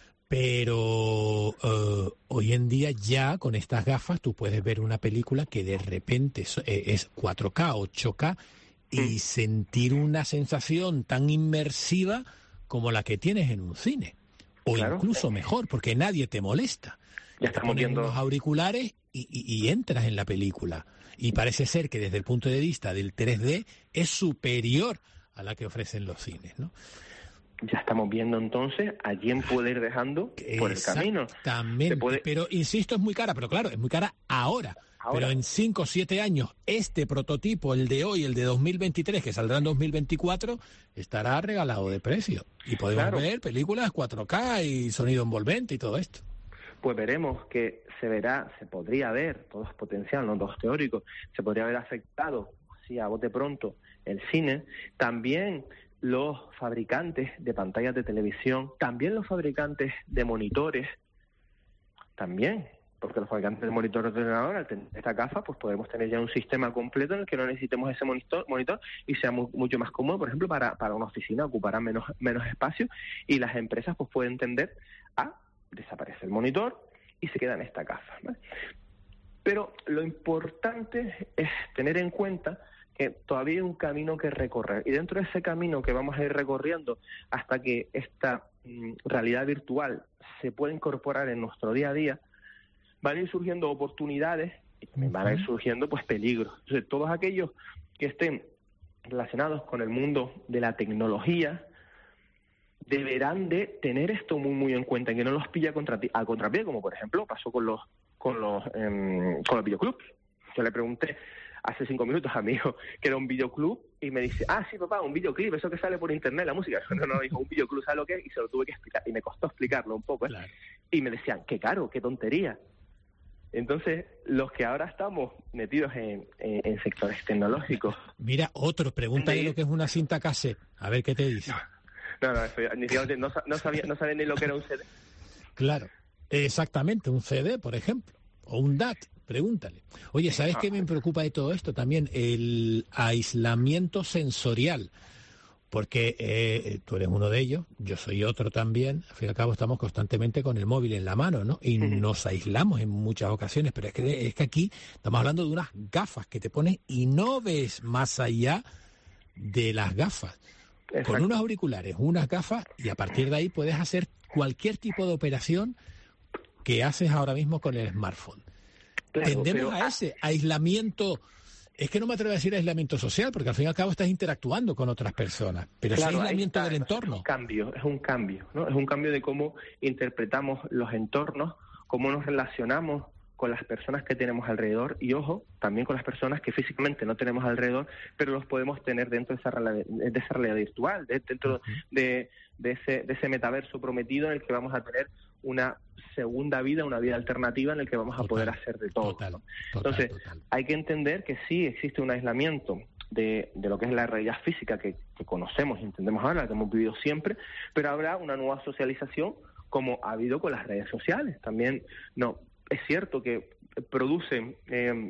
Pero uh, hoy en día ya con estas gafas tú puedes ver una película que de repente es, es cuatro K, ocho K y mm. sentir una sensación tan inmersiva como la que tienes en un cine. O claro. incluso mejor, porque nadie te molesta. Ya estamos viendo los auriculares y, y, y entras en la película. Y parece ser que desde el punto de vista del tres D es superior a la que ofrecen los cines, ¿no? Ya estamos viendo entonces a quién puede ir dejando por el camino. Exactamente, puede... pero insisto, es muy cara, pero claro, es muy cara ahora. ahora. Pero en cinco o siete años, este prototipo, el de hoy, el de dos mil veintitrés, que saldrá en dos mil veinticuatro, estará regalado de precio. Y podemos claro. ver películas cuatro K y sonido envolvente y todo esto. Pues veremos que se verá, se podría ver, todo es potencial, no todo es teórico, se podría haber afectado, sí, a bote pronto, el cine. También los fabricantes de pantallas de televisión, también los fabricantes de monitores, también, porque los fabricantes de monitores de ordenador, al tener esta gafa, pues podemos tener ya un sistema completo en el que no necesitemos ese monitor, monitor y sea muy, mucho más cómodo, por ejemplo, para, para una oficina, ocupará menos, menos espacio, y las empresas pues pueden entender, ah, desaparece el monitor y se queda en esta gafa, ¿vale? Pero lo importante es tener en cuenta que todavía hay un camino que recorrer, y dentro de ese camino que vamos a ir recorriendo hasta que esta mm, realidad virtual se pueda incorporar en nuestro día a día, van a ir surgiendo oportunidades y también van a ir surgiendo pues peligros. Entonces, todos aquellos que estén relacionados con el mundo de la tecnología deberán de tener esto muy muy en cuenta, que no los pilla contra a contrapié, como por ejemplo pasó con los con los eh, con los videoclubs. Yo le pregunté hace cinco minutos a mi hijo que era un videoclub y me dice, ah, sí, papá, un videoclip, eso que sale por internet, la música. No, no, dijo, un videoclub, ¿sabes lo que es? Y se lo tuve que explicar, y me costó explicarlo un poco, ¿eh? Claro. Y me decían, qué caro, qué tontería. Entonces, los que ahora estamos metidos en, en, en sectores tecnológicos... Mira, otro, pregúntale lo que es una cinta cassette, a ver qué te dice. No, no, eso, ni, no, no, sabía, no sabía ni lo que era un C D. Claro, exactamente, un C D, por ejemplo, o un D A T. Pregúntale. Oye, ¿sabes qué me preocupa de todo esto? También el aislamiento sensorial. Porque eh, tú eres uno de ellos, yo soy otro también. Al fin y al cabo estamos constantemente con el móvil en la mano, ¿no? Y uh-huh. nos aislamos en muchas ocasiones. Pero es que, es que aquí estamos hablando de unas gafas que te pones y no ves más allá de las gafas. Exacto. Con unos auriculares, unas gafas, y a partir de ahí puedes hacer cualquier tipo de operación que haces ahora mismo con el smartphone. Claro, tendemos pero... a ese aislamiento es que no me atrevo a decir aislamiento social, porque al fin y al cabo estás interactuando con otras personas, pero claro, es aislamiento está, del entorno. Es un cambio, es un cambio, ¿no? Es un cambio de cómo interpretamos los entornos, cómo nos relacionamos con las personas que tenemos alrededor y, ojo, también con las personas que físicamente no tenemos alrededor, pero los podemos tener dentro de esa realidad, de esa realidad virtual, de, dentro uh-huh. de, de, ese, de ese metaverso prometido en el que vamos a tener una segunda vida, una vida alternativa en el que vamos a total, poder hacer de todo. Total, ¿no? total, Entonces, total. hay que entender que sí existe un aislamiento de, de lo que es la realidad física que, que conocemos y entendemos ahora, la que hemos vivido siempre, pero habrá una nueva socialización como ha habido con las redes sociales. También no es cierto que producen eh,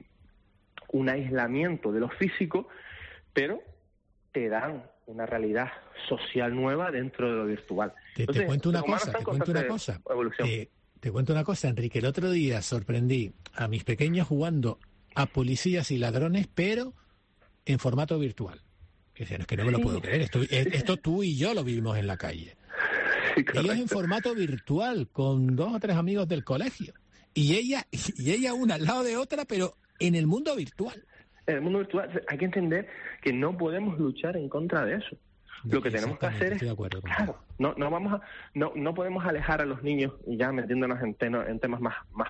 un aislamiento de lo físico, pero te dan una realidad social nueva dentro de lo virtual. Te, Entonces, te cuento una cosa, te cuento una cosa. Eh, te cuento una cosa, Enrique. El otro día sorprendí a mis pequeños jugando a policías y ladrones, pero en formato virtual. Que es que no me lo puedo creer. Esto, esto tú y yo lo vivimos en la calle. Sí, ellos en formato virtual, con dos o tres amigos del colegio. Y ella, y ella una al lado de otra, pero en el mundo virtual. En el mundo virtual hay que entender que no podemos luchar en contra de eso. Lo que tenemos que hacer es, claro, no, no vamos a, no, no podemos alejar a los niños, y ya metiéndonos en, teno, en temas más, más,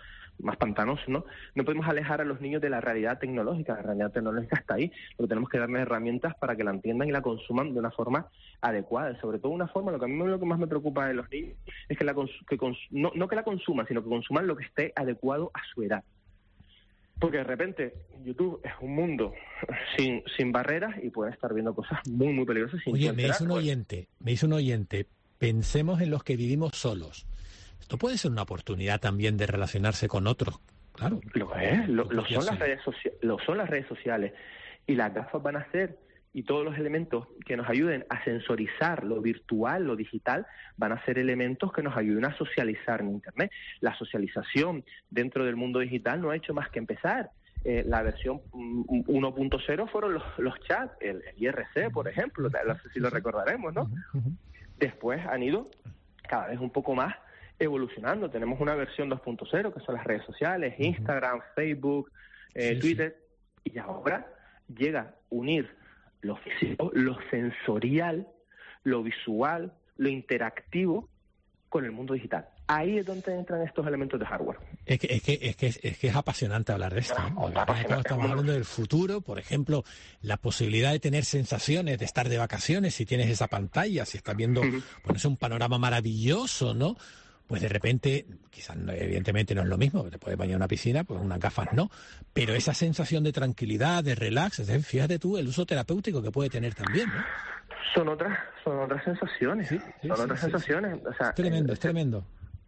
más pantanosos, ¿no? No podemos alejar a los niños de la realidad tecnológica. La realidad tecnológica está ahí. Lo que tenemos que darles herramientas para que la entiendan y la consuman de una forma adecuada. Y sobre todo una forma, lo que a mí lo que más me preocupa de los niños es que la cons, que cons, no, no que la consuman, sino que consuman lo que esté adecuado a su edad. Porque de repente YouTube es un mundo sin sin barreras y pueden estar viendo cosas muy, muy peligrosas. Sin Oye, me dice un oyente, me dice un oyente, pensemos en los que vivimos solos. Esto puede ser una oportunidad también de relacionarse con otros, claro. Lo es, lo, lo, son, las redes socia- lo son las redes sociales. Y las gafas van a ser, y todos los elementos que nos ayuden a sensorizar lo virtual, lo digital, van a ser elementos que nos ayuden a socializar en Internet. La socialización dentro del mundo digital no ha hecho más que empezar. Eh, la versión uno punto cero fueron los, los chats, el, el I R C, por ejemplo, no sé si lo recordaremos, ¿no? Después han ido cada vez un poco más evolucionando. Tenemos una versión dos punto cero, que son las redes sociales, Instagram, Facebook, eh, sí, Twitter, sí. Y ahora llega a unir lo físico, lo sensorial, lo visual, lo interactivo con el mundo digital. Ahí es donde entran estos elementos de hardware. Es que es que es que es, que es apasionante hablar de esto, ¿no? Cuando estamos hablando del futuro, por ejemplo, la posibilidad de tener sensaciones, de estar de vacaciones, si tienes esa pantalla, si estás viendo, uh-huh. pues es un panorama maravilloso, ¿no? Pues de repente, quizás evidentemente no es lo mismo, te puedes bañar en una piscina, pues unas gafas no, pero esa sensación de tranquilidad, de relax, es decir, fíjate tú el uso terapéutico que puede tener también, ¿no? Son otras, son otras sensaciones, sí, sí, son sí, otras sí, sensaciones. Sí. O sea, es tremendo, el, es tremendo.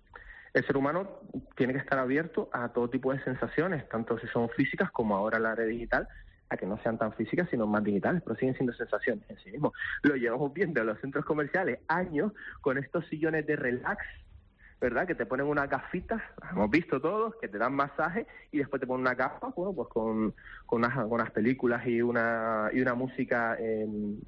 El ser humano tiene que estar abierto a todo tipo de sensaciones, tanto si son físicas como ahora la red digital, a que no sean tan físicas sino más digitales, pero siguen siendo sensaciones en sí mismo. Lo llevamos viendo en los centros comerciales años con estos sillones de relax, ¿verdad? Que te ponen unas gafitas, hemos visto todos, que te dan masaje y después te ponen una gafa, bueno, pues con, con, unas, con unas películas y una y una música eh,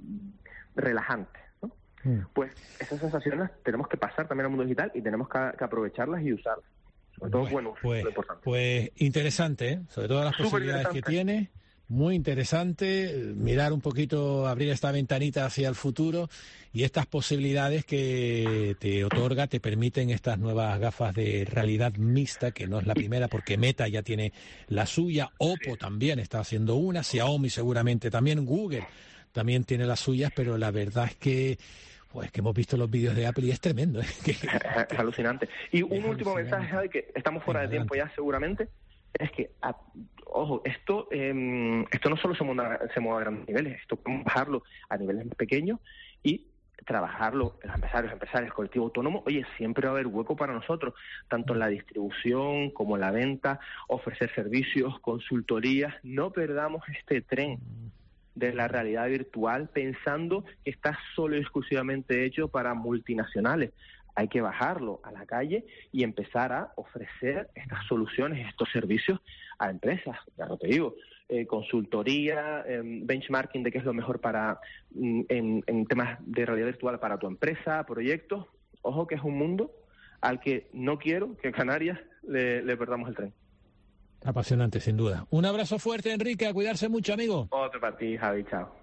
relajante, ¿no? Mm. Pues esas sensaciones tenemos que pasar también al mundo digital y tenemos que, que aprovecharlas y usarlas. Sobre todo, bueno, pues, lo importante. Pues interesante, ¿eh? Sobre todas las Súper posibilidades que tiene. Muy interesante mirar un poquito, abrir esta ventanita hacia el futuro y estas posibilidades que te otorga, te permiten estas nuevas gafas de realidad mixta, que no es la primera porque Meta ya tiene la suya, Oppo sí. también está haciendo una, Xiaomi seguramente también, Google también tiene las suyas, pero la verdad es que pues que hemos visto los vídeos de Apple y es tremendo. ¿eh? Que, es, es alucinante. Y un último mensaje, Javi, que estamos fuera Venga, de tiempo adelante. Ya seguramente, es que, a, ojo, esto eh, esto no solo se mueve, se mueve a grandes niveles, esto podemos bajarlo a niveles más pequeños y trabajarlo, los empresarios, empresarios, colectivo autónomo. Oye, siempre va a haber hueco para nosotros, tanto en la distribución como en la venta, ofrecer servicios, consultorías. No perdamos este tren de la realidad virtual pensando que está solo y exclusivamente hecho para multinacionales. Hay que bajarlo a la calle y empezar a ofrecer estas soluciones, estos servicios a empresas. Ya no te digo, eh, consultoría, eh, benchmarking de qué es lo mejor para en, en temas de realidad virtual para tu empresa, proyectos. Ojo que es un mundo al que no quiero que Canarias le, le perdamos el tren. Apasionante, sin duda. Un abrazo fuerte, Enrique, a cuidarse mucho, amigo. Otro para ti, Javi, chao.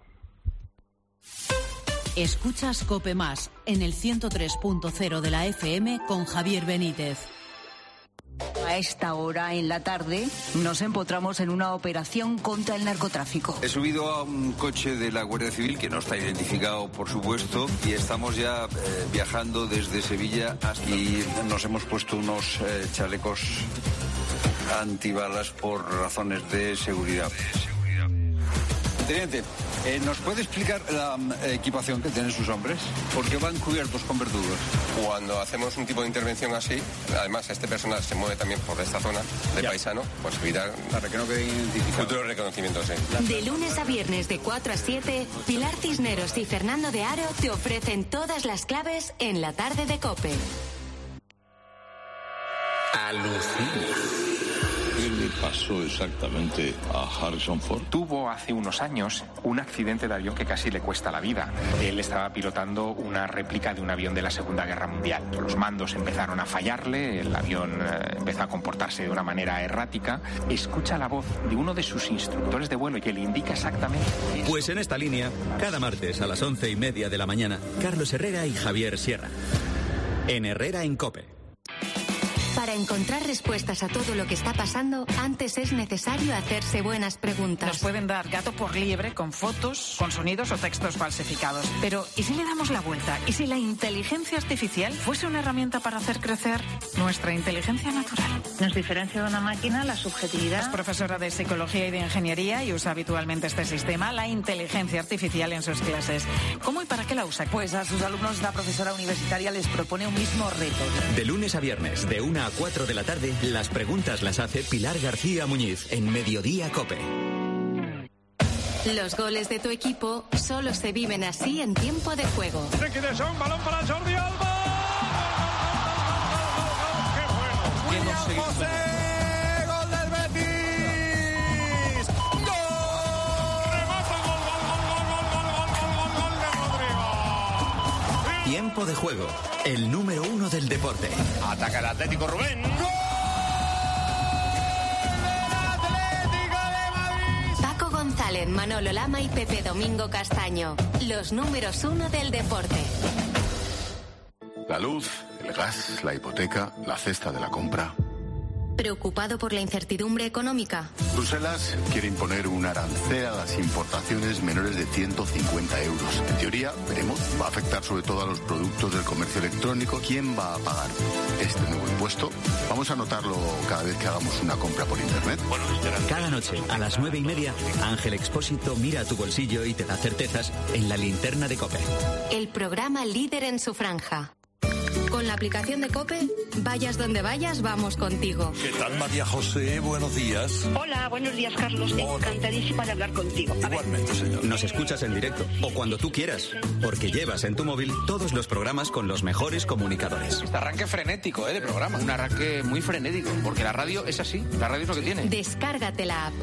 Escuchas COPE Más en el ciento tres punto cero de la F M con Javier Benítez. A esta hora en la tarde nos empotramos en una operación contra el narcotráfico. He subido a un coche de la Guardia Civil que no está identificado, por supuesto, y estamos ya eh, viajando desde Sevilla hasta... Y nos hemos puesto unos eh, chalecos antibalas por razones de seguridad. Teniente, eh, ¿nos puede explicar la um, equipación que tienen sus hombres? Porque van cubiertos con verdugos. Cuando hacemos un tipo de intervención así, además este personal se mueve también por esta zona de ya. paisano, pues evitar para que no quede identificado. Futuros reconocimientos, sí. De lunes a viernes de cuatro a siete, Pilar Cisneros y Fernando de Aro te ofrecen todas las claves en la tarde de COPE. Alucina. ¿Qué le pasó exactamente a Harrison Ford? Tuvo hace unos años un accidente de avión que casi le cuesta la vida. Él estaba pilotando una réplica de un avión de la Segunda Guerra Mundial. Los mandos empezaron a fallarle, el avión eh, empezó a comportarse de una manera errática. Escucha la voz de uno de sus instructores de vuelo y que le indica exactamente eso. Pues en esta línea, cada martes a las once y media de la mañana, Carlos Herrera y Javier Sierra. En Herrera en COPE. Para encontrar respuestas a todo lo que está pasando, antes es necesario hacerse buenas preguntas. Nos pueden dar gato por liebre con fotos, con sonidos o textos falsificados. Pero, ¿y si le damos la vuelta? ¿Y si la inteligencia artificial fuese una herramienta para hacer crecer nuestra inteligencia natural? Nos diferencia de una máquina la subjetividad. Es profesora de Psicología y de Ingeniería y usa habitualmente este sistema, la inteligencia artificial, en sus clases. ¿Cómo y para qué la usa? Pues a sus alumnos la profesora universitaria les propone un mismo reto. De lunes a viernes, de una a cuatro de la tarde, las preguntas las hace Pilar García Muñiz en Mediodía COPE. Los goles de tu equipo solo se viven así en tiempo de juego. Ricky de Jong, balón para Jordi Alba. ¡Qué bueno! William José, gol del Betis. ¡Gol! Remata, gol, gol, gol, gol, gol, gol, gol, gol, gol de Rodrigo. Tiempo de juego, el número uno del deporte. Ataca el Atlético, Rubén. ¡Gol! González, Manolo Lama y Pepe Domingo Castaño, los números uno del deporte. La luz, el gas, la hipoteca, la cesta de la compra. ¿Preocupado por la incertidumbre económica? Bruselas quiere imponer un arancel a las importaciones menores de ciento cincuenta euros. En teoría, veremos, va a afectar sobre todo a los productos del comercio electrónico. ¿Quién va a pagar este nuevo impuesto? Vamos a notarlo cada vez que hagamos una compra por internet. Bueno, cada noche a las nueve y media, Ángel Expósito mira a tu bolsillo y te da certezas en la linterna de COPE. El programa líder en su franja. Con la aplicación de COPE, vayas donde vayas, vamos contigo. ¿Qué tal, María José? Buenos días. Hola, buenos días, Carlos. Encantadísima de hablar contigo. A Igualmente, señor. Nos escuchas en directo o cuando tú quieras, porque llevas en tu móvil todos los programas con los mejores comunicadores. Este arranque frenético, ¿eh? De programa. Un arranque muy frenético, porque la radio es así. La radio es lo que tiene. Descárgate la app.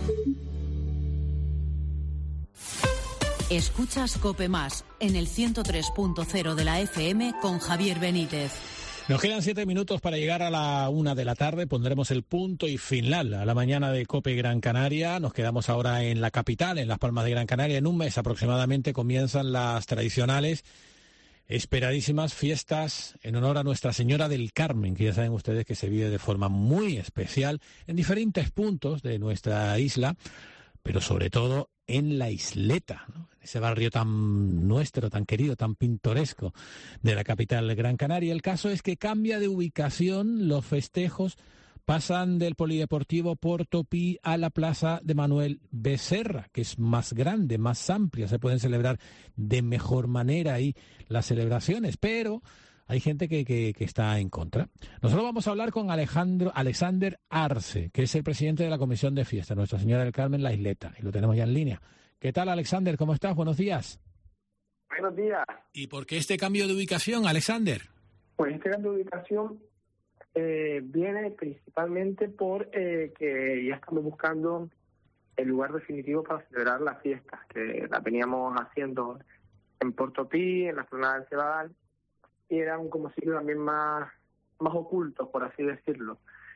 Escuchas COPE Más en el ciento tres punto cero de la F M con Javier Benítez. Nos quedan siete minutos para llegar a la una de la tarde. Pondremos el punto y final a la mañana de COPE Gran Canaria. Nos quedamos ahora en la capital, en Las Palmas de Gran Canaria. En un mes aproximadamente comienzan las tradicionales, esperadísimas fiestas en honor a Nuestra Señora del Carmen, que ya saben ustedes que se vive de forma muy especial en diferentes puntos de nuestra isla, pero sobre todo en la isleta, ¿no? Ese barrio tan nuestro, tan querido, tan pintoresco de la capital de Gran Canaria. El caso es que cambia de ubicación, los festejos pasan del Polideportivo Porto Pi a la Plaza de Manuel Becerra, que es más grande, más amplia, se pueden celebrar de mejor manera ahí las celebraciones, pero hay gente que, que, que está en contra. Nosotros vamos a hablar con Alejandro Alexander Arce, que es el presidente de la Comisión de Fiesta, Nuestra Señora del Carmen, La Isleta, y lo tenemos ya en línea. ¿Qué tal, Alexander? ¿Cómo estás? Buenos días. Buenos días. ¿Y por qué este cambio de ubicación, Alexander? Pues este cambio de ubicación eh, viene principalmente por eh, que ya estamos buscando el lugar definitivo para celebrar las fiestas, que la veníamos haciendo en Porto Pi, en la zona del Cebadal, y era un como sitio también más, más oculto, por así decirlo.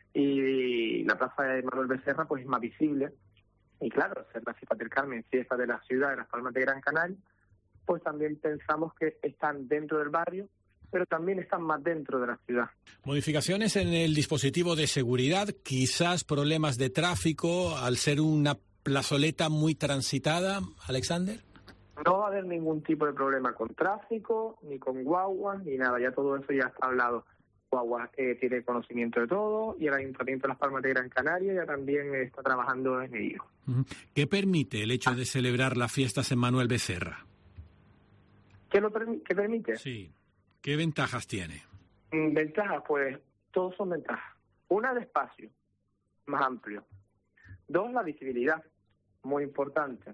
y la plaza de Manuel Becerra pues es más visible. Y claro, ser la fiesta del Carmen, fiesta de la ciudad de Las Palmas de Gran Canaria, pues también pensamos que están dentro del barrio, pero también están más dentro de la ciudad. Modificaciones en el dispositivo de seguridad, quizás problemas de tráfico al ser una plazoleta muy transitada, Alexander. No va a haber ningún tipo de problema con tráfico, ni con guaguas, ni nada, ya todo eso ya está hablado. Guaguas eh, tiene conocimiento de todo y el Ayuntamiento de Las Palmas de Gran Canaria ya también está trabajando en ello. ¿Qué permite el hecho de celebrar las fiestas en Manuel Becerra? ¿Qué, lo permi- qué permite? Sí. ¿Qué ventajas tiene? Mm, Ventajas, pues, todos son ventajas. Una, de espacio, más amplio. Dos, la visibilidad, muy importante.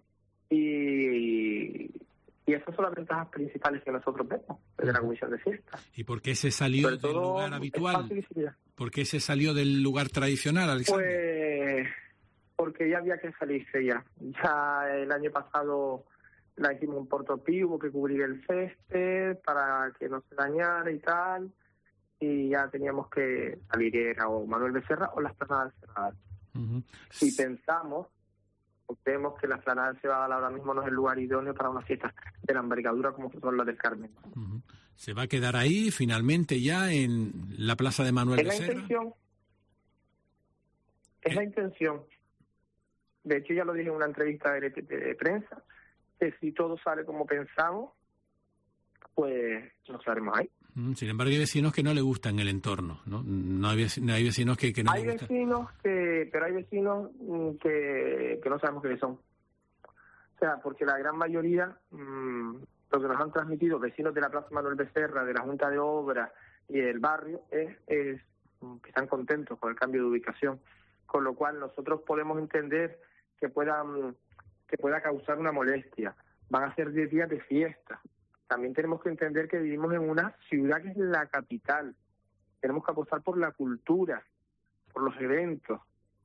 Y, y esas son las ventajas principales que nosotros vemos desde la Comisión de Fiestas. ¿Y por qué se salió Sobre del todo, lugar habitual? espacio y visibilidad. ¿Por qué se salió del lugar tradicional, Alexander? Pues porque ya había que salirse ya. Ya el año pasado la hicimos en Portopí, hubo que cubrir el césped para que no se dañara y tal, y ya teníamos que salir, era o Manuel Becerra o la Esplanada del Cebadal. Uh-huh. Si pensamos, o vemos que la Esplanada del Cebadal ahora mismo no es el lugar idóneo para una fiesta de la envergadura como son las del Carmen. Uh-huh. ¿Se va a quedar ahí finalmente ya en la plaza de Manuel Es la Becerra? intención. Es la intención. De hecho, ya lo dije en una entrevista de, de, de prensa, que si todo sale como pensamos, pues nos haremos ahí. Sin embargo, hay vecinos que no le gustan el entorno, ¿no? No hay, vec- hay vecinos que, que no hay le gustan. vecinos que, pero hay vecinos mm, que, que no sabemos quiénes son. O sea, porque la gran mayoría, mmm, lo que nos han transmitido vecinos de la Plaza Manuel Becerra, de la Junta de Obras y del barrio, es, es que están contentos con el cambio de ubicación. Con lo cual nosotros podemos entender que puedan que pueda causar una molestia. Van a ser diez días de fiesta. También tenemos que entender que vivimos en una ciudad que es la capital. Tenemos que apostar por la cultura, por los eventos.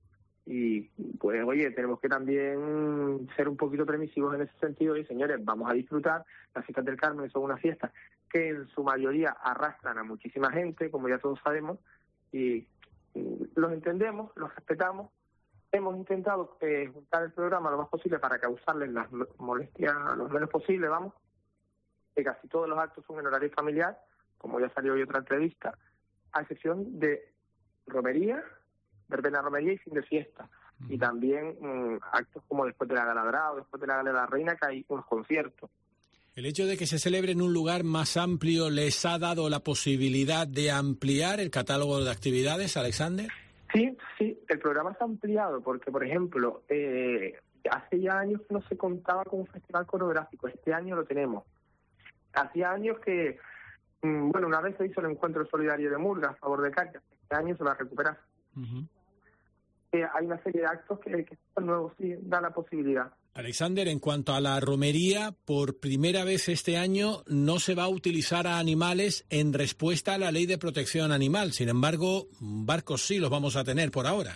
Y pues, oye, tenemos que también ser un poquito permisivos en ese sentido. Y señores, vamos a disfrutar. Las fiestas del Carmen son unas fiestas que en su mayoría arrastran a muchísima gente, como ya todos sabemos, y los entendemos, los respetamos. Hemos intentado eh, juntar el programa lo más posible para causarles las molestias lo menos posible, vamos. Que casi todos los actos son en horario familiar, como ya salió hoy otra entrevista, a excepción de romería, verbena romería y fin de fiesta. Uh-huh. Y también mmm, actos como después de la Gala Dorada o después de la Gala de la Reina, que hay unos conciertos. ¿El hecho de que se celebre en un lugar más amplio les ha dado la posibilidad de ampliar el catálogo de actividades, Alexander? Sí, sí, el programa se ha ampliado porque, por ejemplo, eh, hace ya años que no se contaba con un festival coreográfico, este año lo tenemos. Hacía años que, mmm, bueno, una vez se hizo el encuentro solidario de Murga a favor de Cáceres, este año se va a recuperar. Uh-huh. Eh, hay una serie de actos que, que son nuevos, sí, da la posibilidad. Alexander, en cuanto a la romería, por primera vez este año no se va a utilizar a animales en respuesta a la ley de protección animal. Sin embargo, barcos sí los vamos a tener por ahora.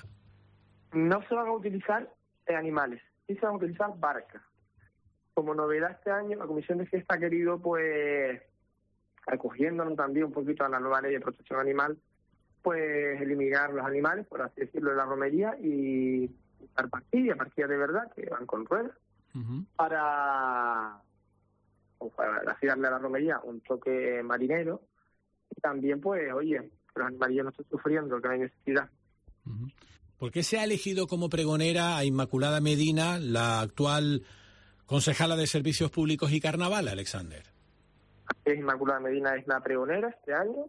No se van a utilizar eh, animales, sí se van a utilizar barcas. Como novedad este año, la Comisión de Fiesta ha querido, pues, acogiéndonos también un poquito a la nueva ley de protección animal, pues eliminar los animales, por así decirlo, de la romería y usar parquillas, parquillas de verdad, que van con ruedas, uh-huh. para, para así darle a la romería un toque marinero. Y también, pues, oye, que los animalillos no estén sufriendo, que no hay necesidad. Uh-huh. ¿Por qué se ha elegido como pregonera a Inmaculada Medina, la actual concejala de Servicios Públicos y Carnaval, Alexander? Inmaculada Medina es la pregonera este año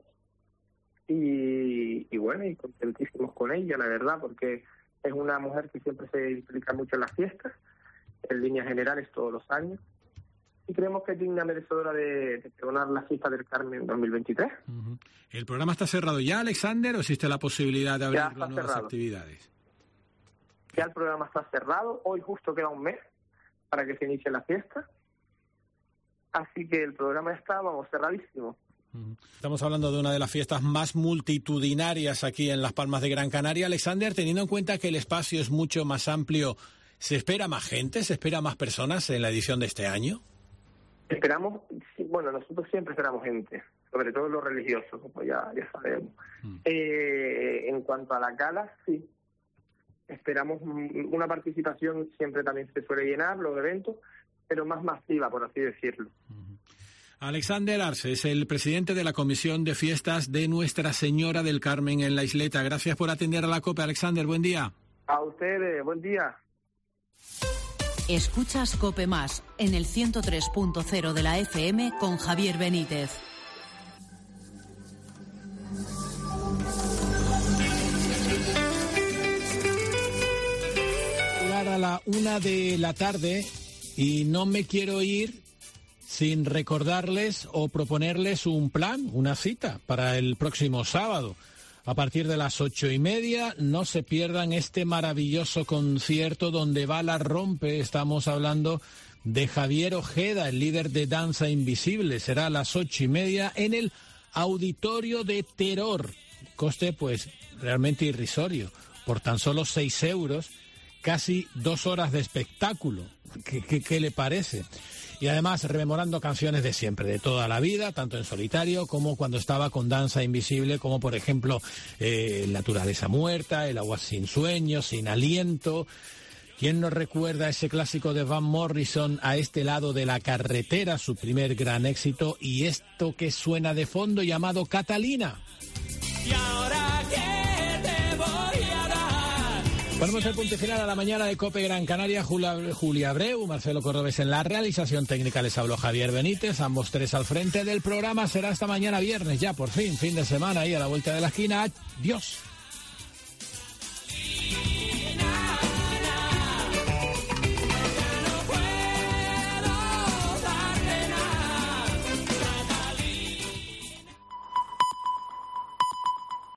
y, y bueno, y contentísimos con ella, la verdad, porque es una mujer que siempre se implica mucho en las fiestas, en líneas generales todos los años, y creemos que es digna merecedora de, de pregonar la fiesta del Carmen en dos mil veintitrés. Uh-huh. ¿El programa está cerrado ya, Alexander, o existe la posibilidad de abrir nuevas cerrado. actividades? Ya el programa está cerrado, hoy justo queda un mes para que se inicie la fiesta, así que el programa está, vamos, cerradísimo. Estamos hablando de una de las fiestas más multitudinarias aquí en Las Palmas de Gran Canaria. Alexander, teniendo en cuenta que el espacio es mucho más amplio, ¿se espera más gente, se espera más personas en la edición de este año? Esperamos, bueno, nosotros siempre esperamos gente, sobre todo los religiosos, como ya, ya sabemos. Mm. Eh, en cuanto a la gala, sí. Esperamos una participación, siempre también se suele llenar los eventos, pero más masiva, por así decirlo. Alexander Arce es el presidente de la Comisión de Fiestas de Nuestra Señora del Carmen en la Isleta. Gracias por atender a la COPE, Alexander. Buen día. A ustedes, buen día. Escuchas COPE Más en el ciento tres punto cero de la F M con Javier Benítez. A la una de la tarde y no me quiero ir sin recordarles o proponerles un plan, una cita para el próximo sábado. A partir de las ocho y media, no se pierdan este maravilloso concierto donde Bala rompe. Estamos hablando de Javier Ojeda, el líder de Danza Invisible. Será a las ocho y media en el Auditorio de Terror. Coste, pues, realmente irrisorio. Por tan solo seis euros, casi dos horas de espectáculo. ¿Qué, qué, qué le parece? Y además rememorando canciones de siempre, de toda la vida, tanto en solitario como cuando estaba con Danza Invisible, como por ejemplo eh, Naturaleza Muerta, El Agua Sin Sueño, Sin Aliento. ¿Quién nos recuerda ese clásico de Van Morrison, A Este Lado de la Carretera, su primer gran éxito, y esto que suena de fondo llamado Catalina? Y ahora que te voy a dar. Ponemos el punto final a la mañana de COPE Gran Canaria. Julia, Julia Abreu, Marcelo Cordobés en la realización técnica, les habló Javier Benítez, ambos tres al frente del programa. Será hasta mañana viernes, ya por fin, fin de semana ahí a la vuelta de la esquina. Adiós.